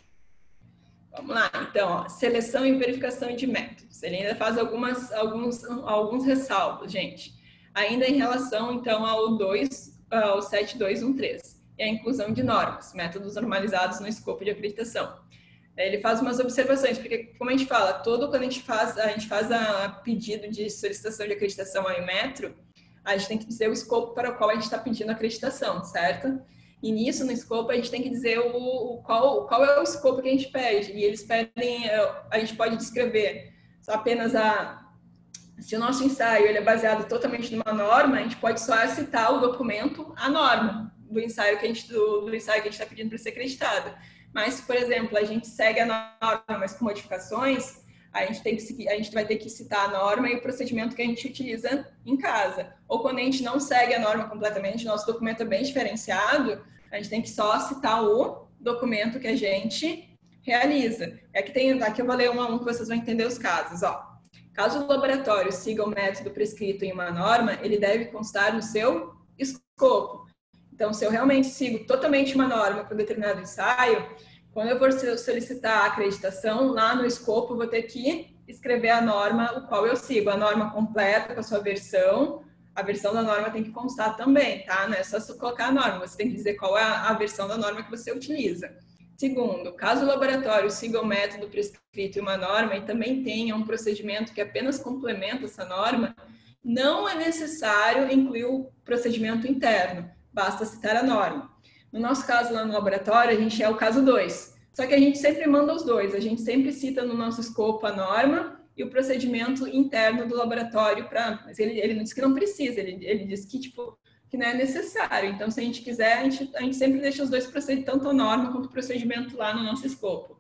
Vamos lá, então, ó, seleção e verificação de métodos. Ele ainda faz algumas, alguns, alguns ressalvos, gente. Ainda em relação, então, ao, dois, ao sete dois um três, e a inclusão de normas, métodos normalizados no escopo de acreditação. Ele faz umas observações, porque, como a gente fala, todo quando a gente faz a, gente faz a pedido de solicitação de acreditação ao Inmetro, a gente tem que dizer o escopo para o qual a gente está pedindo acreditação, certo? E nisso, no escopo, a gente tem que dizer o, o qual, qual é o escopo que a gente pede. E eles pedem, a gente pode descrever só apenas a... Se o nosso ensaio ele é baseado totalmente numa norma, a gente pode só citar o documento, a norma do ensaio que a gente do, do ensaio que a gente está pedindo para ser acreditado. Mas, por exemplo, a gente segue a norma, mas com modificações, a gente, tem que seguir, a gente vai ter que citar a norma e o procedimento que a gente utiliza em casa. Ou quando a gente não segue a norma completamente, nosso documento é bem diferenciado, a gente tem que só citar o documento que a gente realiza. Aqui, tem, aqui eu vou ler um a um que vocês vão entender os casos. Ó. Caso o laboratório siga o método prescrito em uma norma, ele deve constar no seu escopo. Então, se eu realmente sigo totalmente uma norma para um determinado ensaio, quando eu for solicitar a acreditação, lá no escopo eu vou ter que escrever a norma, o qual eu sigo. A norma completa com a sua versão, a versão da norma tem que constar também, tá? Não é só colocar a norma, você tem que dizer qual é a versão da norma que você utiliza. Segundo, caso o laboratório siga o método prescrito em uma norma e também tenha um procedimento que apenas complementa essa norma, não é necessário incluir o procedimento interno, basta citar a norma. No nosso caso, lá no laboratório, a gente é o caso dois. Só que a gente sempre manda os dois. A gente sempre cita no nosso escopo a norma e o procedimento interno do laboratório. Pra... Mas ele, ele não diz que não precisa, ele, ele diz que, tipo, que não é necessário. Então, se a gente quiser, a gente, a gente sempre deixa os dois procedimentos, tanto a norma quanto o procedimento lá no nosso escopo.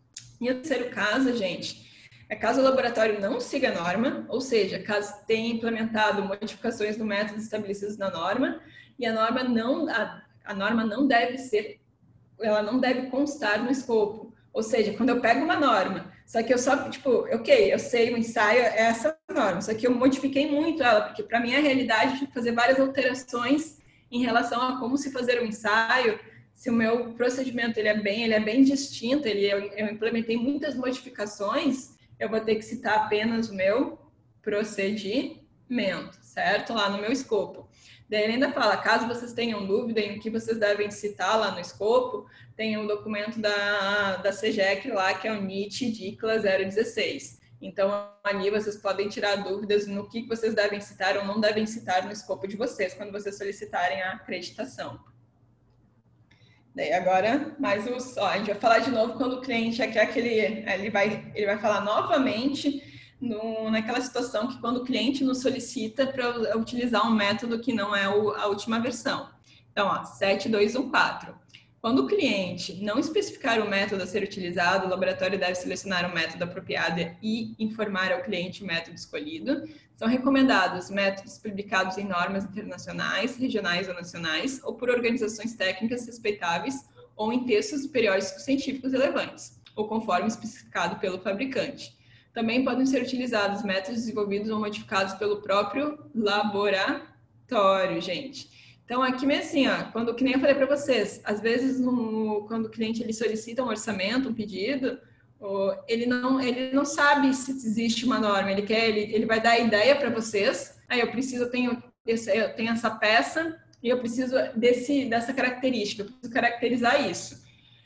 E o terceiro caso, gente, é caso o laboratório não siga a norma, ou seja, caso tenha implementado modificações no método estabelecidos na norma, e a norma não... A, a norma não deve ser, ela não deve constar no escopo. Ou seja, quando eu pego uma norma, só que eu só, tipo, ok, eu sei, o ensaio é essa norma, só que eu modifiquei muito ela, porque para mim a realidade de fazer várias alterações em relação a como se fazer um ensaio, se o meu procedimento ele é bem, ele é bem distinto, ele, eu, eu implementei muitas modificações, eu vou ter que citar apenas o meu procedimento, certo? Lá no meu escopo. Daí ele ainda fala, caso vocês tenham dúvida em o que vocês devem citar lá no escopo, tem um documento da, da SEGEC lá, que é o N I T D I C L A zero dezesseis. Então, ali vocês podem tirar dúvidas no que vocês devem citar ou não devem citar no escopo de vocês, quando vocês solicitarem a acreditação. Daí agora, mais os, ó, a gente vai falar de novo quando o cliente quer aquele, ele vai, ele vai falar novamente No, naquela situação que quando o cliente nos solicita para utilizar um método que não é o, a última versão. Então, ó, sete dois um quatro. Quando o cliente não especificar o método a ser utilizado, o laboratório deve selecionar o método apropriado e informar ao cliente o método escolhido. São recomendados métodos publicados em normas internacionais, regionais ou nacionais, ou por organizações técnicas respeitáveis, ou em textos periódicos científicos relevantes, ou conforme especificado pelo fabricante. Também podem ser utilizados métodos desenvolvidos ou modificados pelo próprio laboratório, gente. Então, aqui mesmo assim, ó, quando, que nem eu falei para vocês, às vezes, no, quando o cliente ele solicita um orçamento, um pedido, ele não, ele não sabe se existe uma norma, ele, quer, ele, ele vai dar a ideia para vocês, aí eu preciso, eu tenho, eu tenho essa peça e eu preciso desse, dessa característica, eu preciso caracterizar isso.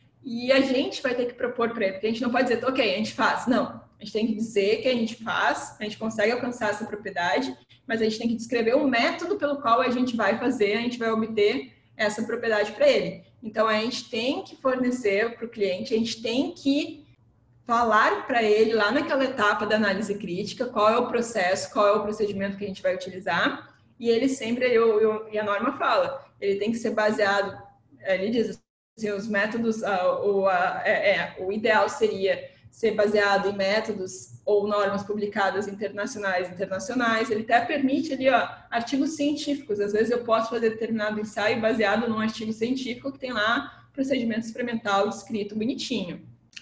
E a gente vai ter que propor para ele, porque a gente não pode dizer, ok, a gente faz, não. A gente tem que dizer que a gente faz, a gente consegue alcançar essa propriedade, mas a gente tem que descrever um método pelo qual a gente vai fazer, a gente vai obter essa propriedade para ele. Então, a gente tem que fornecer para o cliente, a gente tem que falar para ele lá naquela etapa da análise crítica qual é o processo, qual é o procedimento que a gente vai utilizar, e ele sempre, eu, eu, e a norma fala, ele tem que ser baseado, ele diz assim, os métodos, uh, o, uh, é, é, o ideal seria ser baseado em métodos ou normas publicadas internacionais, internacionais, ele até permite ali, ó, artigos científicos, às vezes eu posso fazer determinado ensaio baseado num artigo científico que tem lá procedimento experimental descrito bonitinho.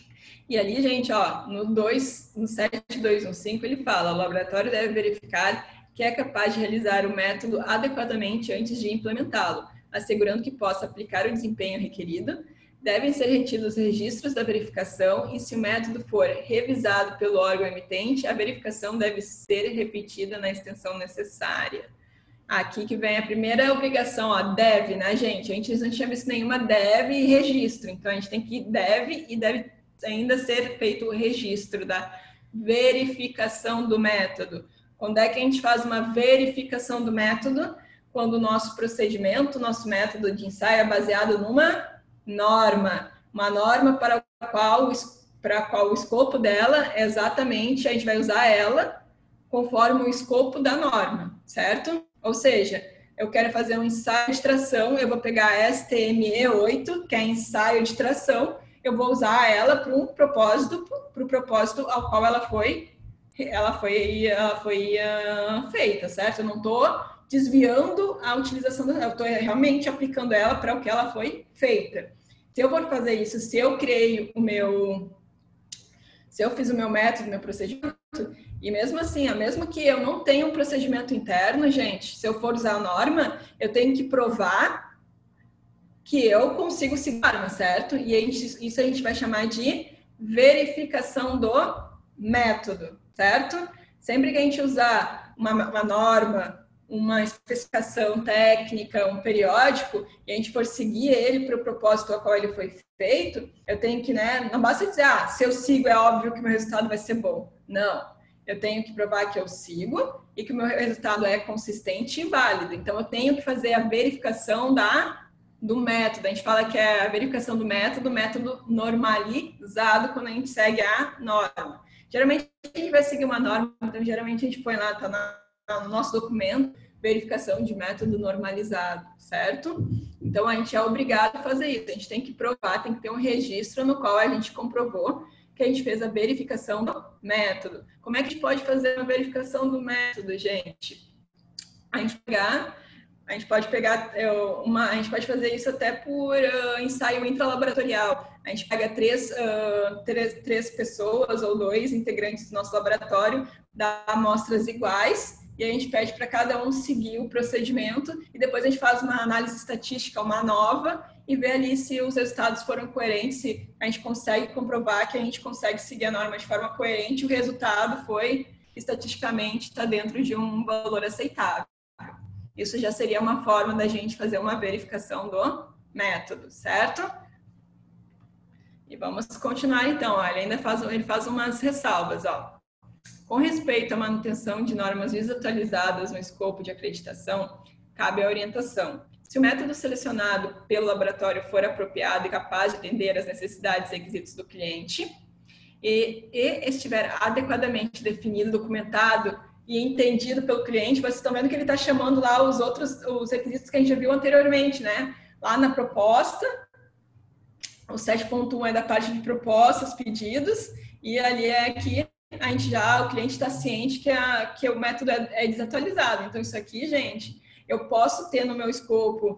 E ali, gente, ó, no, dois, no sete dois um cinco ele fala, o laboratório deve verificar que é capaz de realizar o método adequadamente antes de implementá-lo, assegurando que possa aplicar o desempenho requerido. Devem ser retidos os registros da verificação e, se o método for revisado pelo órgão emitente, a verificação deve ser repetida na extensão necessária. Aqui que vem a primeira obrigação, ó, deve, né, gente? A gente não tinha visto nenhuma deve e registro, então a gente tem que deve e deve ainda ser feito o registro da verificação do método. Quando é que a gente faz uma verificação do método? Quando o nosso procedimento, nosso método de ensaio é baseado numa norma, uma norma para a qual, para qual o escopo dela é exatamente, a gente vai usar ela conforme o escopo da norma, certo? Ou seja, eu quero fazer um ensaio de tração, eu vou pegar a S T M E oito, que é ensaio de tração, eu vou usar ela para um propósito, para o propósito ao qual ela foi, ela foi, ela foi uh, feita, certo? Eu não estou desviando a utilização dela, eu estou realmente aplicando ela para o que ela foi feita. Se eu for fazer isso, se eu criei o meu, se eu fiz o meu método, meu procedimento, e mesmo assim, mesmo que eu não tenha um procedimento interno, gente, se eu for usar a norma, eu tenho que provar que eu consigo seguir a norma, certo? E a gente, isso a gente vai chamar de verificação do método, certo? Sempre que a gente usar uma, uma norma, uma especificação técnica, um periódico, e a gente for seguir ele para o propósito ao qual ele foi feito, eu tenho que, né, não basta dizer, ah, se eu sigo é óbvio que o meu resultado vai ser bom. Não, eu tenho que provar que eu sigo e que o meu resultado é consistente e válido. Então, eu tenho que fazer a verificação da, do método. A gente fala que é a verificação do método, método normalizado quando a gente segue a norma. Geralmente, a gente vai seguir uma norma, então, geralmente, a gente põe lá, tá na no nosso documento, verificação de método normalizado, certo? Então, a gente é obrigado a fazer isso. A gente tem que provar, tem que ter um registro no qual a gente comprovou que a gente fez a verificação do método. Como é que a gente pode fazer uma verificação do método, gente? A gente pegar, a gente pode pegar uma, a gente pode fazer isso até por uh, ensaio intralaboratorial. A gente pega três, uh, três, três pessoas ou dois integrantes do nosso laboratório, dá amostras iguais, e a gente pede para cada um seguir o procedimento e depois a gente faz uma análise estatística, uma nova, e vê ali se os resultados foram coerentes, se a gente consegue comprovar que a gente consegue seguir a norma de forma coerente, o resultado foi, estatisticamente, está dentro de um valor aceitável. Isso já seria uma forma da gente fazer uma verificação do método, certo? E vamos continuar então, olha, ainda faz, ele faz umas ressalvas, ó. Com respeito à manutenção de normas desatualizadas no escopo de acreditação, cabe a orientação. Se o método selecionado pelo laboratório for apropriado e capaz de atender às necessidades e requisitos do cliente e, e estiver adequadamente definido, documentado e entendido pelo cliente, vocês estão vendo que ele está chamando lá os outros os requisitos que a gente já viu anteriormente, né? Lá na proposta, o sete ponto um é da parte de propostas, pedidos, e ali é que a gente já, o cliente está ciente que, a, que o método é, é desatualizado. Então, isso aqui, gente, eu posso ter no meu escopo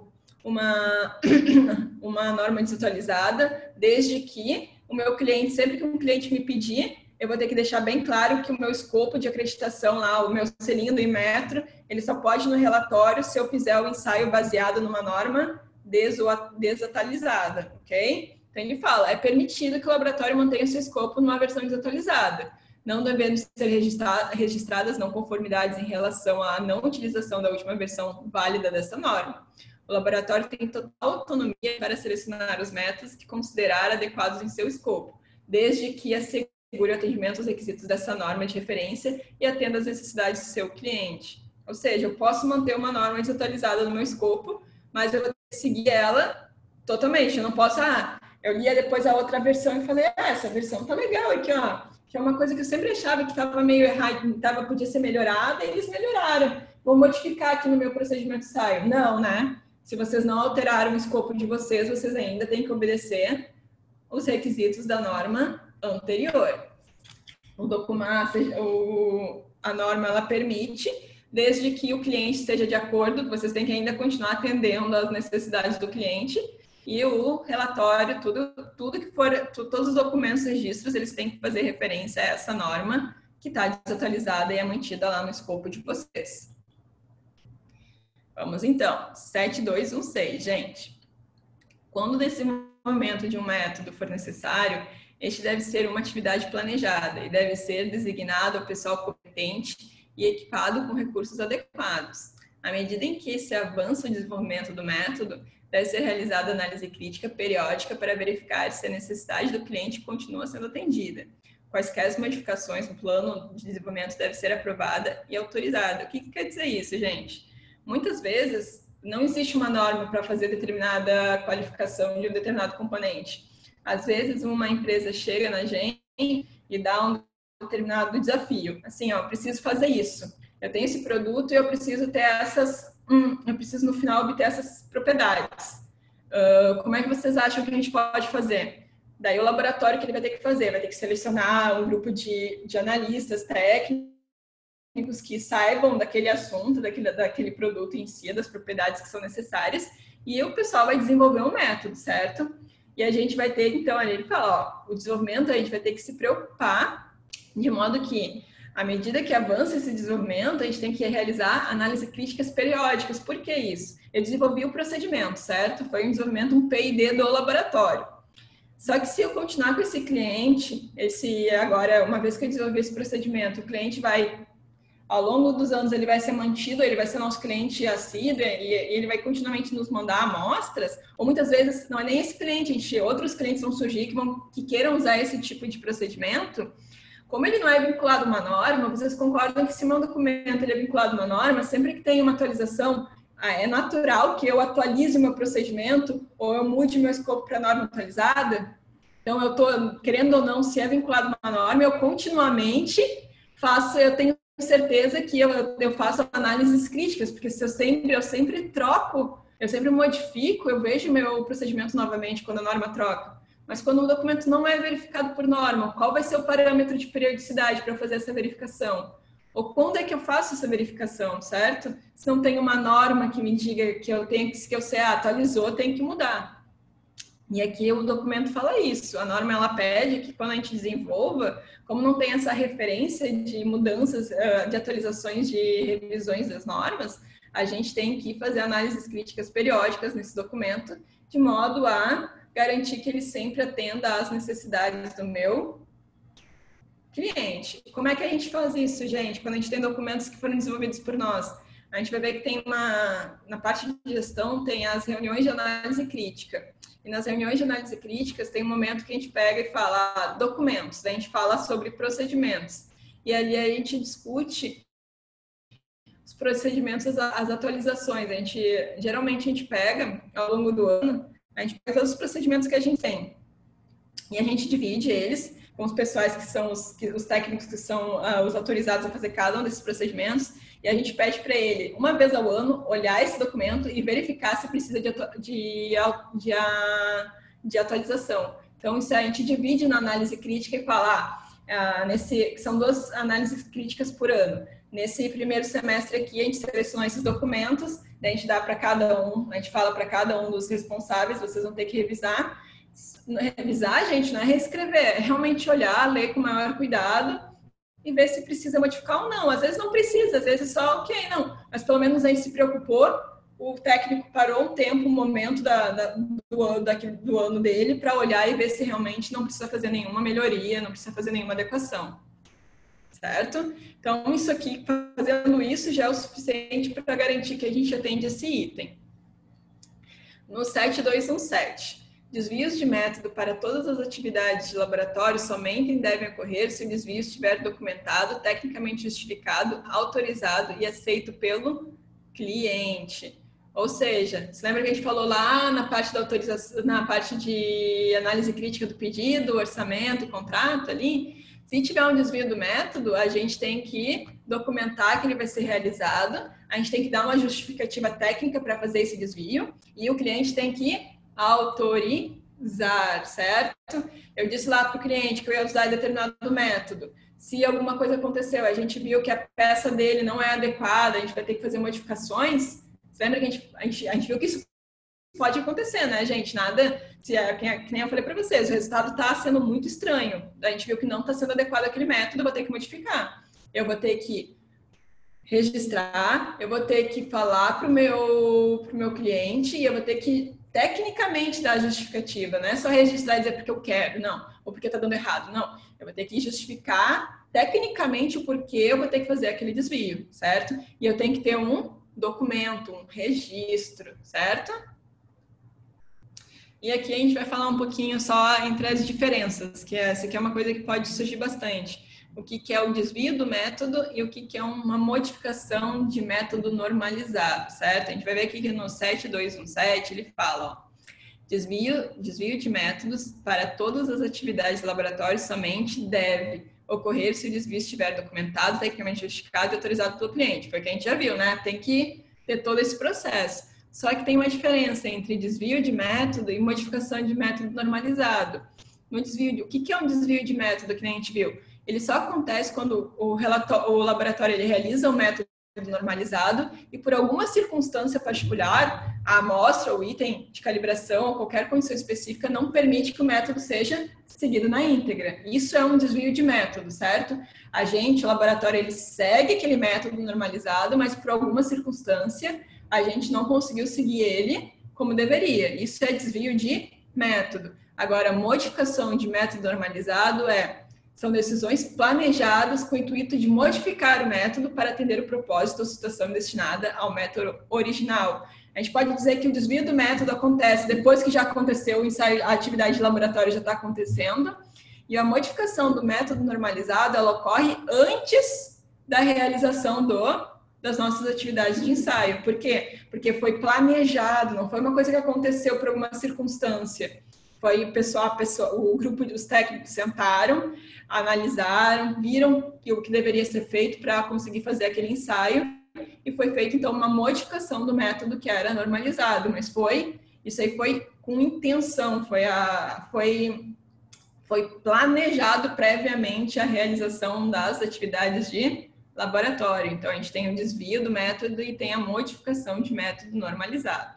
uma, uma norma desatualizada, desde que o meu cliente, sempre que um cliente me pedir, eu vou ter que deixar bem claro que o meu escopo de acreditação lá, o meu selinho do Inmetro, ele só pode ir no relatório se eu fizer o ensaio baseado numa norma desatualizada, ok? Então ele fala, é permitido que o laboratório mantenha seu escopo numa versão desatualizada, não devendo ser registra registradas não conformidades em relação à não utilização da última versão válida dessa norma. O laboratório tem total autonomia para selecionar os métodos que considerar adequados em seu escopo, desde que assegure o atendimento aos requisitos dessa norma de referência e atenda às necessidades do seu cliente. Ou seja, eu posso manter uma norma desatualizada no meu escopo, mas eu vou ter que seguir ela totalmente. Eu não posso, ah, eu lia depois a outra versão e falei, ah, essa versão tá legal aqui, ó. Que é uma coisa que eu sempre achava que estava meio errado, tava, podia ser melhorada, e eles melhoraram. Vou modificar aqui no meu procedimento de ensaio. Não, né? Se vocês não alteraram o escopo de vocês, vocês ainda têm que obedecer os requisitos da norma anterior. O documento, o, a norma, ela permite, desde que o cliente esteja de acordo, vocês têm que ainda continuar atendendo às necessidades do cliente, e o relatório, tudo, tudo que for, todos os documentos, registros, eles têm que fazer referência a essa norma que está desatualizada e é mantida lá no escopo de vocês. Vamos então, sete dois um seis, gente. Quando o desenvolvimento de um método for necessário, este deve ser uma atividade planejada e deve ser designado ao pessoal competente e equipado com recursos adequados. À medida em que se avança o desenvolvimento do método, deve ser realizada análise crítica periódica para verificar se a necessidade do cliente continua sendo atendida. Quaisquer modificações no plano de desenvolvimento deve ser aprovada e autorizada. O que, que quer dizer isso, gente? Muitas vezes, não existe uma norma para fazer determinada qualificação de um determinado componente. Às vezes, uma empresa chega na gente e dá um determinado desafio. Assim, ó, eu preciso fazer isso. Eu tenho esse produto e eu preciso ter essas... Hum, eu preciso, no final, obter essas propriedades. Uh, como é que vocês acham que a gente pode fazer? Daí, o laboratório que ele vai ter que fazer, vai ter que selecionar um grupo de, de analistas técnicos que saibam daquele assunto, daquele, daquele produto em si, das propriedades que são necessárias, e o pessoal vai desenvolver um método, certo? E a gente vai ter, então, ali ele fala, ó, o desenvolvimento, a gente vai ter que se preocupar de modo que, à medida que avança esse desenvolvimento, a gente tem que realizar análise críticas periódicas. Por que isso? Eu desenvolvi o procedimento, certo? Foi um desenvolvimento, um P e D do laboratório. Só que se eu continuar com esse cliente, esse agora, uma vez que eu desenvolvi esse procedimento, o cliente vai... Ao longo dos anos, ele vai ser mantido, ele vai ser nosso cliente assíduo e ele vai continuamente nos mandar amostras. Ou muitas vezes, não é nem esse cliente, a gente, outros clientes vão surgir que, vão, que queiram usar esse tipo de procedimento. Como ele não é vinculado a uma norma, vocês concordam que se um documento ele é vinculado a uma norma, sempre que tem uma atualização, é natural que eu atualize o meu procedimento ou eu mude meu escopo para a norma atualizada? Então, eu estou, querendo ou não, se é vinculado a uma norma, eu continuamente faço, eu tenho certeza que eu, eu faço análises críticas, porque se eu sempre, eu sempre troco, eu sempre modifico, eu vejo meu procedimento novamente quando a norma troca. Mas quando o documento não é verificado por norma, qual vai ser o parâmetro de periodicidade para fazer essa verificação? Ou quando é que eu faço essa verificação, certo? Se não tem uma norma que me diga que eu tenho que, que eu sei, ah, atualizou, tem que mudar. E aqui o documento fala isso. A norma, ela pede que quando a gente desenvolva, como não tem essa referência de mudanças, de atualizações, de revisões das normas, a gente tem que fazer análises críticas periódicas nesse documento, de modo a garantir que ele sempre atenda às necessidades do meu cliente. Como é que a gente faz isso, gente? Quando a gente tem documentos que foram desenvolvidos por nós, a gente vai ver que tem uma... Na parte de gestão, tem as reuniões de análise crítica. E nas reuniões de análise críticas, tem um momento que a gente pega e fala ah, documentos, a gente fala sobre procedimentos. E ali a gente discute os procedimentos, as, as atualizações. A gente, geralmente a gente pega, ao longo do ano, a gente pega todos os procedimentos que a gente tem. E a gente divide eles com os pessoais que são os, que, os técnicos que são uh, os autorizados a fazer cada um desses procedimentos. E a gente pede para ele, uma vez ao ano, olhar esse documento e verificar se precisa de, de, de, de atualização. Então, isso a gente divide na análise crítica e fala, ah, nesse, são duas análises críticas por ano. Nesse primeiro semestre aqui, a gente selecionou esses documentos daí a gente dá para cada um, a gente fala para cada um dos responsáveis, vocês vão ter que revisar. Revisar, gente, não é reescrever, é realmente olhar, ler com maior cuidado e ver se precisa modificar ou não. Às vezes não precisa, às vezes só, ok, não. Mas pelo menos a gente se preocupou, o técnico parou um tempo, um momento da, da, do, daquele, do ano dele para olhar e ver se realmente não precisa fazer nenhuma melhoria, não precisa fazer nenhuma adequação. Certo? Então, isso aqui, fazendo isso já é o suficiente para garantir que a gente atende esse item. No sete dois um sete. Desvios de método para todas as atividades de laboratório somente devem ocorrer se o desvio estiver documentado, tecnicamente justificado, autorizado e aceito pelo cliente. Ou seja, você lembra que a gente falou lá na parte da autorização, na parte de análise crítica do pedido, orçamento e contrato ali? Se tiver um desvio do método, a gente tem que documentar que ele vai ser realizado, a gente tem que dar uma justificativa técnica para fazer esse desvio e o cliente tem que autorizar, certo? Eu disse lá para o cliente que eu ia usar determinado método. Se alguma coisa aconteceu, a gente viu que a peça dele não é adequada, a gente vai ter que fazer modificações. Você lembra que a gente, a gente, a gente viu que isso pode acontecer, né, gente? Nada, se é, que nem eu falei para vocês, o resultado está sendo muito estranho. A gente viu que não está sendo adequado aquele método, eu vou ter que modificar. Eu vou ter que registrar, eu vou ter que falar para o meu, pro meu cliente e eu vou ter que tecnicamente dar a justificativa, não é só registrar e dizer porque eu quero, não, ou porque está dando errado, não. Eu vou ter que justificar tecnicamente o porquê eu vou ter que fazer aquele desvio, certo? E eu tenho que ter um documento, um registro, certo? E aqui a gente vai falar um pouquinho só entre as diferenças, que essa aqui é uma coisa que pode surgir bastante. O que, que é o desvio do método e o que, que é uma modificação de método normalizado, certo? A gente vai ver aqui que no sete dois um sete ele fala, ó, desvio, desvio de métodos para todas as atividades de laboratório somente deve ocorrer se o desvio estiver documentado, tecnicamente justificado e autorizado pelo cliente. Foi o que a gente já viu, né? Tem que ter todo esse processo. Só que tem uma diferença entre desvio de método e modificação de método normalizado. No desvio de, o que, que é um desvio de método que a gente viu? Ele só acontece quando o, relatório, o laboratório ele realiza o método normalizado e por alguma circunstância particular, a amostra, o item de calibração ou qualquer condição específica não permite que o método seja seguido na íntegra. Isso é um desvio de método, certo? A gente, o laboratório, ele segue aquele método normalizado, mas por alguma circunstância a gente não conseguiu seguir ele como deveria. Isso é desvio de método. Agora, modificação de método normalizado é são decisões planejadas com o intuito de modificar o método para atender o propósito ou situação destinada ao método original. A gente pode dizer que o desvio do método acontece depois que já aconteceu o ensaio, a atividade de laboratório já está acontecendo, e a modificação do método normalizado, ela ocorre antes da realização do, das nossas atividades de ensaio. Por quê? Porque foi planejado, não foi uma coisa que aconteceu por alguma circunstância. Foi o pessoal, a pessoa, o grupo dos técnicos sentaram, analisaram, viram o que deveria ser feito para conseguir fazer aquele ensaio e foi feita então uma modificação do método que era normalizado, mas foi isso aí foi com intenção, foi a foi foi planejado previamente a realização das atividades de laboratório. Então a gente tem o desvio do método e tem a modificação de método normalizado.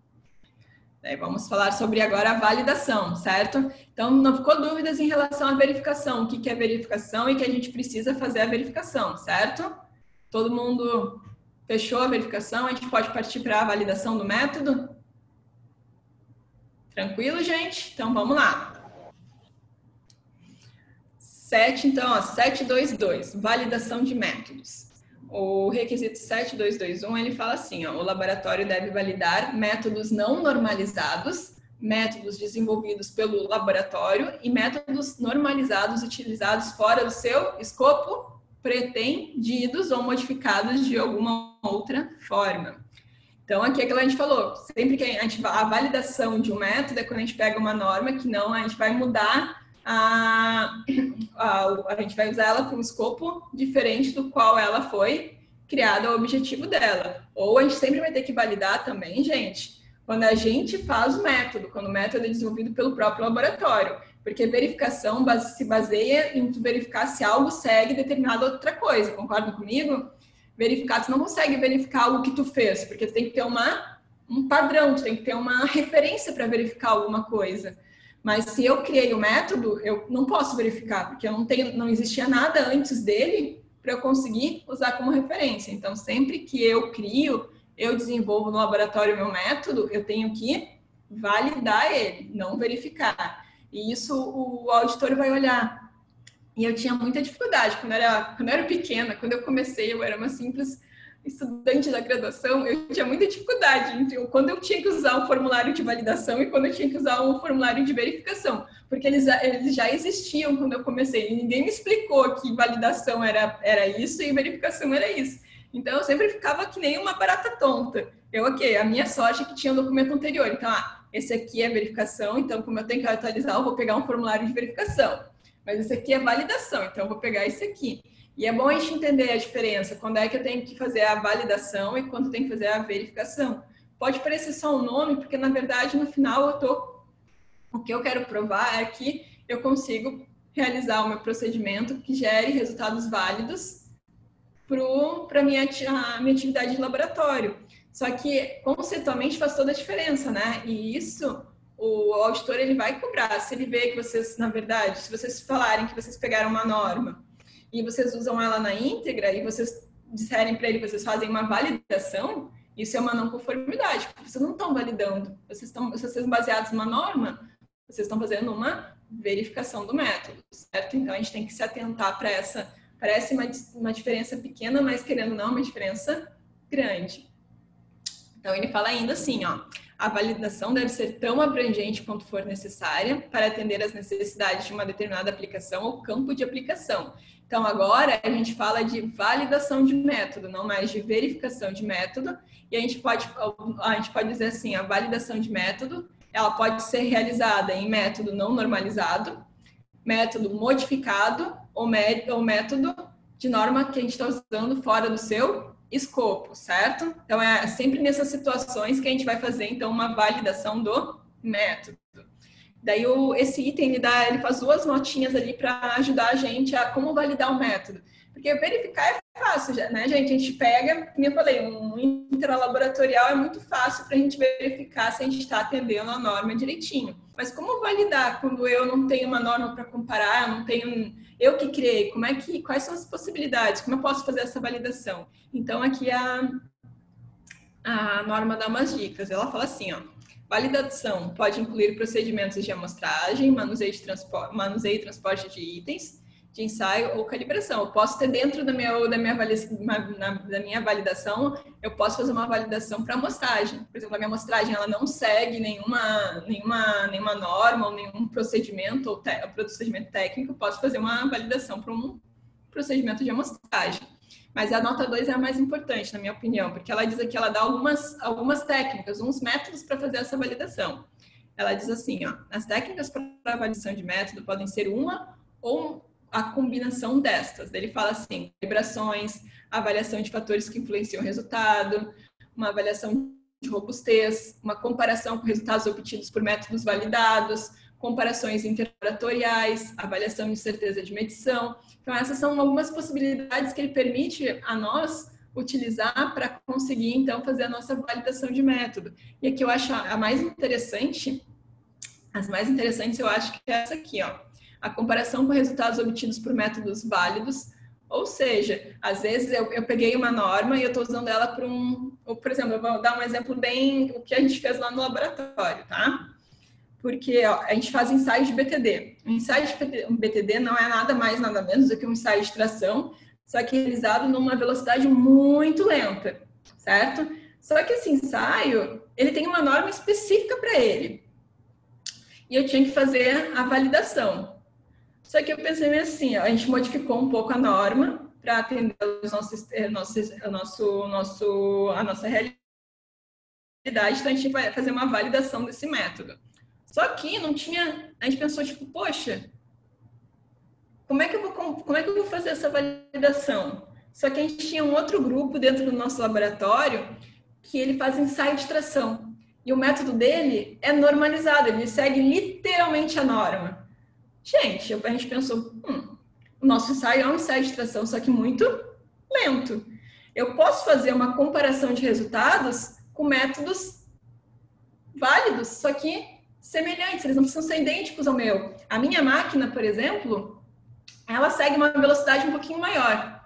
Daí vamos falar sobre agora a validação, certo? Então, não ficou dúvidas em relação à verificação, o que, que é verificação e que a gente precisa fazer a verificação, certo? Todo mundo fechou a verificação, a gente pode partir para a validação do método? Tranquilo, gente? Então, vamos lá. sete, então, ó, sete dois dois, validação de métodos. O requisito sete dois dois um, ele fala assim, ó, o laboratório deve validar métodos não normalizados, métodos desenvolvidos pelo laboratório e métodos normalizados utilizados fora do seu escopo, pretendidos ou modificados de alguma outra forma. Então, aqui é aquilo que a gente falou, sempre que a gente a validação de um método é quando a gente pega uma norma que não, a gente vai mudar A, a, a gente vai usar ela para um escopo diferente do qual ela foi criada, o objetivo dela. Ou a gente sempre vai ter que validar também, gente, quando a gente faz o método, quando o método é desenvolvido pelo próprio laboratório. Porque verificação base, se baseia em verificar se algo segue determinada outra coisa. Concordam comigo? verificar, tu não consegue verificar algo que tu fez, porque tu tem que ter uma, um padrão, tu tem que ter uma referência para verificar alguma coisa. Mas se eu criei o método, eu não posso verificar, porque eu não tenho, não existia nada antes dele para eu conseguir usar como referência. Então, sempre que eu crio, eu desenvolvo no laboratório o meu método, eu tenho que validar ele, não verificar. E isso o auditor vai olhar. E eu tinha muita dificuldade. Quando eu era, quando eu era pequena, quando eu comecei, eu era uma simples estudante da graduação, eu tinha muita dificuldade entre quando eu tinha que usar um formulário de validação e quando eu tinha que usar um formulário de verificação. Porque eles, eles já existiam quando eu comecei. E ninguém me explicou que validação era, era isso e verificação era isso. Então, eu sempre ficava que nem uma barata tonta. Eu, ok, a minha sorte é que tinha um documento anterior. Então, ah, esse aqui é verificação, então, como eu tenho que atualizar, eu vou pegar um formulário de verificação. Mas esse aqui é validação, então eu vou pegar esse aqui. E é bom a gente entender a diferença, quando é que eu tenho que fazer a validação e quando eu tenho que fazer a verificação. Pode parecer só um nome, porque, na verdade, no final, eu tô... o que eu quero provar é que eu consigo realizar o meu procedimento que gere resultados válidos para a minha, a minha atividade de laboratório. Só que, conceitualmente, faz toda a diferença, né? E isso... o auditor ele vai cobrar. Se ele vê que vocês, na verdade, se vocês falarem que vocês pegaram uma norma e vocês usam ela na íntegra e vocês disserem para ele que vocês fazem uma validação, isso é uma não conformidade, porque vocês não estão validando. Vocês estão, vocês estão baseados numa norma, vocês estão fazendo uma verificação do método, certo? Então, a gente tem que se atentar para essa, parece uma, uma diferença pequena, mas querendo ou não, uma diferença grande. Então, ele fala ainda assim, ó, a validação deve ser tão abrangente quanto for necessária para atender às necessidades de uma determinada aplicação ou campo de aplicação. Então, agora a gente fala de validação de método, não mais de verificação de método, e a gente pode, a gente pode dizer assim, a validação de método, ela pode ser realizada em método não normalizado, método modificado ou, mé ou método de norma que a gente está usando fora do seu escopo, certo? Então, é sempre nessas situações que a gente vai fazer, então, uma validação do método. Daí, o, esse item, ele, dá, ele faz duas notinhas ali para ajudar a gente a como validar o método. Porque verificar é fácil, né, gente? A gente pega, como eu falei, um intralaboratorial é muito fácil para a gente verificar se a gente está atendendo a norma direitinho. Mas como validar quando eu não tenho uma norma para comparar, não tenho... eu que criei, como é que, quais são as possibilidades? Como eu posso fazer essa validação? Então, aqui a, a norma dá umas dicas. Ela fala assim, ó, validação pode incluir procedimentos de amostragem, manuseio, de transporte, manuseio e transporte de itens, de ensaio ou calibração. Eu posso ter dentro da minha, da minha, da minha validação, eu posso fazer uma validação para amostragem. Por exemplo, a minha amostragem ela não segue nenhuma, nenhuma, nenhuma norma ou nenhum procedimento ou te, procedimento técnico, eu posso fazer uma validação para um procedimento de amostragem. Mas a nota dois é a mais importante, na minha opinião, porque ela diz aqui, ela dá algumas, algumas técnicas, uns métodos para fazer essa validação. Ela diz assim, ó, as técnicas para a validação de método podem ser uma ou a combinação destas. Ele fala assim, calibrações, avaliação de fatores que influenciam o resultado, uma avaliação de robustez, uma comparação com resultados obtidos por métodos validados, comparações interlaboratoriais, avaliação de certeza de medição. Então, essas são algumas possibilidades que ele permite a nós utilizar para conseguir, então, fazer a nossa validação de método. E aqui eu acho a mais interessante, as mais interessantes eu acho que é essa aqui, ó. A comparação com resultados obtidos por métodos válidos, ou seja, às vezes eu, eu peguei uma norma e eu estou usando ela para um... Ou, por exemplo, eu vou dar um exemplo bem... o que a gente fez lá no laboratório, tá? Porque ó, a gente faz ensaios de B T D. O ensaio de B T D não é nada mais, nada menos do que um ensaio de tração, só que realizado numa velocidade muito lenta, certo? Só que esse ensaio, ele tem uma norma específica para ele. E eu tinha que fazer a validação. Só que eu pensei assim, ó, a gente modificou um pouco a norma para atender os nossos, nossos, a, nosso, nosso, a nossa realidade, então a gente vai fazer uma validação desse método. Só que não tinha, a gente pensou tipo, poxa, como é que eu vou, como é que eu vou fazer essa validação? Só que a gente tinha um outro grupo dentro do nosso laboratório que ele faz ensaio de tração. E o método dele é normalizado, ele segue literalmente a norma. Gente, a gente pensou, hum, o nosso ensaio é um ensaio de tração, só que muito lento. eu posso fazer uma comparação de resultados com métodos válidos, só que semelhantes, eles não precisam ser idênticos ao meu. A minha máquina, por exemplo, ela segue uma velocidade um pouquinho maior.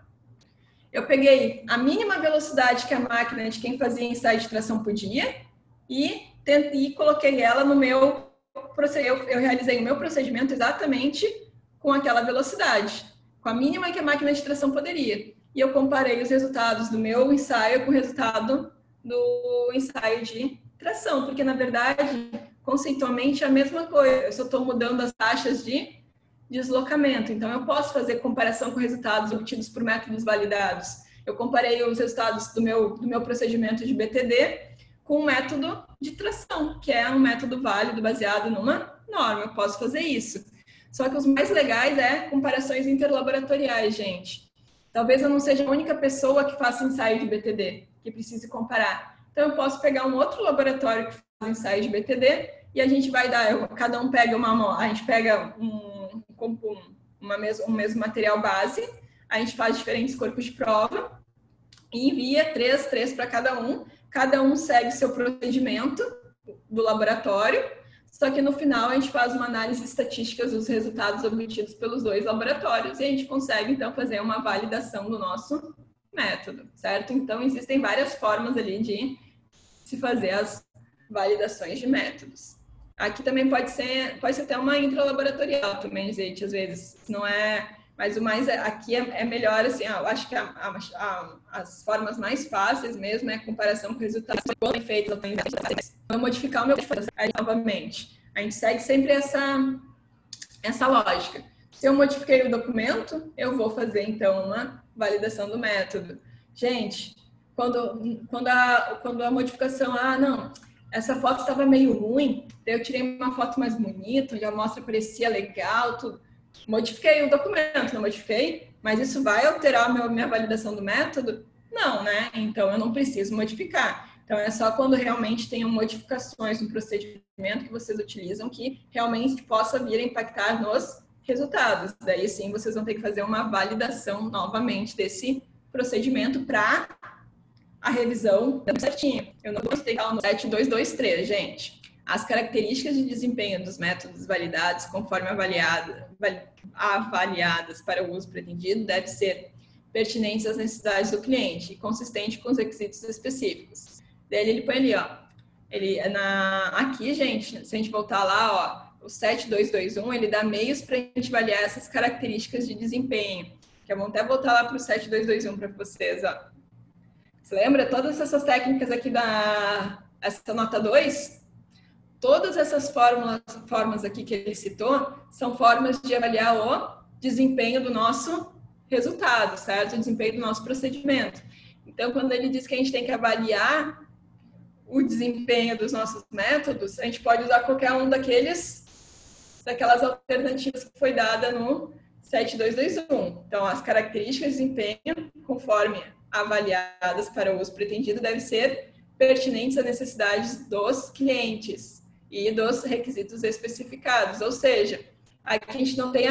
Eu peguei a mínima velocidade que a máquina de quem fazia ensaio de tração podia e, tentei, e coloquei ela no meu procedimento. Eu realizei o meu procedimento exatamente com aquela velocidade, com a mínima que a máquina de tração poderia. E eu comparei os resultados do meu ensaio com o resultado do ensaio de tração, porque, na verdade, conceitualmente é a mesma coisa. Eu só estou mudando as taxas de deslocamento. Então, eu posso fazer comparação com resultados obtidos por métodos validados. Eu comparei os resultados do meu, do meu procedimento de B T D com o método de tração, que é um método válido baseado numa norma. Eu posso fazer isso. Só que os mais legais é comparações interlaboratoriais, gente. Talvez eu não seja a única pessoa que faça ensaio de B T D, que precise comparar. Então, eu posso pegar um outro laboratório que faz ensaio de B T D e a gente vai dar, eu, cada um pega uma, a gente pega um, uma mes, um mesmo material base, a gente faz diferentes corpos de prova e envia três, três para cada um. Cada um segue seu procedimento do laboratório, só que no final a gente faz uma análise estatística dos resultados obtidos pelos dois laboratórios e a gente consegue, então, fazer uma validação do nosso método, certo? Então, existem várias formas ali de se fazer as validações de métodos. Aqui também pode ser, pode ser até uma intralaboratorial também, gente, às vezes. Não é... Mas o mais aqui é, é melhor, assim, eu acho que a, a, a, as formas mais fáceis mesmo é a comparação com resultados bem feitos. Vou modificar o meu aí, novamente. A gente segue sempre essa, essa lógica. Se eu modifiquei o documento, eu vou fazer, então, uma validação do método. Gente, quando, quando, a, quando a modificação, ah, não, essa foto estava meio ruim, daí eu tirei uma foto mais bonita, onde a amostra parecia legal, tudo. Modifiquei o documento, não modifiquei, mas isso vai alterar a minha validação do método? Não, né? Então, eu não preciso modificar. Então, é só quando realmente tenham modificações no procedimento que vocês utilizam que realmente possa vir a impactar nos resultados. Daí, sim, vocês vão ter que fazer uma validação novamente desse procedimento para a revisão certinho. Eu não gostei no sete dois dois três, gente. As características de desempenho dos métodos validados, conforme avaliada, avaliadas para o uso pretendido, devem ser pertinentes às necessidades do cliente e consistente com os requisitos específicos. Daí ele põe ali, ó, ele, na, aqui, gente, se a gente voltar lá, ó, o sete dois dois um, ele dá meios para a gente avaliar essas características de desempenho. Que eu vou até voltar lá para o sete dois dois um para vocês, ó. Você lembra todas essas técnicas aqui da essa nota dois? Todas essas fórmulas, formas aqui que ele citou são formas de avaliar o desempenho do nosso resultado, certo? O desempenho do nosso procedimento. Então, quando ele diz que a gente tem que avaliar o desempenho dos nossos métodos, a gente pode usar qualquer um daqueles, daquelas alternativas que foi dada no sete dois dois um. Então, as características de desempenho, conforme avaliadas para o uso pretendido, devem ser pertinentes às necessidades dos clientes e dos requisitos especificados. Ou seja, aqui a gente não tem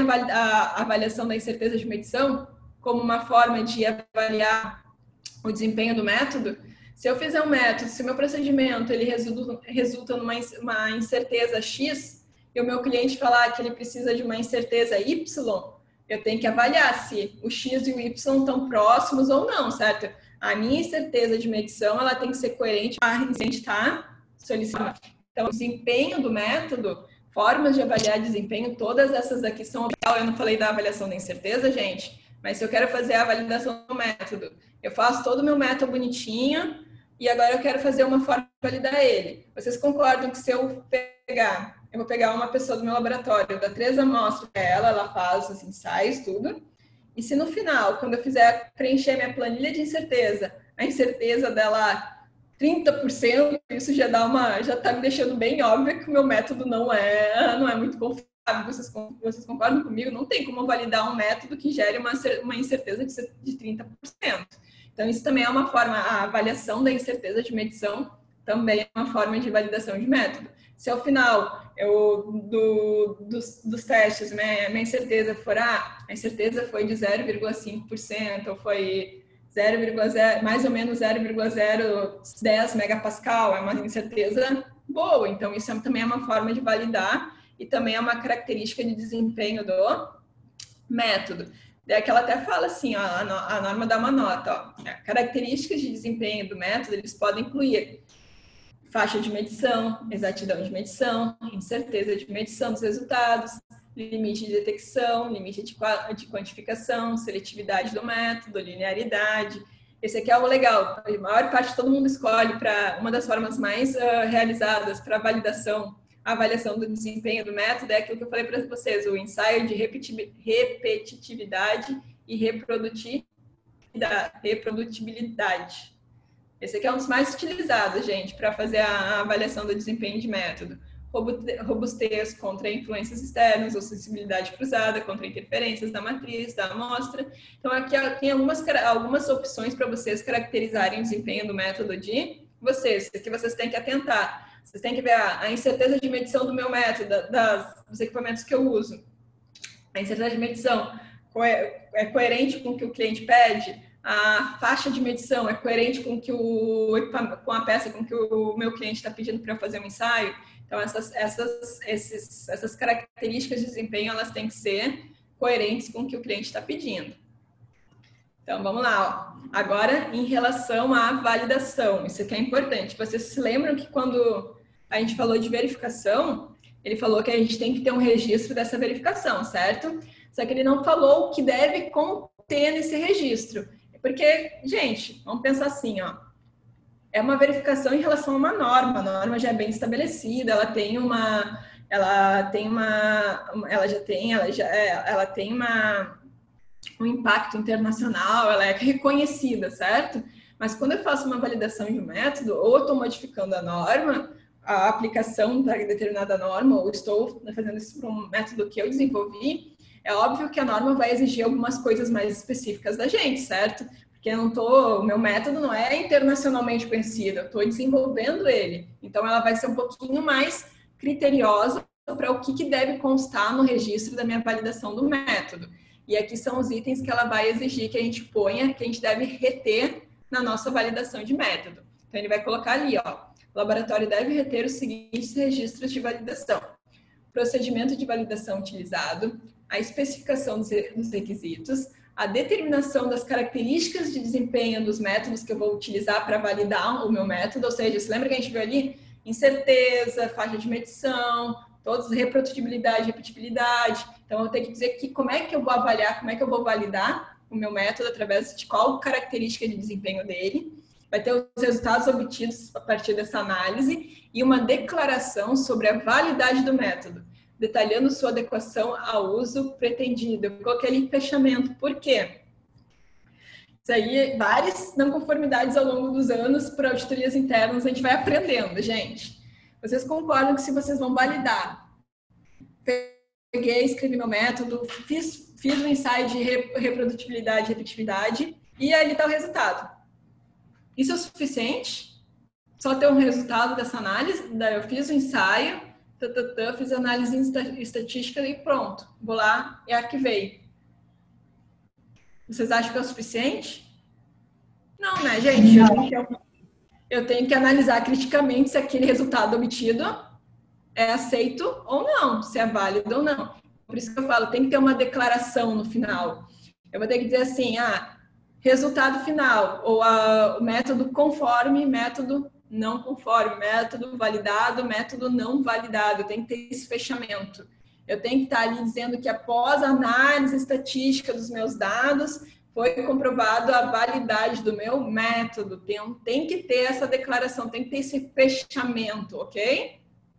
a avaliação da incerteza de medição como uma forma de avaliar o desempenho do método. Se eu fizer um método, se o meu procedimento ele resulta, resulta numa uma incerteza X e o meu cliente falar que ele precisa de uma incerteza Y, eu tenho que avaliar se o X e o Y estão próximos ou não, certo? A minha incerteza de medição ela tem que ser coerente com a gente está solicitando. Então, o desempenho do método, formas de avaliar desempenho, todas essas aqui são... Eu não falei da avaliação da incerteza, gente, mas se eu quero fazer a validação do método, eu faço todo o meu método bonitinho e agora eu quero fazer uma forma de validar ele. Vocês concordam que se eu pegar, eu vou pegar uma pessoa do meu laboratório, dar três amostras para ela, ela faz os ensaios, tudo, e se no final, quando eu fizer preencher minha planilha de incerteza, a incerteza dela... trinta por cento, isso já dá uma, já está me deixando bem óbvio que o meu método não é, não é muito confiável. Vocês, vocês concordam comigo? Não tem como validar um método que gere uma, uma incerteza de, de trinta por cento. Então, isso também é uma forma, a avaliação da incerteza de medição também é uma forma de validação de método. Se ao final eu, do, dos, dos testes, né, minha incerteza for, ah, a incerteza foi de zero vírgula cinco por cento, ou foi zero vírgula zero, mais ou menos zero vírgula zero dez megapascal, é uma incerteza boa. Então, isso também é uma forma de validar e também é uma característica de desempenho do método. Daí que ela até fala assim, ó, a norma dá uma nota, ó, características de desempenho do método, eles podem incluir faixa de medição, exatidão de medição, incerteza de medição dos resultados, limite de detecção, limite de quantificação, seletividade do método, linearidade. Esse aqui é o legal, a maior parte todo mundo escolhe para uma das formas mais uh, realizadas para validação, a avaliação do desempenho do método é aquilo que eu falei para vocês, o ensaio de repetitividade e reprodutibilidade. Esse aqui é um dos mais utilizados, gente, para fazer a avaliação do desempenho de método. Robustez contra influências externas ou sensibilidade cruzada contra interferências da matriz, da amostra. Então, aqui tem algumas, algumas opções para vocês caracterizarem o desempenho do método de vocês. Aqui vocês têm que atentar. Vocês têm que ver a, a incerteza de medição do meu método, das, dos equipamentos que eu uso. A incerteza de medição é coerente com o que o cliente pede? A faixa de medição é coerente com, que o, com a peça com que o meu cliente está pedindo para eu fazer um ensaio? Então, essas, essas, esses, essas características de desempenho, elas têm que ser coerentes com o que o cliente está pedindo. Então, vamos lá. Ó. Agora, em relação à validação, isso aqui é importante. Vocês se lembram que quando a gente falou de verificação, ele falou que a gente tem que ter um registro dessa verificação, certo? Só que ele não falou o que deve conter nesse registro. Porque, gente, vamos pensar assim, ó. É uma verificação em relação a uma norma. A norma já é bem estabelecida, ela tem uma, ela tem uma, ela já tem, ela já, ela tem uma, um impacto internacional, ela é reconhecida, certo? Mas quando eu faço uma validação de um método, ou eu estou modificando a norma, a aplicação para determinada norma, ou estou fazendo isso para um método que eu desenvolvi, é óbvio que a norma vai exigir algumas coisas mais específicas da gente, certo? Porque eu não tô, o meu método não é internacionalmente conhecido, eu estou desenvolvendo ele. Então, ela vai ser um pouquinho mais criteriosa para o que, que deve constar no registro da minha validação do método. E aqui são os itens que ela vai exigir que a gente ponha, que a gente deve reter na nossa validação de método. Então, ele vai colocar ali, ó, o laboratório deve reter os seguintes registros de validação. Procedimento de validação utilizado, a especificação dos requisitos, a determinação das características de desempenho dos métodos que eu vou utilizar para validar o meu método, ou seja, você lembra que a gente viu ali? Incerteza, faixa de medição, todos, reprodutibilidade, repetibilidade. Então, eu tenho que dizer que como é que eu vou avaliar, como é que eu vou validar o meu método através de qual característica de desempenho dele. Vai ter os resultados obtidos a partir dessa análise e uma declaração sobre a validade do método, detalhando sua adequação ao uso pretendido. Eu coloquei ali fechamento. Por quê? Isso aí, várias não conformidades ao longo dos anos por auditorias internas, a gente vai aprendendo, gente. Vocês concordam que se vocês vão validar, peguei, escrevi meu método, fiz, fiz um ensaio de reprodutibilidade e repetitividade, e ali está o resultado. Isso é o suficiente? Só ter um resultado dessa análise? Daí eu fiz o ensaio, Tã, fiz análise estatística e pronto. Vou lá e arquivei. Vocês acham que é o suficiente? Não, né, gente? Eu tenho, que, eu tenho que analisar criticamente se aquele resultado obtido é aceito ou não, se é válido ou não. Por isso que eu falo, tem que ter uma declaração no final. Eu vou ter que dizer assim, ah, resultado final, ou a, o método conforme, método não conforme, método validado, método não validado. Tem que ter esse fechamento. Eu tenho que estar ali dizendo que após a análise estatística dos meus dados, foi comprovado a validade do meu método. Tem, tem que ter essa declaração, tem que ter esse fechamento, ok?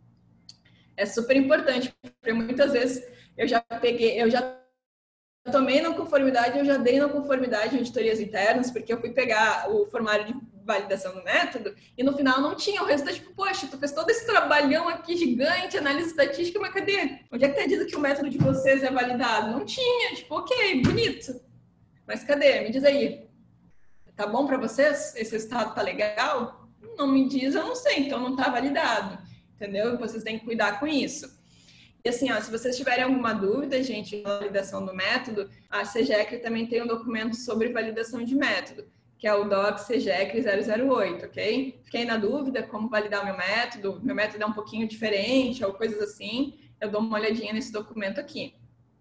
É super importante, porque muitas vezes eu já peguei, eu já tomei não conformidade, eu já dei não conformidade em auditorias internas, porque eu fui pegar o formulário de validação do método e no final não tinha o resultado, tipo, poxa, tu fez todo esse trabalhão aqui gigante, análise estatística, mas cadê? Onde é que tá dito que o método de vocês é validado? Não tinha, tipo, ok, bonito. Mas cadê? Me diz aí. Tá bom para vocês? Esse resultado tá legal? Não me diz, eu não sei, então não tá validado. Entendeu? Vocês têm que cuidar com isso. E assim, ó, se vocês tiverem alguma dúvida, gente, na validação do método, a SEGECRE também tem um documento sobre validação de método. que é o doc segecre zero zero oito, ok? Fiquei na dúvida como validar o meu método, meu método é um pouquinho diferente ou coisas assim, eu dou uma olhadinha nesse documento aqui.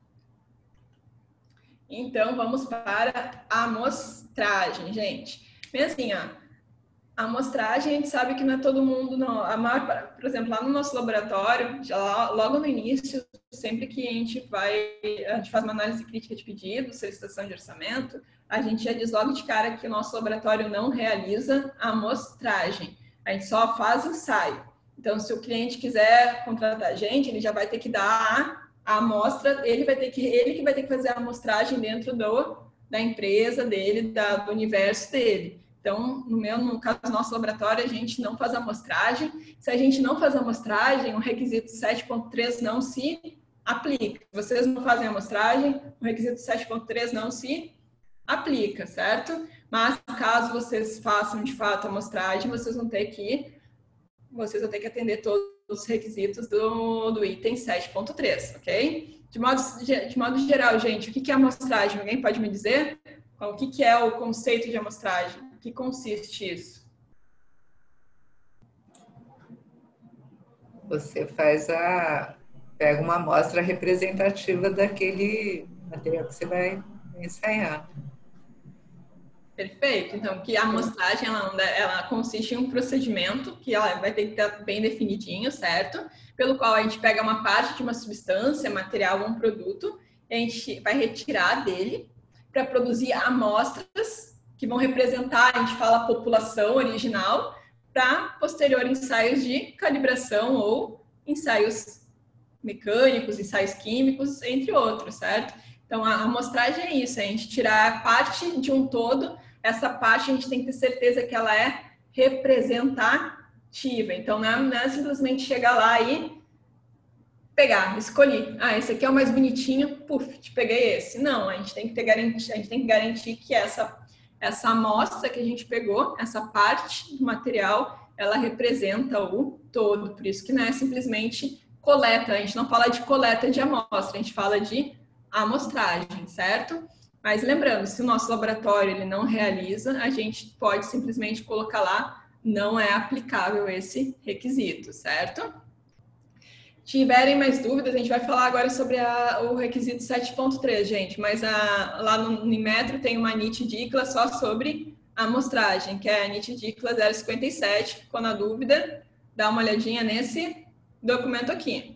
Então, vamos para a amostragem, gente. Bem assim, ó, a amostragem, a gente sabe que não é todo mundo, não. A maior, por exemplo, lá no nosso laboratório, já logo no início, sempre que a gente vai, a gente faz uma análise crítica de pedido, solicitação de orçamento, a gente já diz logo de cara que o nosso laboratório não realiza a amostragem. A gente só faz ensaio. Então, se o cliente quiser contratar a gente, ele já vai ter que dar a amostra, ele vai ter que, ele que vai ter que fazer a amostragem dentro do, da empresa dele, da, do universo dele. Então, no meu, no caso do nosso laboratório, a gente não faz amostragem. Se a gente não faz amostragem, o requisito sete ponto três não se aplica. Se vocês não fazem amostragem, o requisito sete ponto três não se aplica, certo? Mas, caso vocês façam, de fato, a amostragem, vocês vão ter que, vocês vão ter que atender todos os requisitos do, do item sete ponto três, ok? De modo, de modo geral, gente, o que é amostragem? Alguém pode me dizer? O que é o conceito de amostragem? O que consiste isso? Você faz a... pega uma amostra representativa daquele material que você vai ensaiar. Perfeito. Então, que a amostragem, ela, ela consiste em um procedimento que ela vai ter que estar bem definidinho, certo? Pelo qual a gente pega uma parte de uma substância, material ou um produto, e a gente vai retirar dele para produzir amostras que vão representar, a gente fala, a população original, para posterior ensaios de calibração ou ensaios mecânicos, ensaios químicos, entre outros, certo? Então, a amostragem é isso, é a gente tirar parte de um todo, essa parte a gente tem que ter certeza que ela é representativa. Então, não é, não é simplesmente chegar lá e pegar, escolhi. Ah, esse aqui é o mais bonitinho, puf, te peguei esse. Não, a gente tem que ter garantia, a gente tem que garantir que essa essa amostra que a gente pegou, essa parte do material, ela representa o todo. Por isso que não é simplesmente coleta, a gente não fala de coleta de amostra, a gente fala de amostragem, certo? Mas lembrando, se o nosso laboratório ele não realiza, a gente pode simplesmente colocar lá, não é aplicável esse requisito, certo? Tiverem mais dúvidas, a gente vai falar agora sobre a, o requisito sete ponto três, gente, mas a, lá no Inmetro tem uma N I T D I C L A só sobre a amostragem, que é a N I T D I C L A zero cinquenta e sete, ficou na dúvida, dá uma olhadinha nesse documento aqui.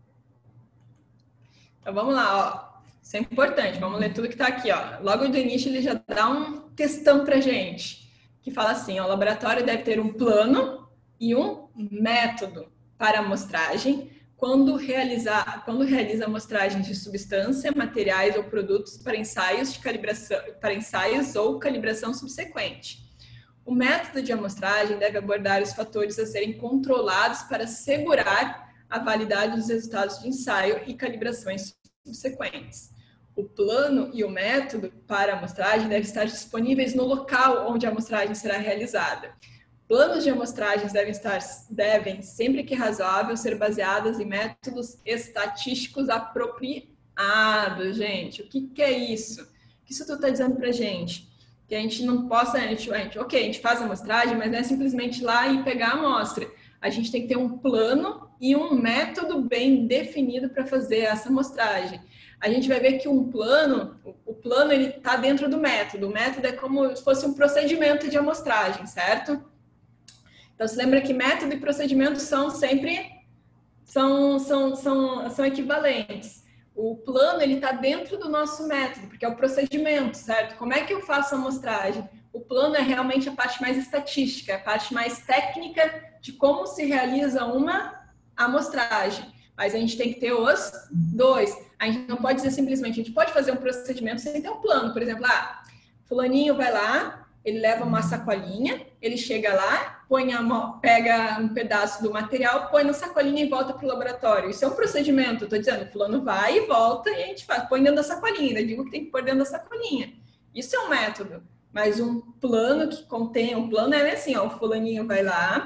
Então, vamos lá, ó. Isso é importante, vamos ler tudo que está aqui, ó. Logo do início, ele já dá um textão para gente, que fala assim, ó, o laboratório deve ter um plano e um método para amostragem, quando, realizar, quando realiza amostragens de substância, materiais ou produtos para ensaios, de calibração, para ensaios ou calibração subsequente. O método de amostragem deve abordar os fatores a serem controlados para assegurar a validade dos resultados de ensaio e calibrações subsequentes. O plano e o método para a amostragem devem estar disponíveis no local onde a amostragem será realizada. Planos de amostragens devem estar, devem, sempre que razoável, ser baseados em métodos estatísticos apropriados, gente. O que, que é isso? O que isso tu está dizendo para a gente? Que a gente não possa, a gente, a gente, ok, a gente faz a amostragem, mas não é simplesmente ir lá e pegar a amostra. A gente tem que ter um plano e um método bem definido para fazer essa amostragem. A gente vai ver que um plano, o plano ele está dentro do método. O método é como se fosse um procedimento de amostragem, certo? Então, se lembra que método e procedimento são sempre são, são, são, são equivalentes. O plano ele está dentro do nosso método, porque é o procedimento, certo? Como é que eu faço a amostragem? O plano é realmente a parte mais estatística, a parte mais técnica de como se realiza uma amostragem. Mas a gente tem que ter os dois. A gente não pode dizer simplesmente, a gente pode fazer um procedimento sem ter um plano. Por exemplo, ah, fulaninho vai lá, ele leva uma sacolinha, ele chega lá, põe a mão, pega um pedaço do material, põe na sacolinha e volta para o laboratório. Isso é um procedimento, estou dizendo, o fulano vai e volta e a gente faz, põe dentro da sacolinha, eu digo que tem que pôr dentro da sacolinha. Isso é um método, mas um plano que contém, um plano é assim, ó, o fulaninho vai lá,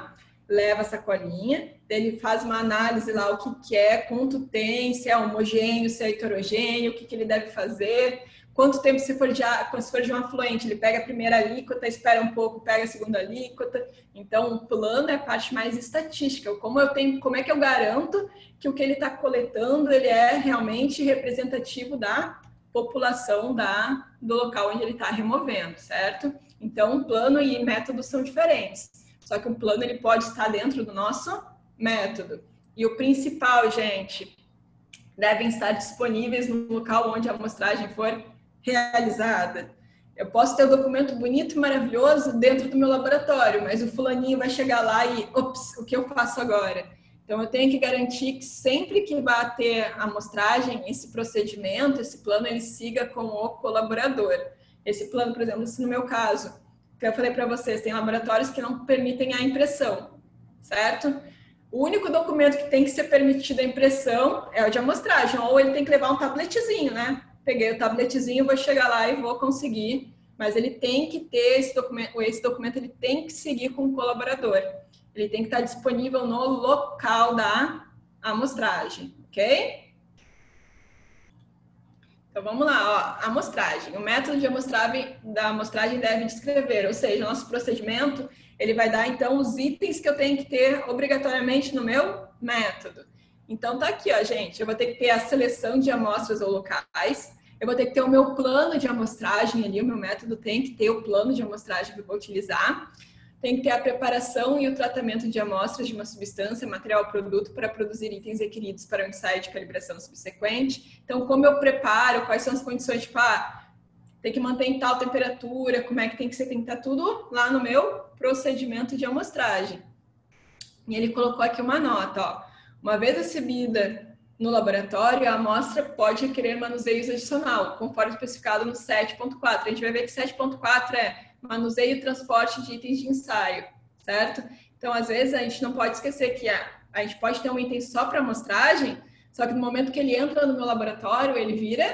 leva a sacolinha, ele faz uma análise lá, o que, que é, quanto tem, se é homogêneo, se é heterogêneo, o que, que ele deve fazer, quanto tempo se for, de, se for de um afluente, ele pega a primeira alíquota, espera um pouco, pega a segunda alíquota. Então, o plano é a parte mais estatística, como, eu tenho, como é que eu garanto que o que ele está coletando, ele é realmente representativo da população da, do local onde ele está removendo, certo? Então, plano e método são diferentes. Só que o plano ele pode estar dentro do nosso método. E o principal, gente, devem estar disponíveis no local onde a amostragem for realizada. Eu posso ter um documento bonito e maravilhoso dentro do meu laboratório, mas o fulaninho vai chegar lá e, ops, o que eu faço agora? Então, eu tenho que garantir que sempre que vai ter a amostragem, esse procedimento, esse plano, ele siga com o colaborador. Esse plano, por exemplo, se no meu caso, que eu falei para vocês, tem laboratórios que não permitem a impressão, certo? O único documento que tem que ser permitido a impressão é o de amostragem, ou ele tem que levar um tabletezinho, né? Peguei o tabletezinho, vou chegar lá e vou conseguir, mas ele tem que ter esse documento, esse documento ele tem que seguir com o colaborador. Ele tem que estar disponível no local da amostragem, ok? Então, vamos lá, ó, amostragem. O método de amostragem, da amostragem deve descrever, ou seja, o nosso procedimento, ele vai dar, então, os itens que eu tenho que ter obrigatoriamente no meu método. Então, tá aqui, ó, gente, eu vou ter que ter a seleção de amostras ou locais, eu vou ter que ter o meu plano de amostragem ali, o meu método tem que ter o plano de amostragem que eu vou utilizar, tem que ter a preparação e o tratamento de amostras de uma substância, material ou produto para produzir itens requeridos para o ensaio de calibração subsequente. Então, como eu preparo, quais são as condições, tipo, ah, tem que manter em tal temperatura, como é que tem que ser, tem que estar tudo lá no meu procedimento de amostragem. E ele colocou aqui uma nota, ó. Uma vez recebida no laboratório, a amostra pode requerer manuseio adicional, conforme especificado no sete ponto quatro. A gente vai ver que sete ponto quatro é manuseio e transporte de itens de ensaio, certo? Então, às vezes, a gente não pode esquecer que a, a gente pode ter um item só para amostragem, só que no momento que ele entra no meu laboratório, ele vira...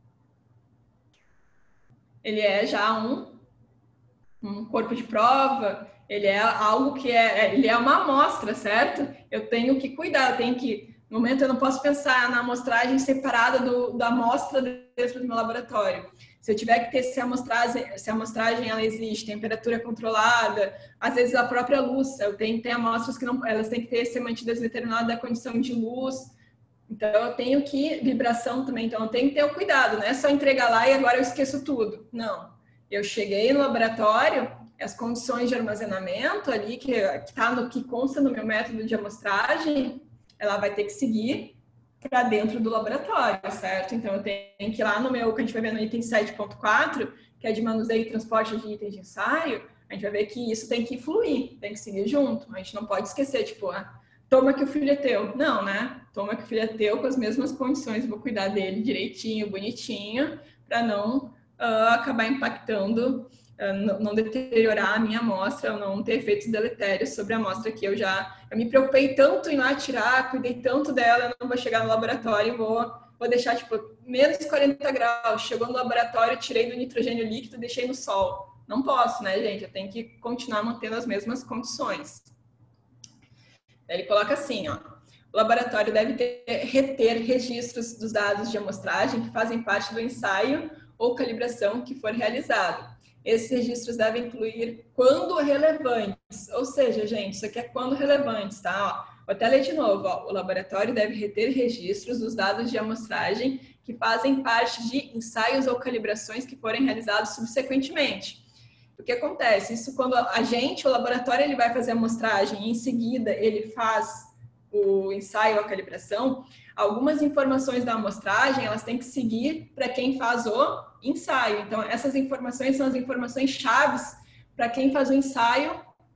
Ele é já um, um corpo de prova, ele é algo que é... Ele é uma amostra, certo? Eu tenho que cuidar, eu tenho que... No momento, eu não posso pensar na amostragem separada do, da amostra dentro do meu laboratório. Se eu tiver que ter se a amostragem, se a amostragem ela existe, temperatura controlada, às vezes a própria luz, eu tenho que ter amostras que não, elas têm que ter, ser mantidas em determinada condição de luz. Então, eu tenho que, vibração também, então eu tenho que ter o cuidado, não é só entregar lá e agora eu esqueço tudo. Não. Eu cheguei no laboratório, as condições de armazenamento ali, que, que, tá no, que consta no meu método de amostragem, ela vai ter que seguir para dentro do laboratório, certo? Então, eu tenho que ir lá no meu, que a gente vai ver no item sete ponto quatro, que é de manuseio e transporte de itens de ensaio, a gente vai ver que isso tem que fluir, tem que seguir junto. A gente não pode esquecer, tipo, ah, toma que o filho é teu. Não, né? Toma que o filho é teu com as mesmas condições, vou cuidar dele direitinho, bonitinho, para não uh, acabar impactando, uh, não, não deteriorar a minha amostra, ou não ter efeitos deletérios sobre a amostra que eu já... Eu me preocupei tanto em lá tirar, cuidei tanto dela, eu não vou chegar no laboratório e vou, vou deixar, tipo, menos quarenta graus. Chegou no laboratório, tirei do nitrogênio líquido, deixei no sol. Não posso, né, gente? Eu tenho que continuar mantendo as mesmas condições. Ele coloca assim, ó. O laboratório deve ter, reter registros dos dados de amostragem que fazem parte do ensaio ou calibração que for realizado. Esses registros devem incluir quando relevantes, ou seja, gente, isso aqui é quando relevantes, tá? Ó, vou até ler de novo, ó. O laboratório deve reter registros dos dados de amostragem que fazem parte de ensaios ou calibrações que forem realizados subsequentemente. O que acontece? Isso quando a gente, o laboratório, ele vai fazer a amostragem e em seguida ele faz o ensaio ou a calibração, algumas informações da amostragem, elas têm que seguir para quem faz o ensaio. Então, essas informações são as informações chaves para quem faz o ensaio,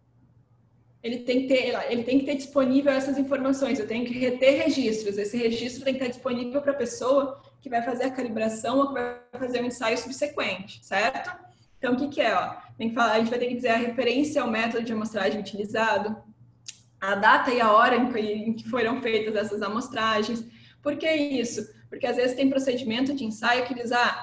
ele tem que ter, ele tem que ter disponível essas informações, eu tenho que reter registros, esse registro tem que estar disponível para a pessoa que vai fazer a calibração ou que vai fazer o ensaio subsequente, certo? Então, o que que é? Ó? Tem que falar, a gente vai ter que dizer a referência ao método de amostragem utilizado, a data e a hora em que, em que foram feitas essas amostragens. Por que isso? Porque às vezes tem procedimento de ensaio que diz, ah,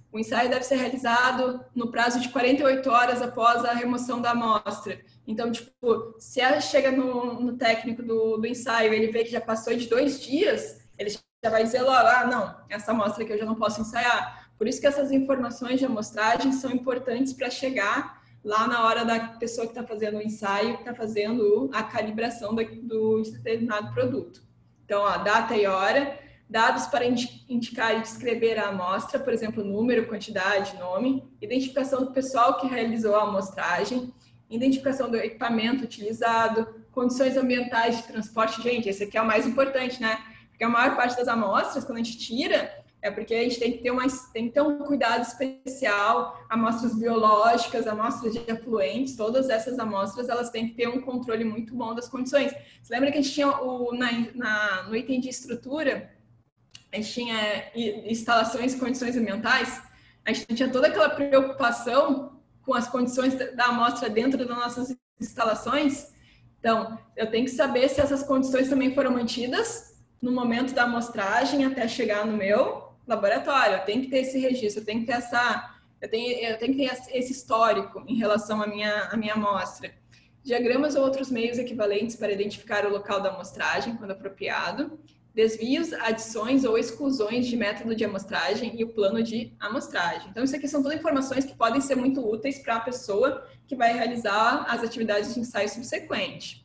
o ensaio deve ser realizado no prazo de quarenta e oito horas após a remoção da amostra. Então, tipo, se ela chega no, no técnico do, do ensaio, ele vê que já passou de dois dias, ele já vai dizer logo, ah, não, essa amostra aqui eu já não posso ensaiar. Por isso que essas informações de amostragem são importantes para chegar lá na hora da pessoa que está fazendo o ensaio, que está fazendo a calibração do, do determinado produto. Então, ó, data e hora, dados para indicar e descrever a amostra, por exemplo, número, quantidade, nome, identificação do pessoal que realizou a amostragem, identificação do equipamento utilizado, condições ambientais de transporte. Gente, esse aqui é o mais importante, né? Porque a maior parte das amostras, quando a gente tira, é porque a gente tem que ter, uma, tem que ter um cuidado especial, amostras biológicas, amostras de efluentes, todas essas amostras, elas têm que ter um controle muito bom das condições. Você lembra que a gente tinha o, na, na, no item de estrutura, a gente tinha instalações e condições ambientais, a gente tinha toda aquela preocupação com as condições da amostra dentro das nossas instalações. Então, eu tenho que saber se essas condições também foram mantidas no momento da amostragem até chegar no meu laboratório. Eu tenho que ter esse registro, eu tenho que ter essa, eu tenho, eu tenho que ter esse histórico em relação à minha, à minha amostra. Diagramas ou outros meios equivalentes para identificar o local da amostragem, quando apropriado. Desvios, adições ou exclusões de método de amostragem e o plano de amostragem. Então, isso aqui são todas informações que podem ser muito úteis para a pessoa que vai realizar as atividades de ensaio subsequente.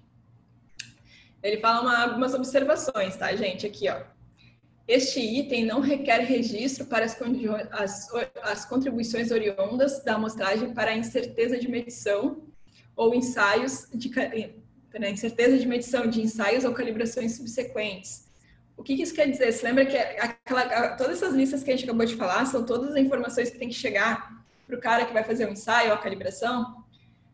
Ele fala uma, algumas observações, tá, gente? Aqui, ó. Este item não requer registro para as, as, as contribuições oriundas da amostragem para a incerteza de medição ou ensaios de para a incerteza de medição de ensaios ou calibrações subsequentes. O que, que isso quer dizer? Você lembra que aquela, todas essas listas que a gente acabou de falar são todas as informações que tem que chegar para o cara que vai fazer o ensaio ou a calibração?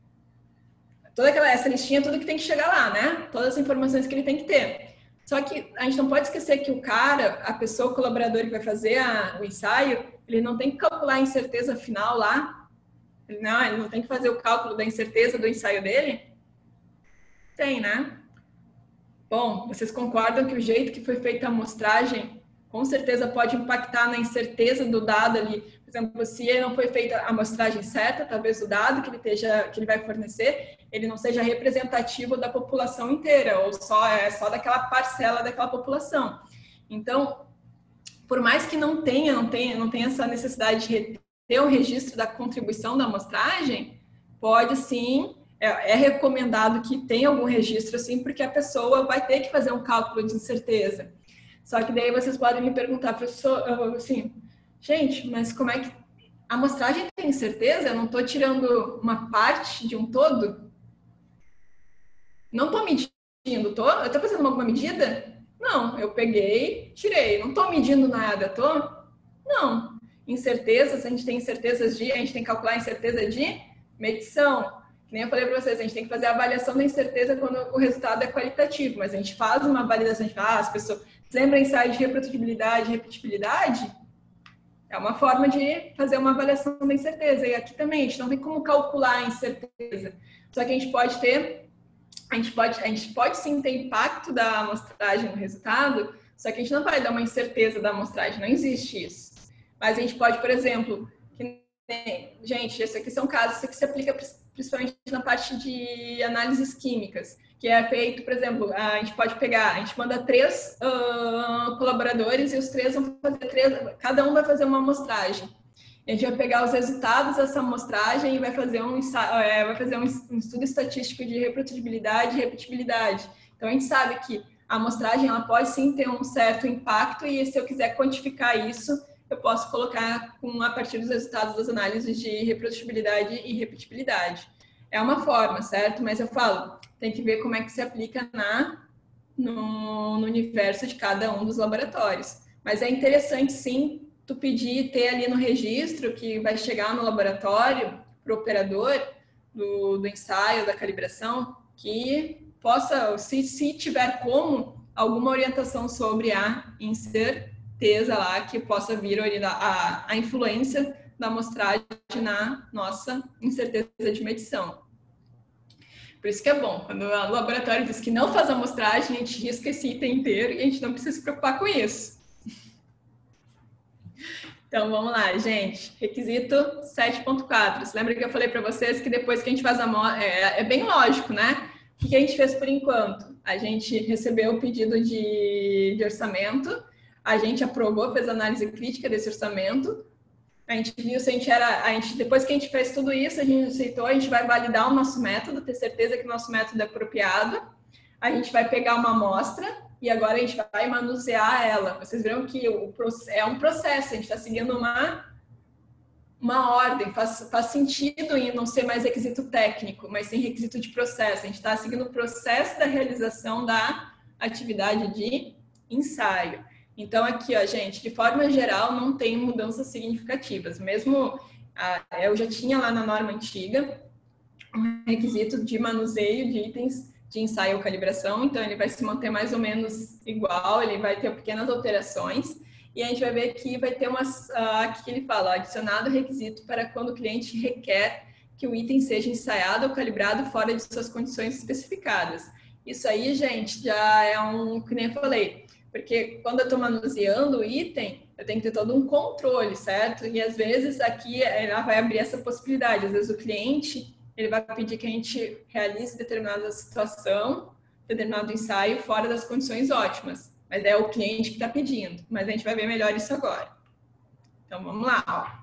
Toda aquela, essa listinha, tudo que tem que chegar lá, né? Todas as informações que ele tem que ter. Só que a gente não pode esquecer que o cara, a pessoa, o colaborador que vai fazer a, o ensaio, ele não tem que calcular a incerteza final lá. Ele não, ele não tem que fazer o cálculo da incerteza do ensaio dele? Tem, né? Bom, vocês concordam que o jeito que foi feita a amostragem com certeza pode impactar na incerteza do dado ali? Por exemplo, se não foi feita a amostragem certa, talvez o dado que ele, esteja, que ele vai fornecer, ele não seja representativo da população inteira, ou só, é, só daquela parcela daquela população. Então, por mais que não tenha, não tenha, não tenha essa necessidade de ter o registro da contribuição da amostragem, pode sim... É, é recomendado que tenha algum registro, assim, porque a pessoa vai ter que fazer um cálculo de incerteza. Só que daí vocês podem me perguntar, professor, assim, gente, mas como é que a amostragem tem incerteza? Eu não estou tirando uma parte de um todo? Não estou medindo, tô? Eu estou fazendo alguma medida? Não, eu peguei, tirei. Não estou medindo nada, tô? Não. Incertezas, a gente tem incertezas de, a gente tem que calcular a incerteza de medição. Nem eu falei para vocês, a gente tem que fazer a avaliação da incerteza quando o resultado é qualitativo, mas a gente faz uma validação, a gente fala, ah, as pessoas lembram ensaio de reprodutibilidade e repetibilidade? É uma forma de fazer uma avaliação da incerteza. E aqui também, a gente não tem como calcular a incerteza. Só que a gente pode ter, a gente pode, a gente pode sim ter impacto da amostragem no resultado, só que a gente não vai dar uma incerteza da amostragem, não existe isso. Mas a gente pode, por exemplo, que, gente, esses aqui são casos, isso aqui se aplica principalmente na parte de análises químicas, que é feito, por exemplo, a gente pode pegar, a gente manda três uh, colaboradores e os três vão fazer três, cada um vai fazer uma amostragem. A gente vai pegar os resultados dessa amostragem e vai fazer um, é, vai fazer um estudo estatístico de reprodutibilidade e repetibilidade. Então, a gente sabe que a amostragem ela pode sim ter um certo impacto e se eu quiser quantificar isso, eu posso colocar com, a partir dos resultados das análises de reprodutibilidade e repetibilidade. É uma forma, certo? Mas eu falo, tem que ver como é que se aplica na, no, no universo de cada um dos laboratórios. Mas é interessante, sim, tu pedir ter ali no registro que vai chegar no laboratório, para o operador do, do ensaio, da calibração, que possa, se, se tiver como, alguma orientação sobre a incerteza lá que possa vir a, a influência da amostragem na nossa incerteza de medição. Por isso que é bom, quando o laboratório diz que não faz amostragem, a gente risca esse item inteiro e a gente não precisa se preocupar com isso. Então, vamos lá, gente. Requisito sete ponto quatro. Você lembra que eu falei para vocês que depois que a gente faz a amostra... É, é bem lógico, né? O que a gente fez por enquanto? A gente recebeu o pedido de, de orçamento, a gente aprovou, fez análise crítica desse orçamento, a gente viu se a gente era... A gente, depois que a gente fez tudo isso, a gente aceitou, a gente vai validar o nosso método, ter certeza que o nosso método é apropriado, a gente vai pegar uma amostra e agora a gente vai manusear ela. Vocês viram que o, é um processo, a gente está seguindo uma, uma ordem, faz, faz sentido em não ser mais requisito técnico, mas sim requisito de processo. A gente está seguindo o processo da realização da atividade de ensaio. Então, aqui, ó, gente, de forma geral, não tem mudanças significativas. Mesmo, ah, eu já tinha lá na norma antiga um requisito de manuseio de itens de ensaio ou calibração, então ele vai se manter mais ou menos igual, ele vai ter pequenas alterações, e a gente vai ver que vai ter umas, uh, aqui que ele fala, adicionado requisito para quando o cliente requer que o item seja ensaiado ou calibrado fora de suas condições especificadas. Isso aí, gente, já é um, que nem eu falei, porque quando eu estou manuseando o item, eu tenho que ter todo um controle, certo? E às vezes aqui ela vai abrir essa possibilidade, às vezes o cliente ele vai pedir que a gente realize determinada situação, determinado ensaio, fora das condições ótimas. Mas é o cliente que está pedindo. Mas a gente vai ver melhor isso agora. Então, vamos lá.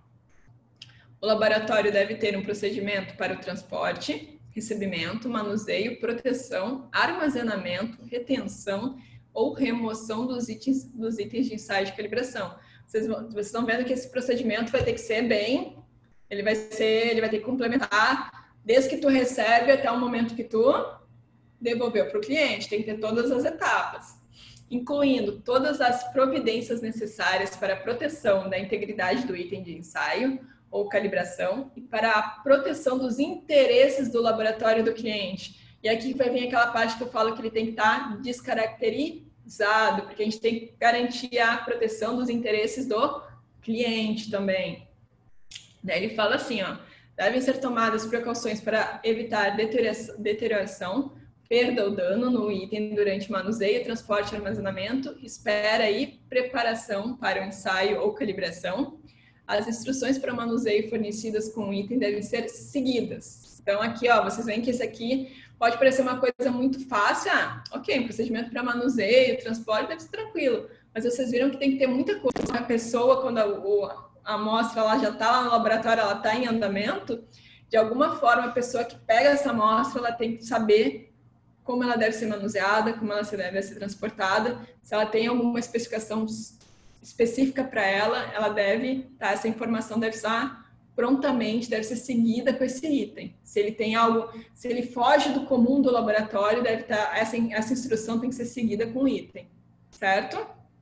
Ó. O laboratório deve ter um procedimento para o transporte, recebimento, manuseio, proteção, armazenamento, retenção ou remoção dos itens, dos itens de ensaio de calibração. Vocês, vocês estão vendo que esse procedimento vai ter que ser bem... Ele vai ser, ele vai ter que complementar... Desde que tu recebe até o momento que tu devolveu para o cliente, tem que ter todas as etapas, incluindo todas as providências necessárias para a proteção da integridade do item de ensaio ou calibração e para a proteção dos interesses do laboratório do cliente. E aqui vai vir aquela parte que eu falo que ele tem que estar descaracterizado, porque a gente tem que garantir a proteção dos interesses do cliente também. Daí ele fala assim, ó, devem ser tomadas precauções para evitar deterioração, perda ou dano no item durante manuseio, transporte e armazenamento, espera e preparação para o ensaio ou calibração. As instruções para o manuseio fornecidas com o item devem ser seguidas. Então, aqui, ó, vocês veem que esse aqui pode parecer uma coisa muito fácil. Ah, ok, procedimento para manuseio, transporte deve ser tranquilo. Mas vocês viram que tem que ter muita coisa. A pessoa, quando a, o, a amostra ela já está lá no laboratório, ela está em andamento, de alguma forma a pessoa que pega essa amostra, ela tem que saber como ela deve ser manuseada, como ela deve ser transportada, se ela tem alguma especificação específica para ela, ela deve, tá, essa informação deve estar prontamente, deve ser seguida com esse item. Se ele tem algo, se ele foge do comum do laboratório, deve estar, essa, essa instrução tem que ser seguida com o item, certo?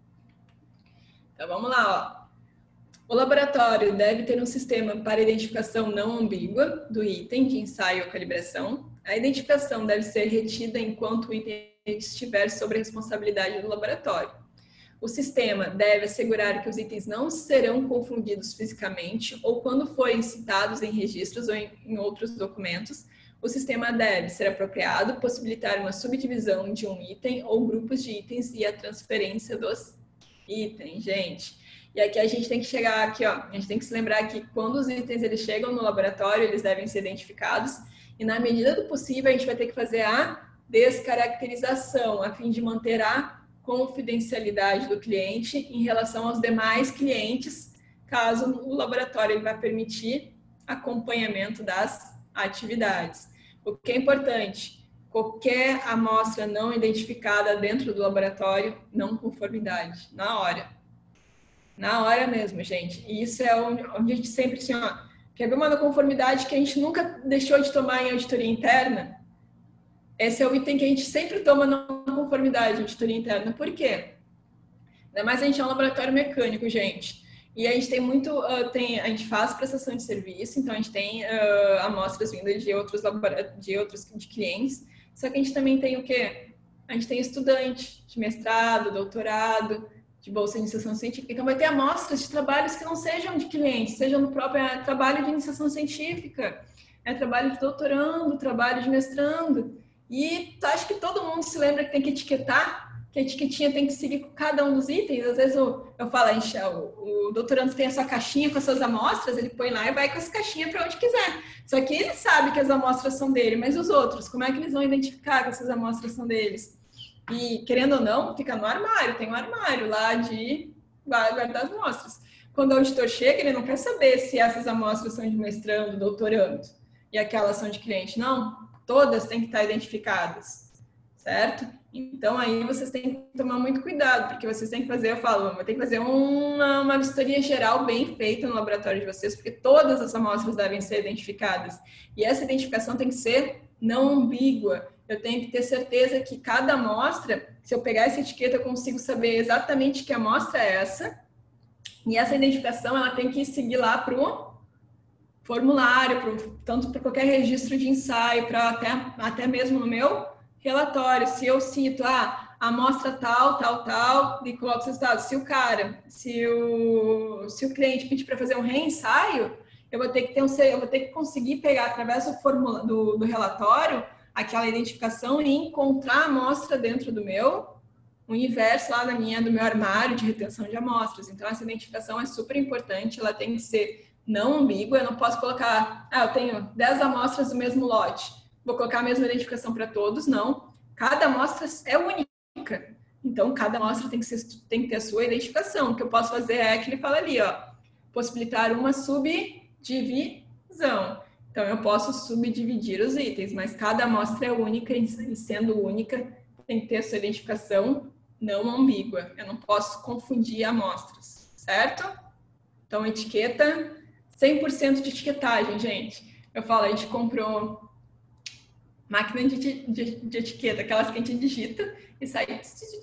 Então vamos lá, ó. O laboratório deve ter um sistema para identificação não ambígua do item de ensaio ou calibração. A identificação deve ser retida enquanto o item estiver sob a responsabilidade do laboratório. O sistema deve assegurar que os itens não serão confundidos fisicamente ou quando forem citados em registros ou em, em outros documentos. O sistema deve ser apropriado, possibilitar uma subdivisão de um item ou grupos de itens e a transferência dos itens, gente. E aqui a gente tem que chegar aqui, ó, a gente tem que se lembrar que quando os itens eles chegam no laboratório, eles devem ser identificados e na medida do possível a gente vai ter que fazer a descaracterização a fim de manter a confidencialidade do cliente em relação aos demais clientes, caso o laboratório ele vai permitir acompanhamento das atividades. O que é importante, qualquer amostra não identificada dentro do laboratório, não conformidade, na hora. Na hora mesmo, gente. E isso é onde, onde a gente sempre, assim, ó, quer ver uma não conformidade que a gente nunca deixou de tomar em auditoria interna? Esse é o item que a gente sempre toma não conformidade em auditoria interna. Por quê? Ainda mais a gente é um laboratório mecânico, gente. E a gente tem muito, uh, tem, a gente faz prestação de serviço, então a gente tem uh, amostras vindas de outros de outros de clientes. Só que a gente também tem o quê? A gente tem estudante de mestrado, doutorado, de bolsa de iniciação científica. Então, vai ter amostras de trabalhos que não sejam de clientes, sejam no próprio é, trabalho de iniciação científica, é trabalho de doutorando, trabalho de mestrando. E acho que todo mundo se lembra que tem que etiquetar que a etiquetinha tem que seguir com cada um dos itens. Às vezes eu, eu falo, o, o doutorando tem a sua caixinha com as suas amostras, ele põe lá e vai com as caixinhas para onde quiser. Só que ele sabe que as amostras são dele, mas os outros, como é que eles vão identificar que essas amostras são deles? E, querendo ou não, fica no armário, tem um armário lá de guardar as amostras. Quando o auditor chega, ele não quer saber se essas amostras são de mestrando, doutorando, e aquelas são de cliente. Não, todas têm que estar identificadas, certo? Então, aí vocês têm que tomar muito cuidado, porque vocês têm que fazer, eu falo, tem que fazer uma, uma vistoria geral bem feita no laboratório de vocês, porque todas as amostras devem ser identificadas. E essa identificação tem que ser não ambígua. Eu tenho que ter certeza que cada amostra, se eu pegar essa etiqueta, eu consigo saber exatamente que amostra é essa. E essa identificação, ela tem que seguir lá para o formulário, pro, tanto para qualquer registro de ensaio, para até, até mesmo no meu relatório. Se eu cito, ah, a amostra tal, tal, tal, e coloco os resultados. Se o cara, se o, se o cliente pedir para fazer um reensaio, eu vou ter que ter um, eu vou ter que conseguir pegar através do, formula, do, do relatório aquela identificação e encontrar a amostra dentro do meu universo lá da minha, do meu armário de retenção de amostras. Então, essa identificação é super importante, ela tem que ser não ambígua. Eu não posso colocar, ah, eu tenho dez amostras do mesmo lote, vou colocar a mesma identificação para todos, não. Cada amostra é única, então cada amostra tem que, ser, tem que ter a sua identificação. O que eu posso fazer é que ele fala ali, ó, possibilitar uma subdivisão. Então, eu posso subdividir os itens, mas cada amostra é única e, sendo única, tem que ter a sua identificação não ambígua. Eu não posso confundir amostras, certo? Então, etiqueta, cem por cento de etiquetagem, gente. Eu falo, a gente comprou máquina de, de, de etiqueta, aquelas que a gente digita e sai.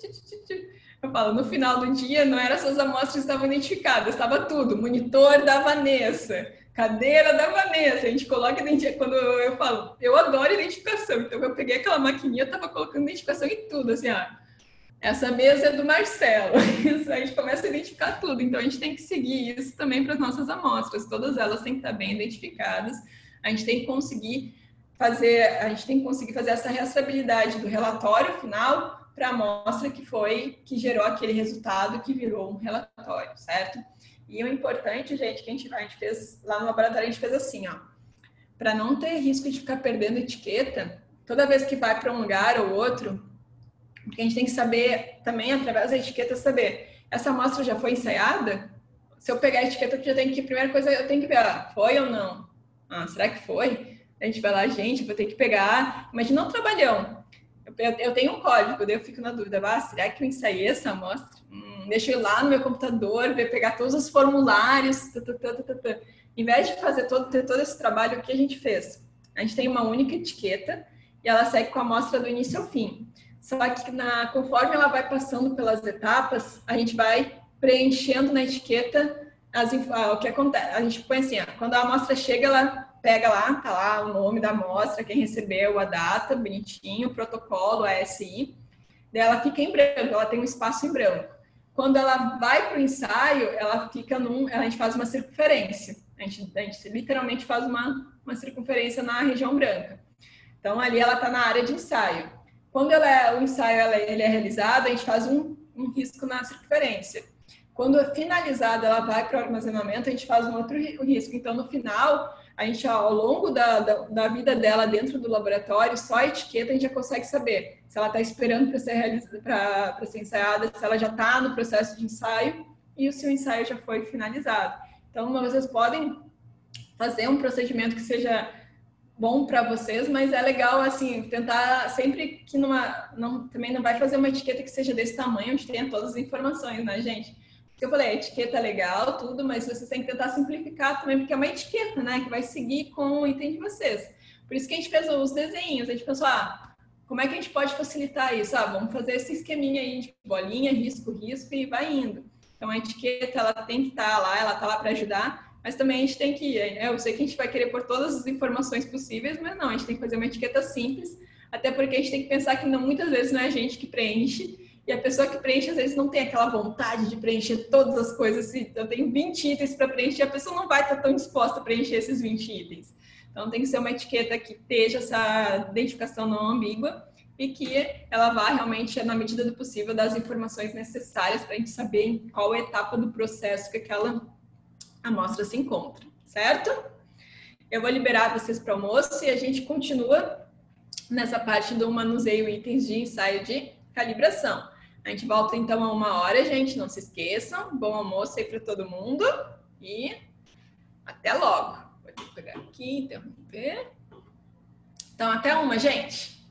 Eu falo, no final do dia, não era só as amostras que estavam identificadas, estava tudo. Monitor da Vanessa, cadeira da Vanessa. A gente coloca identificação. Quando eu falo, eu adoro identificação, então eu peguei aquela maquininha, eu estava colocando identificação em tudo, assim, ah, essa mesa é do Marcelo. Isso, a gente começa a identificar tudo. Então, a gente tem que seguir isso também para as nossas amostras. Todas elas têm que estar bem identificadas. A gente tem que conseguir fazer, a gente tem que conseguir fazer essa rastreabilidade do relatório final para a amostra que foi, que gerou aquele resultado que virou um relatório, certo? E o importante, gente, que a gente, a gente fez lá no laboratório, a gente fez assim, ó, para não ter risco de ficar perdendo etiqueta, toda vez que vai para um lugar ou outro, porque a gente tem que saber também, através da etiqueta, saber, essa amostra já foi ensaiada? Se eu pegar a etiqueta, eu já tenho que, primeira coisa, eu tenho que ver, ah, foi ou não? Ah, será que foi? A gente vai lá, gente, vou ter que pegar, imagina um trabalhão, eu, eu tenho um código, daí eu fico na dúvida, ah, será que eu ensaiei essa amostra? Hum, deixa eu ir lá no meu computador, ver, pegar todos os formulários, tata, tata, tata. Em vez de fazer todo, ter todo esse trabalho, o que a gente fez? A gente tem uma única etiqueta e ela segue com a amostra do início ao fim. Só que na, conforme ela vai passando pelas etapas, a gente vai preenchendo na etiqueta as, o que acontece. A gente põe assim, ó, quando a amostra chega, ela pega lá, tá lá o nome da amostra, quem recebeu, a data, bonitinho, o protocolo, a A S I. Daí ela fica em branco, ela tem um espaço em branco. Quando ela vai para o ensaio, ela fica num, a gente faz uma circunferência. A gente, a gente literalmente faz uma, uma circunferência na região branca. Então, ali ela está na área de ensaio. Quando ela é, o ensaio ela, ele é realizado, a gente faz um, um risco na circunferência. Quando é finalizada, ela vai para o armazenamento, a gente faz um outro risco. Então, no final, a gente, ao longo da, da, da vida dela dentro do laboratório, só a etiqueta a gente já consegue saber se ela está esperando para ser realizada, para ser ensaiada, se ela já está no processo de ensaio e se o ensaio já foi finalizado. Então, vocês podem fazer um procedimento que seja bom para vocês, mas é legal, assim, tentar sempre que numa, não, também não vai fazer uma etiqueta que seja desse tamanho, onde tenha todas as informações, né, gente? Eu falei, a etiqueta é legal, tudo, mas vocês têm que tentar simplificar também, porque é uma etiqueta, né, que vai seguir com o item de vocês. Por isso que a gente fez os desenhos, a gente pensou, ah, como é que a gente pode facilitar isso? Ah, vamos fazer esse esqueminha aí de bolinha, risco, risco e vai indo. Então, a etiqueta, ela tem que estar lá, ela está lá para ajudar, mas também a gente tem que, eu sei que a gente vai querer pôr todas as informações possíveis, mas não, a gente tem que fazer uma etiqueta simples, até porque a gente tem que pensar que não, muitas vezes não é a gente que preenche, e a pessoa que preenche, às vezes, não tem aquela vontade de preencher todas as coisas. Se eu tenho vinte itens para preencher, a pessoa não vai estar tão disposta a preencher esses vinte itens. Então, tem que ser uma etiqueta que esteja essa identificação não ambígua. e que ela vá realmente, na medida do possível, dar as informações necessárias para a gente saber em qual etapa do processo que aquela amostra se encontra, certo? Eu vou liberar vocês para o almoço e a gente continua nessa parte do manuseio itens de ensaio de calibração. A gente volta então a uma hora, gente, não se esqueçam. Bom almoço aí para todo mundo e até logo. Vou pegar aqui, interromper. Então, até uma, gente.